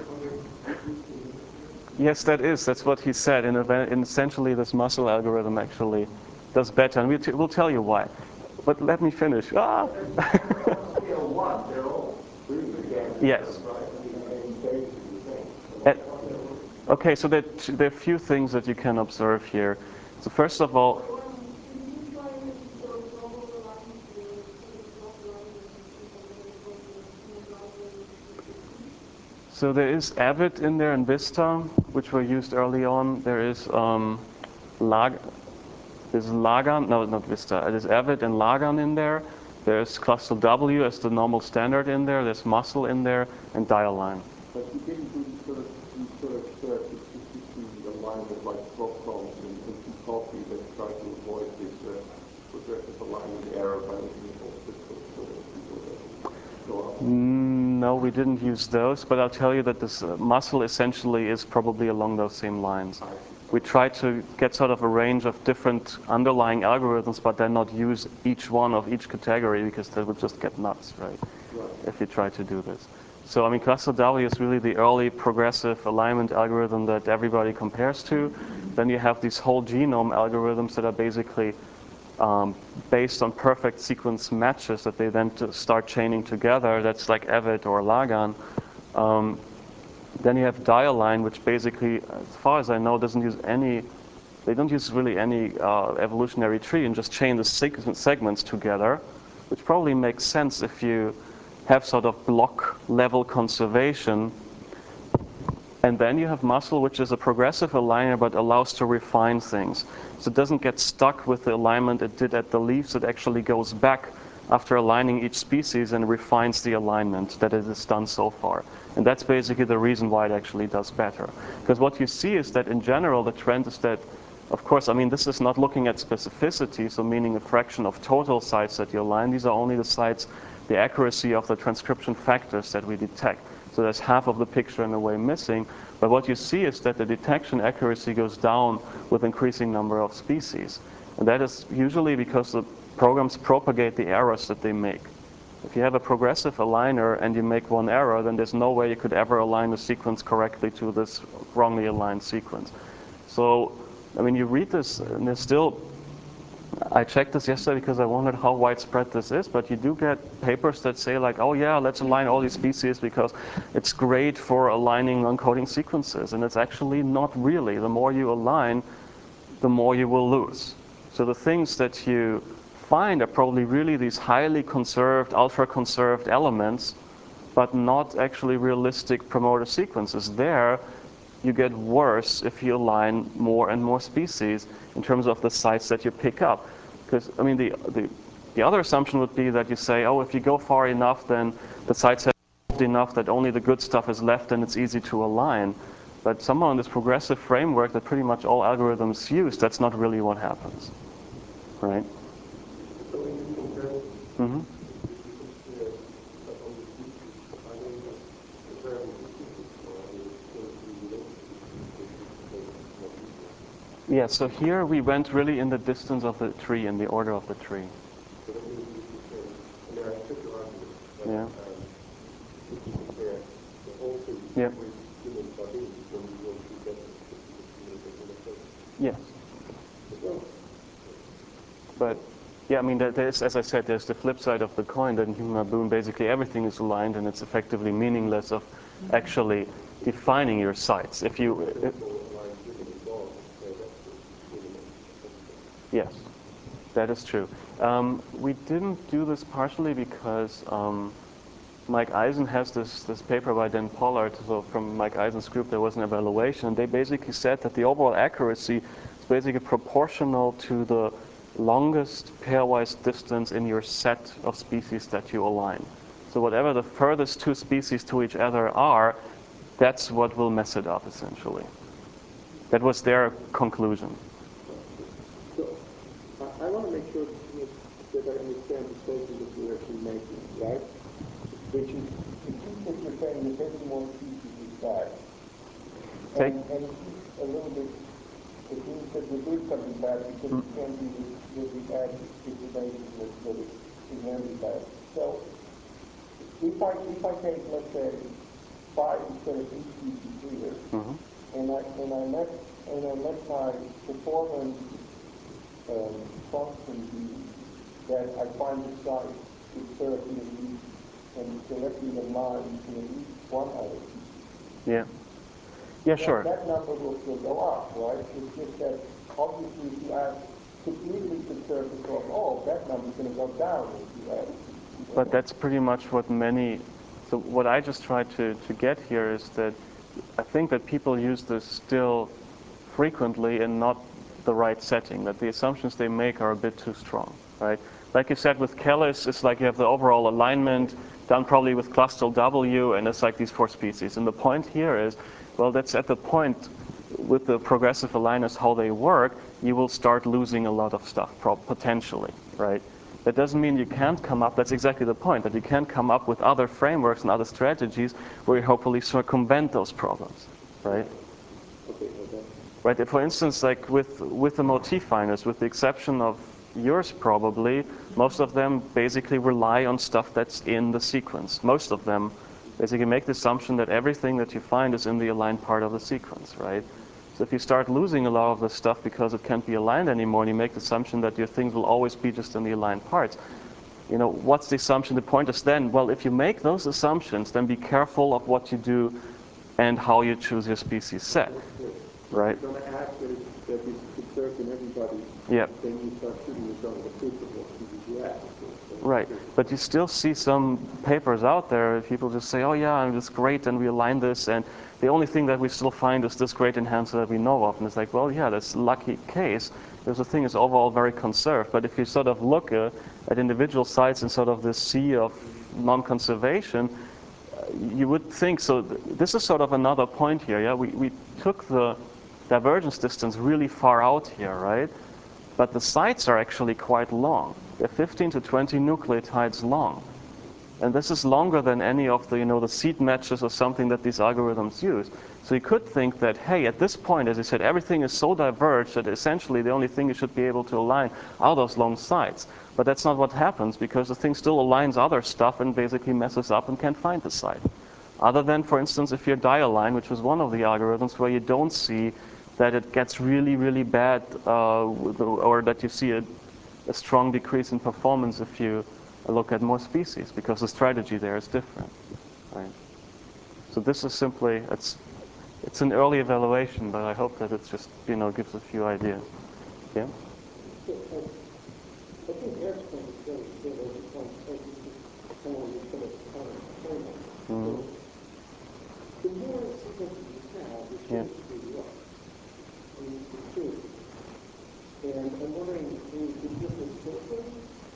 Yes, that's what he said. And essentially, this muscle algorithm actually does better, and we'll tell you why. But let me finish. Ah! Yes. Okay, so there are a few things that you can observe here. So first of all, so there is Avid in there and Vista, which were used early on. There is there's Lagan, no, not Vista. There's Avid and Lagan in there. There's Cluster W as the normal standard in there. There's Muscle in there and Dialine. But you didn't do these sort of specificity alignment like Brockholms and Coffey that try to avoid this progressive alignment error by looking at all pixels so that people go up. No, we didn't use those, but I'll tell you that this Muscle essentially is probably along those same lines. We try to get sort of a range of different underlying algorithms, but then not use each one of each category because that would just get nuts, right? If you try to do this. So, I mean, Cluster W is really the early progressive alignment algorithm that everybody compares to. Then you have these whole genome algorithms that are basically based on perfect sequence matches that they then start chaining together. That's like Avid or Lagan. Then you have Dialine, which basically, as far as I know, doesn't use any. They don't use really any evolutionary tree and just chain the segments together, which probably makes sense if you have sort of block level conservation. And then you have Muscle, which is a progressive aligner but allows to refine things. So it doesn't get stuck with the alignment it did at the leaves. It actually goes back after aligning each species and refines the alignment that it has done so far. And that's basically the reason why it actually does better. Because what you see is that in general, the trend is that, of course, I mean, this is not looking at specificity, so meaning a fraction of total sites that you align. These are only the sites, the accuracy of the transcription factors that we detect. So there's half of the picture in a way missing. But what you see is that the detection accuracy goes down with increasing number of species. And that is usually because the programs propagate the errors that they make. If you have a progressive aligner and you make one error, then there's no way you could ever align the sequence correctly to this wrongly aligned sequence. So, I mean, you read this and there's still, I checked this yesterday because I wondered how widespread this is, but you do get papers that say like, oh yeah, let's align all these species because it's great for aligning non-coding sequences. And it's actually not really. The more you align, the more you will lose. So the things that you find are probably really these highly conserved, ultra-conserved elements, but not actually realistic promoter sequences. There, you get worse if you align more and more species in terms of the sites that you pick up. Because, I mean, the other assumption would be that you say, oh, if you go far enough, then the sites have evolved enough that only the good stuff is left and it's easy to align. But somehow in this progressive framework that pretty much all algorithms use, that's not really what happens, right? So when you compare, Mm-hmm. Yeah, so here we went really in the distance of the tree, in the order of the tree. Yeah. Yeah. Yes. But yeah, I mean, there's, as I said, there's the flip side of the coin that in Human Baboon, basically everything is aligned and it's effectively meaningless of actually defining your sites. If you, yes, that is true. We didn't do this partially because Mike Eisen has this paper by Dan Pollard. So from Mike Eisen's group, there was an evaluation. And they basically said that the overall accuracy is basically proportional to the longest pairwise distance in your set of species that you align. So whatever the furthest two species to each other are, that's what will mess it up, essentially. That was their conclusion. So I want to make sure that I understand the statement that you're actually making, right? Which is, it seems that you're saying that taking more species is bad. And it seems a little bit, it means that we're doing something bad because it can't be that we add information that is inherently bad. So if I take, let's say, 5 instead of 8 species here, and I let my performance function be that I find the site historically at least and directly align to at least one other species. Yeah. Yeah, sure. That number will still go up, right? It's just that obviously if you ask completely conserved across all, that number's going to go down if you add. But that's pretty much what many, so what I just tried to get here is that I think that people use this still frequently in not the right setting, that the assumptions they make are a bit too strong, right? Like you said with Kellis, it's like you have the overall alignment done probably with clustral W, and it's like these 4 species. And the point here is, well, that's at the point with the progressive aligners, how they work, you will start losing a lot of stuff, potentially, right? That doesn't mean you can't come up, that's exactly the point, that you can't come up with other frameworks and other strategies where you hopefully circumvent those problems, right? Right, for instance, like with the motif finders, with the exception of yours probably, most of them basically rely on stuff that's in the sequence. Most of them basically make the assumption that everything that you find is in the aligned part of the sequence, right? So if you start losing a lot of this stuff because it can't be aligned anymore, and you make the assumption that your things will always be just in the aligned parts, you know, what's the assumption? The point is then, well, if you make those assumptions, then be careful of what you do and how you choose your species set, right? If you're going to act that it's conserved in everybody, yep. Then you start shooting yourself in the foot with what you act. Right, but you still see some papers out there, people just say, oh yeah, it's great, and we align this, and the only thing that we still find is this great enhancer that we know of. And it's like, well, yeah, that's a lucky case, because the thing is overall very conserved. But if you sort of look at individual sites in sort of this sea of non-conservation, you would think, so this is sort of another point here, yeah? We took the divergence distance really far out here, right? But the sites are actually quite long. They're 15 to 20 nucleotides long. And this is longer than any of the, you know, the seed matches or something that these algorithms use. So you could think that, hey, at this point, as I said, everything is so diverged that essentially the only thing you should be able to align are those long sites. But that's not what happens, because the thing still aligns other stuff and basically messes up and can't find the site. Other than, for instance, if you're dialign, which is one of the algorithms where you don't see that it gets really, really bad, or that you see a strong decrease in performance if you look at more species, because the strategy there is different, right? So this is simply, it's an early evaluation, but I hope that it's just, you know, gives a few ideas. Yeah? I think Eric's point is very good. I just want to kind of put a framework. Mm-hmm. The more sequences you have, the shorter you are. I mean, it's true. And I'm wondering, is the different filtering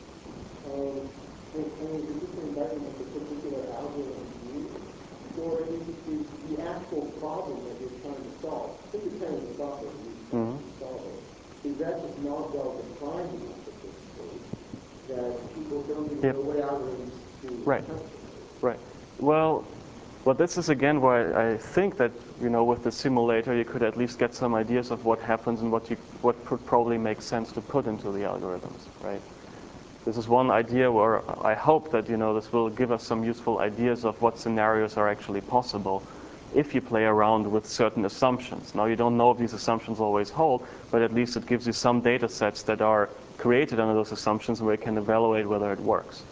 the different environment the particular algorithm use, or is it the actual problem that you're trying to solve, independent of software you're trying to solve it? Is that just not well defined enough at this stage that people don't even know what algorithms to right. Right. Well, this is again where I think that, you know, with the simulator you could at least get some ideas of what happens and what would probably make sense to put into the algorithms, right? This is one idea where I hope that, you know, this will give us some useful ideas of what scenarios are actually possible if you play around with certain assumptions. Now, you don't know if these assumptions always hold, but at least it gives you some data sets that are created under those assumptions where you can evaluate whether it works.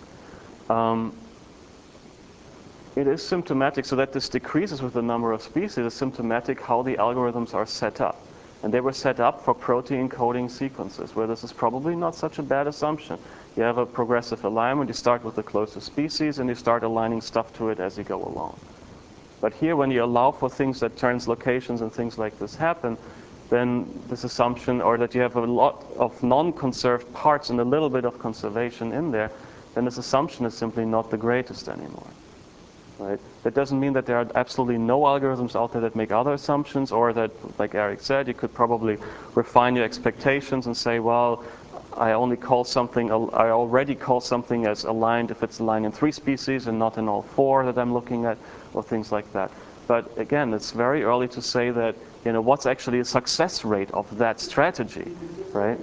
It is symptomatic, so that this decreases with the number of species, is symptomatic how the algorithms are set up. And they were set up for protein coding sequences, where this is probably not such a bad assumption. You have a progressive alignment, you start with the closest species, and you start aligning stuff to it as you go along. But here, when you allow for things that translocations and things like this happen, then this assumption, or that you have a lot of non-conserved parts and a little bit of conservation in there, then this assumption is simply not the greatest anymore. Right? That doesn't mean that there are absolutely no algorithms out there that make other assumptions, or that, like Eric said, you could probably refine your expectations and say, well, I already call something as aligned if it's aligned in 3 species and not in all 4 that I'm looking at, or things like that. But again, it's very early to say that, you know, what's actually a success rate of that strategy, right?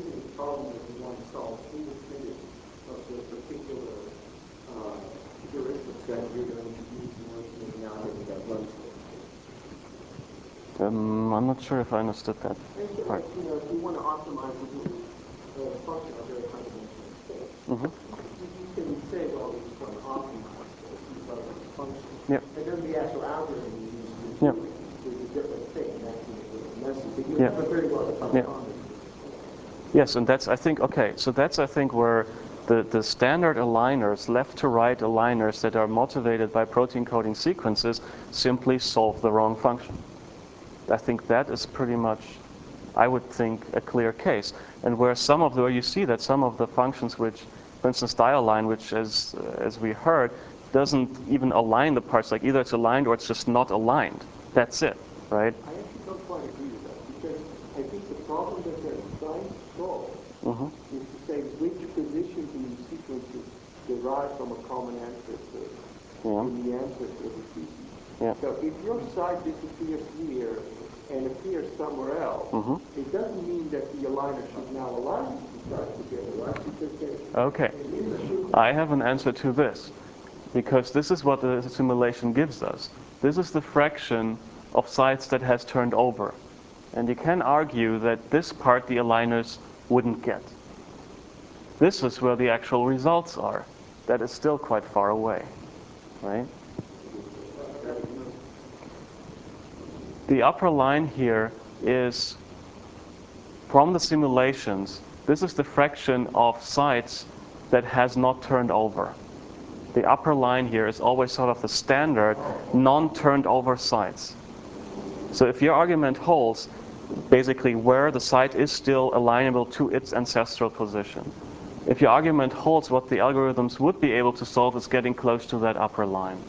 I'm not sure if I understood that part. You know, if you want to optimize the function of a very high-dimensional space, you can say, well, we just want to optimize the function. Yep. And then the actual algorithm you use to do it is a different thing. That's a little messy. But you have a very well-defined function. Yes, and that's, I think, okay, so that's, I think, where the standard aligners, left to right aligners that are motivated by protein coding sequences simply solve the wrong function. I think that is pretty much, I would think, a clear case. And where where you see that some of the functions which, for instance, dialign, which as we heard, doesn't even align the parts, like either it's aligned or it's just not aligned. That's it, right? I actually don't quite agree with that, because I think the problem that they're trying to solve is to say which positions in these sequences derive from a common ancestor in the ancestor of the species. Yeah. So if your site disappears here and appears somewhere else, it doesn't mean that the aligner should now align the sites together, right? Because Okay. I have an answer to this, because this is what the simulation gives us. This is the fraction of sites that has turned over. And you can argue that this part the aligners wouldn't get. This is where the actual results are. That is still quite far away, right? The upper line here is from the simulations. This is the fraction of sites that has not turned over. The upper line here is always sort of the standard non-turned over sites. So if your argument holds, basically where the site is still alignable to its ancestral position. If your argument holds, what the algorithms would be able to solve is getting close to that upper line.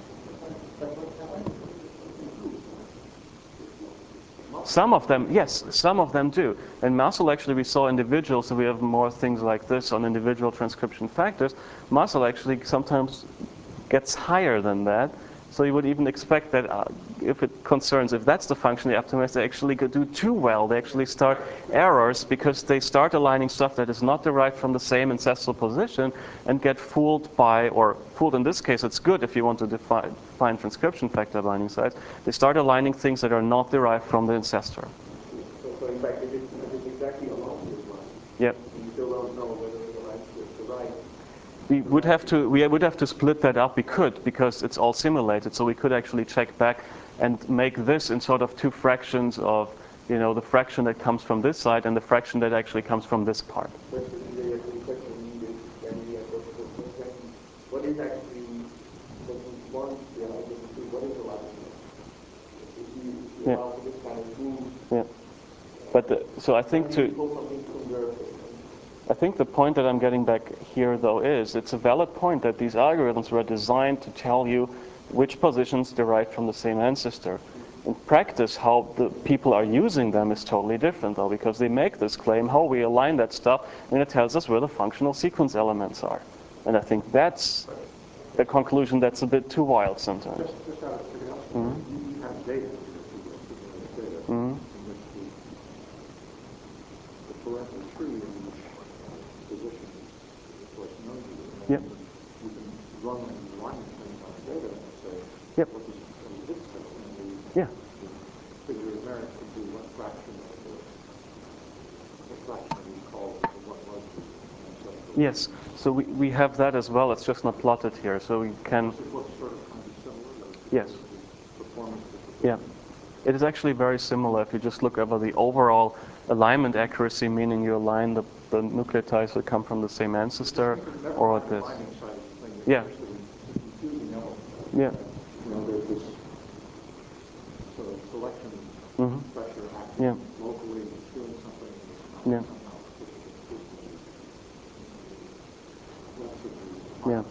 Some of them, yes, some of them do. In muscle, actually, we saw individuals, so we have more things like this on individual transcription factors. Muscle actually sometimes gets higher than that. So you would even expect that if that's the function they optimize, they actually do too well. They actually start errors because they start aligning stuff that is not derived from the same ancestral position and get fooled by, or fooled in this case, it's good if you want to define transcription factor binding sites. They start aligning things that are not derived from the ancestor. So in fact, if it's exactly along this line, yep. You still don't know whether the right is the right. We would have to split that up. We could, because it's all simulated, so we could actually check back and make this in sort of two fractions of, the fraction that comes from this side and the fraction that actually comes from this part. What is actually what is allowed? If you allow this kind of move. Yeah. But so I think I think the point that I'm getting back here, though, is it's a valid point that these algorithms were designed to tell you which positions derive from the same ancestor. In practice, how the people are using them is totally different, though, because they make this claim, how we align that stuff, and it tells us where the functional sequence elements are. And I think that's a conclusion that's a bit too wild sometimes. Just out of curiosity, you have data, in which the parental tree in each position is, of course, known to you. Yep. You can run an alignment things on the data and say, yep. What does this fit? And yeah. the figure of merit can be what fraction you call what was the ancestral. Yes, so we have that as well. It's just not plotted here, so we can. Does it look sort of kind of similar? Yes. Performance. Yeah. It is actually very similar if you just look over the overall alignment accuracy, meaning you align the nucleotides that come from the same ancestor, or this. Yeah. Yeah. There's this sort of selection pressure acting locally, doing something. Yeah. Yeah.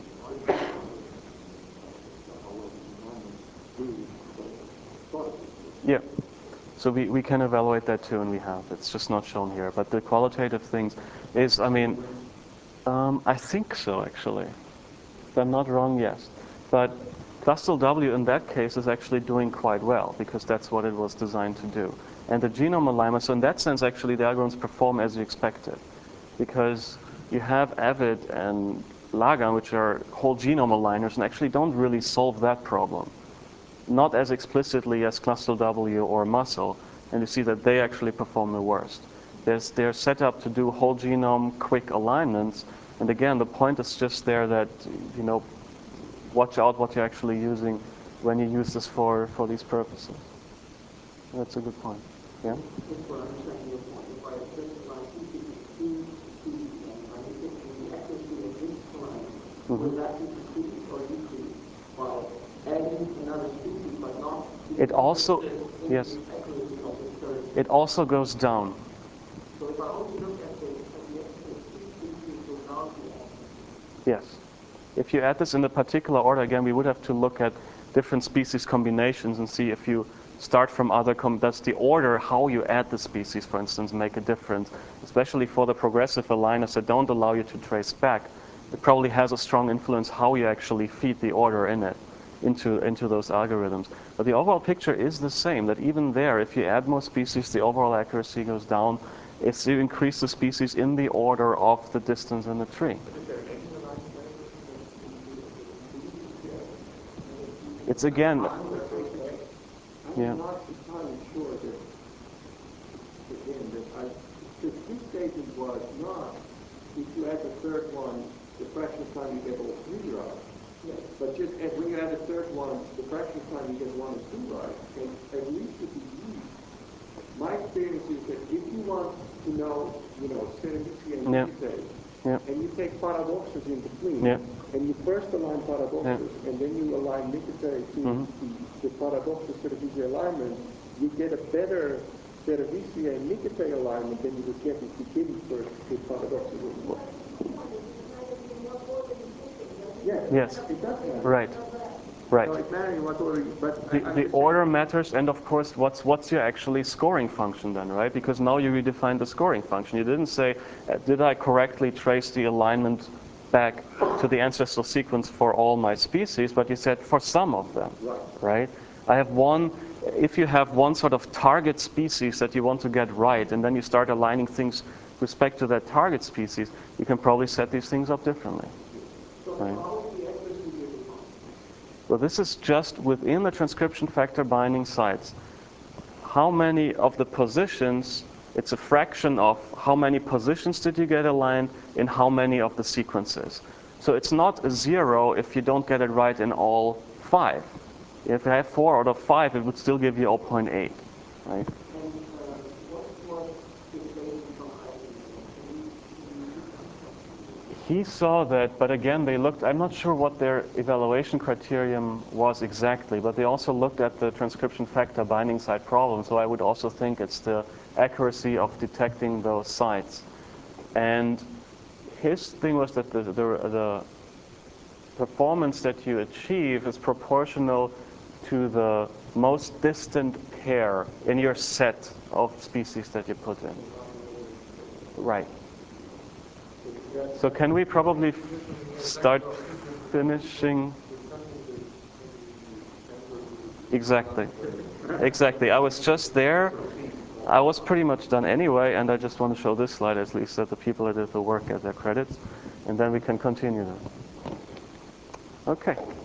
Yeah. So we can evaluate that too, and we have. It's just not shown here. But the qualitative things is, I think so, actually. If I'm not wrong, yes. But ClustalW in that case is actually doing quite well, because that's what it was designed to do. And the genome alignment, so in that sense, actually, the algorithms perform as you expected. Because you have AVID and LAGAN, which are whole genome aligners, and actually don't really solve that problem. Not as explicitly as ClustalW or Muscle, and you see that they actually perform the worst. They're set up to do whole genome quick alignments, and again, the point is just there that, watch out what you're actually using when you use this for these purposes. That's a good point. Yeah? Just for understanding your point, if I specify two will that be increased or decreased by adding another species but not It also, yes, accuracy of the third? it also goes down. So if I only look at the species goes down to one. Yes. If you add this in the particular order, again, we would have to look at different species combinations and see if you start from other, does the order how you add the species, for instance, make a difference? Especially for the progressive aligners that don't allow you to trace back. It probably has a strong influence how you actually feed the order in it, into those algorithms. But the overall picture is the same, that even there, if you add more species, the overall accuracy goes down. If you increase the species in the order of the distance in the tree. It's again, yeah. I'm not entirely sure that, again, the two stages was not, if you add the third one, the fraction of time you get all three right. Yes. But just when you add the third one, the fraction of time you get one and two right. And at least with the yeast, my experience is that if you want to know, Cerevicia and Nicotai, and you take paradoxes in between, and you first align paradoxes, and then you align Nicotai to the paradoxes Cerevicia alignment, you get a better Cerevicia and Nicotai alignment than you would get if you didn't first put paradoxes in. Yes. It does matter. Right. Right. No, it matters what order, but the order matters, and of course, what's your actually scoring function then, right? Because now you redefine the scoring function. You didn't say, did I correctly trace the alignment back to the ancestral sequence for all my species? But you said for some of them, right? I have one. If you have one sort of target species that you want to get right, and then you start aligning things with respect to that target species, you can probably set these things up differently. Right? Well, this is just within the transcription factor binding sites. How many of the positions, it's a fraction of how many positions did you get aligned in how many of the sequences. So it's not a 0 if you don't get it right in all 5. If you have 4 out of 5, it would still give you 0.8, right? He saw that, but again, they looked, I'm not sure what their evaluation criterion was exactly, but they also looked at the transcription factor binding site problem, so I would also think it's the accuracy of detecting those sites. And his thing was that the performance that you achieve is proportional to the most distant pair in your set of species that you put in. Right. So can we probably start finishing? Exactly. Exactly. I was just there. I was pretty much done anyway, and I just want to show this slide at least that the people that did the work get their credits, and then we can continue. Okay.